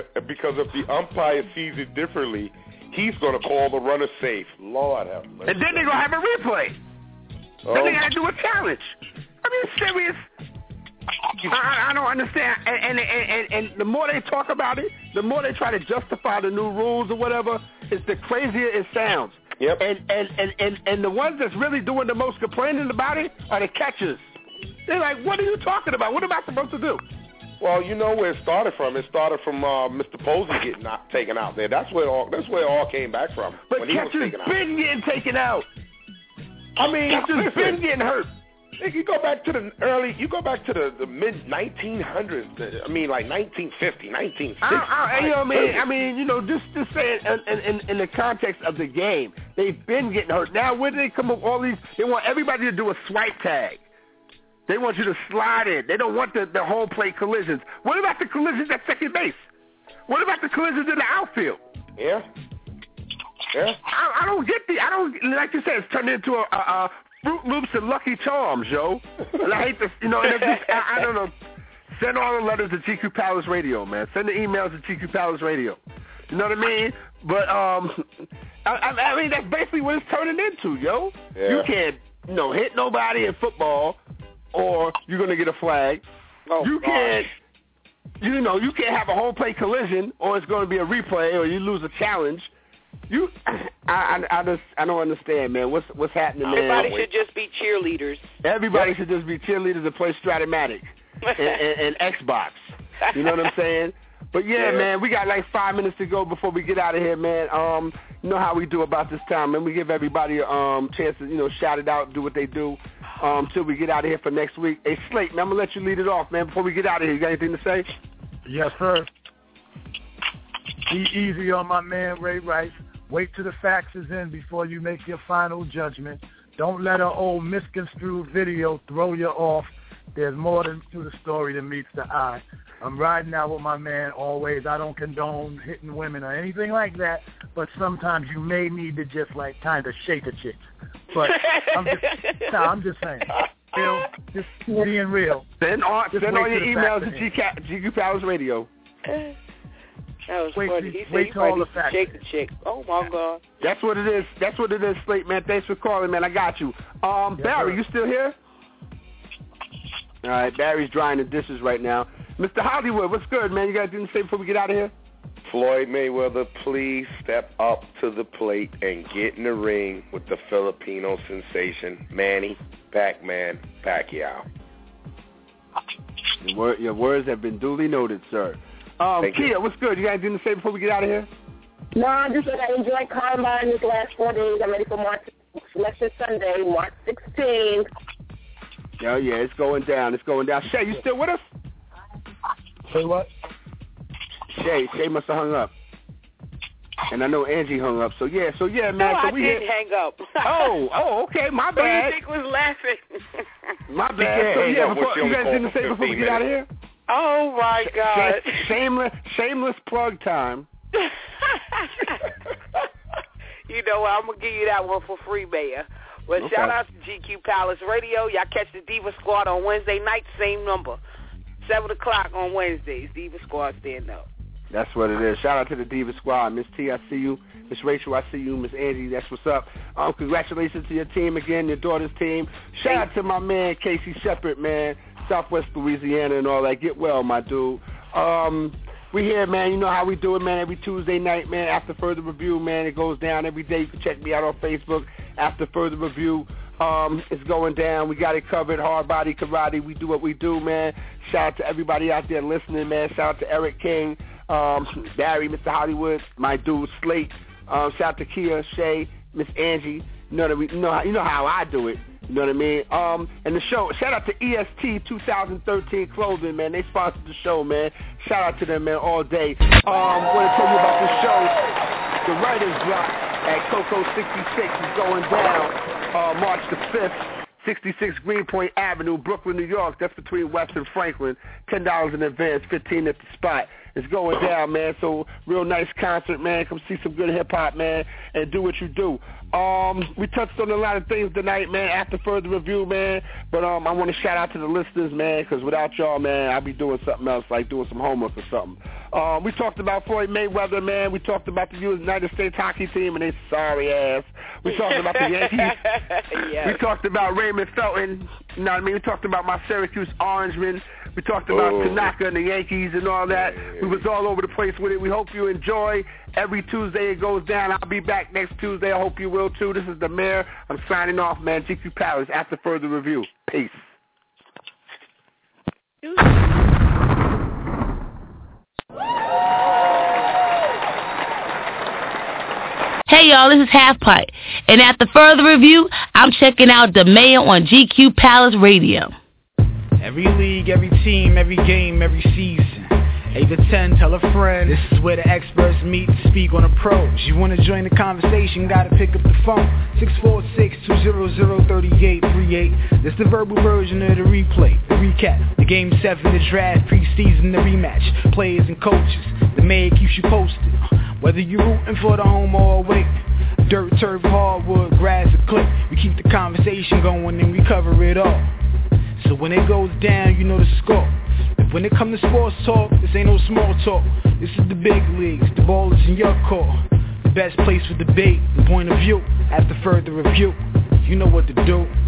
sees it differently, he's going to call the runner safe. Lord have mercy. And then they're going to have a replay. Then they got to do a challenge. I mean, serious. I don't understand. And the more they talk about it, the more they try to justify the new rules or whatever, it's the crazier it sounds. Yep. And the ones that's really doing the most complaining about it are the catchers. They're like, what are you talking about? What am I supposed to do? Well, you know where it started from. It started from Mr. Posey getting taken out there. That's where it all came back from. But catchers been getting taken out. I mean, catchers been getting hurt. You go back to the mid 1900s. I mean, like 1950, 1960. I mean, you know, just saying in the context of the game, they've been getting hurt. Now, when they come up with all these, they want everybody to do a swipe tag. They want you to slide in. They don't want the home plate collisions. What about the collisions at second base? What about the collisions in the outfield? Yeah. I don't get like you said, it's turned into a Fruit Loops and Lucky Charms, yo. And I hate this, you know, and I don't know. Send all the letters to GQ Palace Radio, man. Send the emails to GQ Palace Radio. You know what I mean? But, I mean, that's basically what it's turning into, yo. Yeah. You can't, you know, hit nobody in football, or you're going to get a flag. You can't have a home plate collision, or it's going to be a replay, or you lose a challenge. I don't understand, man. What's happening, man? Everybody should just be cheerleaders. Everybody should just be cheerleaders and play Stratomatic and Xbox. You know what I'm saying? But yeah, man, we got like 5 minutes to go before we get out of here, man. You know how we do about this time, man. We give everybody a chance to, you know, shout it out, do what they do, till we get out of here for next week. Hey, Slate, man, I'm gonna let you lead it off, man. Before we get out of here, you got anything to say? Yes, sir. Be easy on my man Ray Rice. Wait till the facts is in before you make your final judgment. Don't let an old misconstrued video throw you off. There's more to the story than meets the eye. I'm riding out with my man always. I don't condone hitting women or anything like that, but sometimes you may need to just like kind of shake a chick. But I'm just saying. Just being real. Send all your emails to GQ Palace Radio. That was funny. He said you shake the chick. Oh, my God. That's what it is. That's what it is, Slate, man. Thanks for calling, man. I got you. Barry, you still here? All right, Barry's drying the dishes right now. Mr. Hollywood, what's good, man? You got anything to say before we get out of here? Floyd Mayweather, please step up to the plate and get in the ring with the Filipino sensation, Manny Pac-Man Pacquiao. Your words have been duly noted, sir. Kia, what's good? You got anything to say before we get out of here? No, I'm just going to enjoy Combine this last 4 days. I'm ready for March Selection Sunday, March 16th. Yeah, it's going down. It's going down. Shay, you still with us? Say what? Shay must have hung up. And I know Angie hung up. So yeah, man. No, so I didn't hang up. Oh, okay. My bad. Who do you think was laughing? My bad. So yeah, you guys didn't say before we get out of here? Oh my God! Shameless plug time. You know what? I'm gonna give you that one for free, Mayor. Well, okay. Shout out to GQ Palace Radio. Y'all catch the Diva Squad on Wednesday night, same number, 7 o'clock on Wednesdays. Diva Squad stand up. That's what it is. Shout out to the Diva Squad. Miss T, I see you. Miss Rachel, I see you. Miss Angie, that's what's up. Congratulations to your team again, your daughter's team. Shout out to my man, Casey Shepard, man. Southwest Louisiana and all that. Get well, my dude. We here, man. You know how we do it, man. Every Tuesday night, man. After Further Review, man. It goes down every day. You can check me out on Facebook. After Further Review, it's going down. We got it covered. Hard body karate. We do what we do, man. Shout out to everybody out there listening, man. Shout out to Eric King, Barry, Mr. Hollywood, my dude Slate. Shout out to Kia, Shay, Miss Angie. You know how I do it. You know what I mean? And the show, shout out to EST 2013 Clothing, man. They sponsored the show, man. Shout out to them, man, all day. Want to tell you about the show. The Writer's Block at Coco 66 is going down March the 5th. 66 Greenpoint Avenue, Brooklyn, New York. That's between West and Franklin. $10 in advance, $15 at the spot. It's going down, man. So real nice concert, man. Come see some good hip hop, man, and do what you do. We touched on a lot of things tonight, man. After Further Review, man. But I want to shout out to the listeners, man, because without y'all, man, I'll be doing something else, like doing some homework or something. We talked about Floyd Mayweather, man. We talked about the United States hockey team and their sorry ass. We talked about the Yankees. Yes. We talked about Raymond Felton. You know what I mean? We talked about my Syracuse Orangemen. We talked about Tanaka and the Yankees and all that. We was all over the place with it. We hope you enjoy. Every Tuesday it goes down. I'll be back next Tuesday. I hope you will too. This is the Mayor. I'm signing off, man. GQ Palace. After Further Review. Peace. Hey y'all, this is Half Pipe. And after Further Review, I'm checking out the Mayor on GQ Palace Radio. Every league, every team, every game, every season. 8 to 10, tell a friend. This is where the experts meet to speak on a pros. You want to join the conversation, gotta pick up the phone. 646-200-3838. This the verbal version of the replay, the recap, the game 7, the draft, preseason, the rematch. Players and coaches, the mayor keeps you posted. Whether you're rooting for the home or away. Dirt, turf, hardwood, grass, or click. We keep the conversation going and we cover it all. So when it goes down, you know the score. If when it comes to sports talk, this ain't no small talk. This is the big leagues, the ball is in your court. The best place for debate and point of view. After Further Review, you know what to do.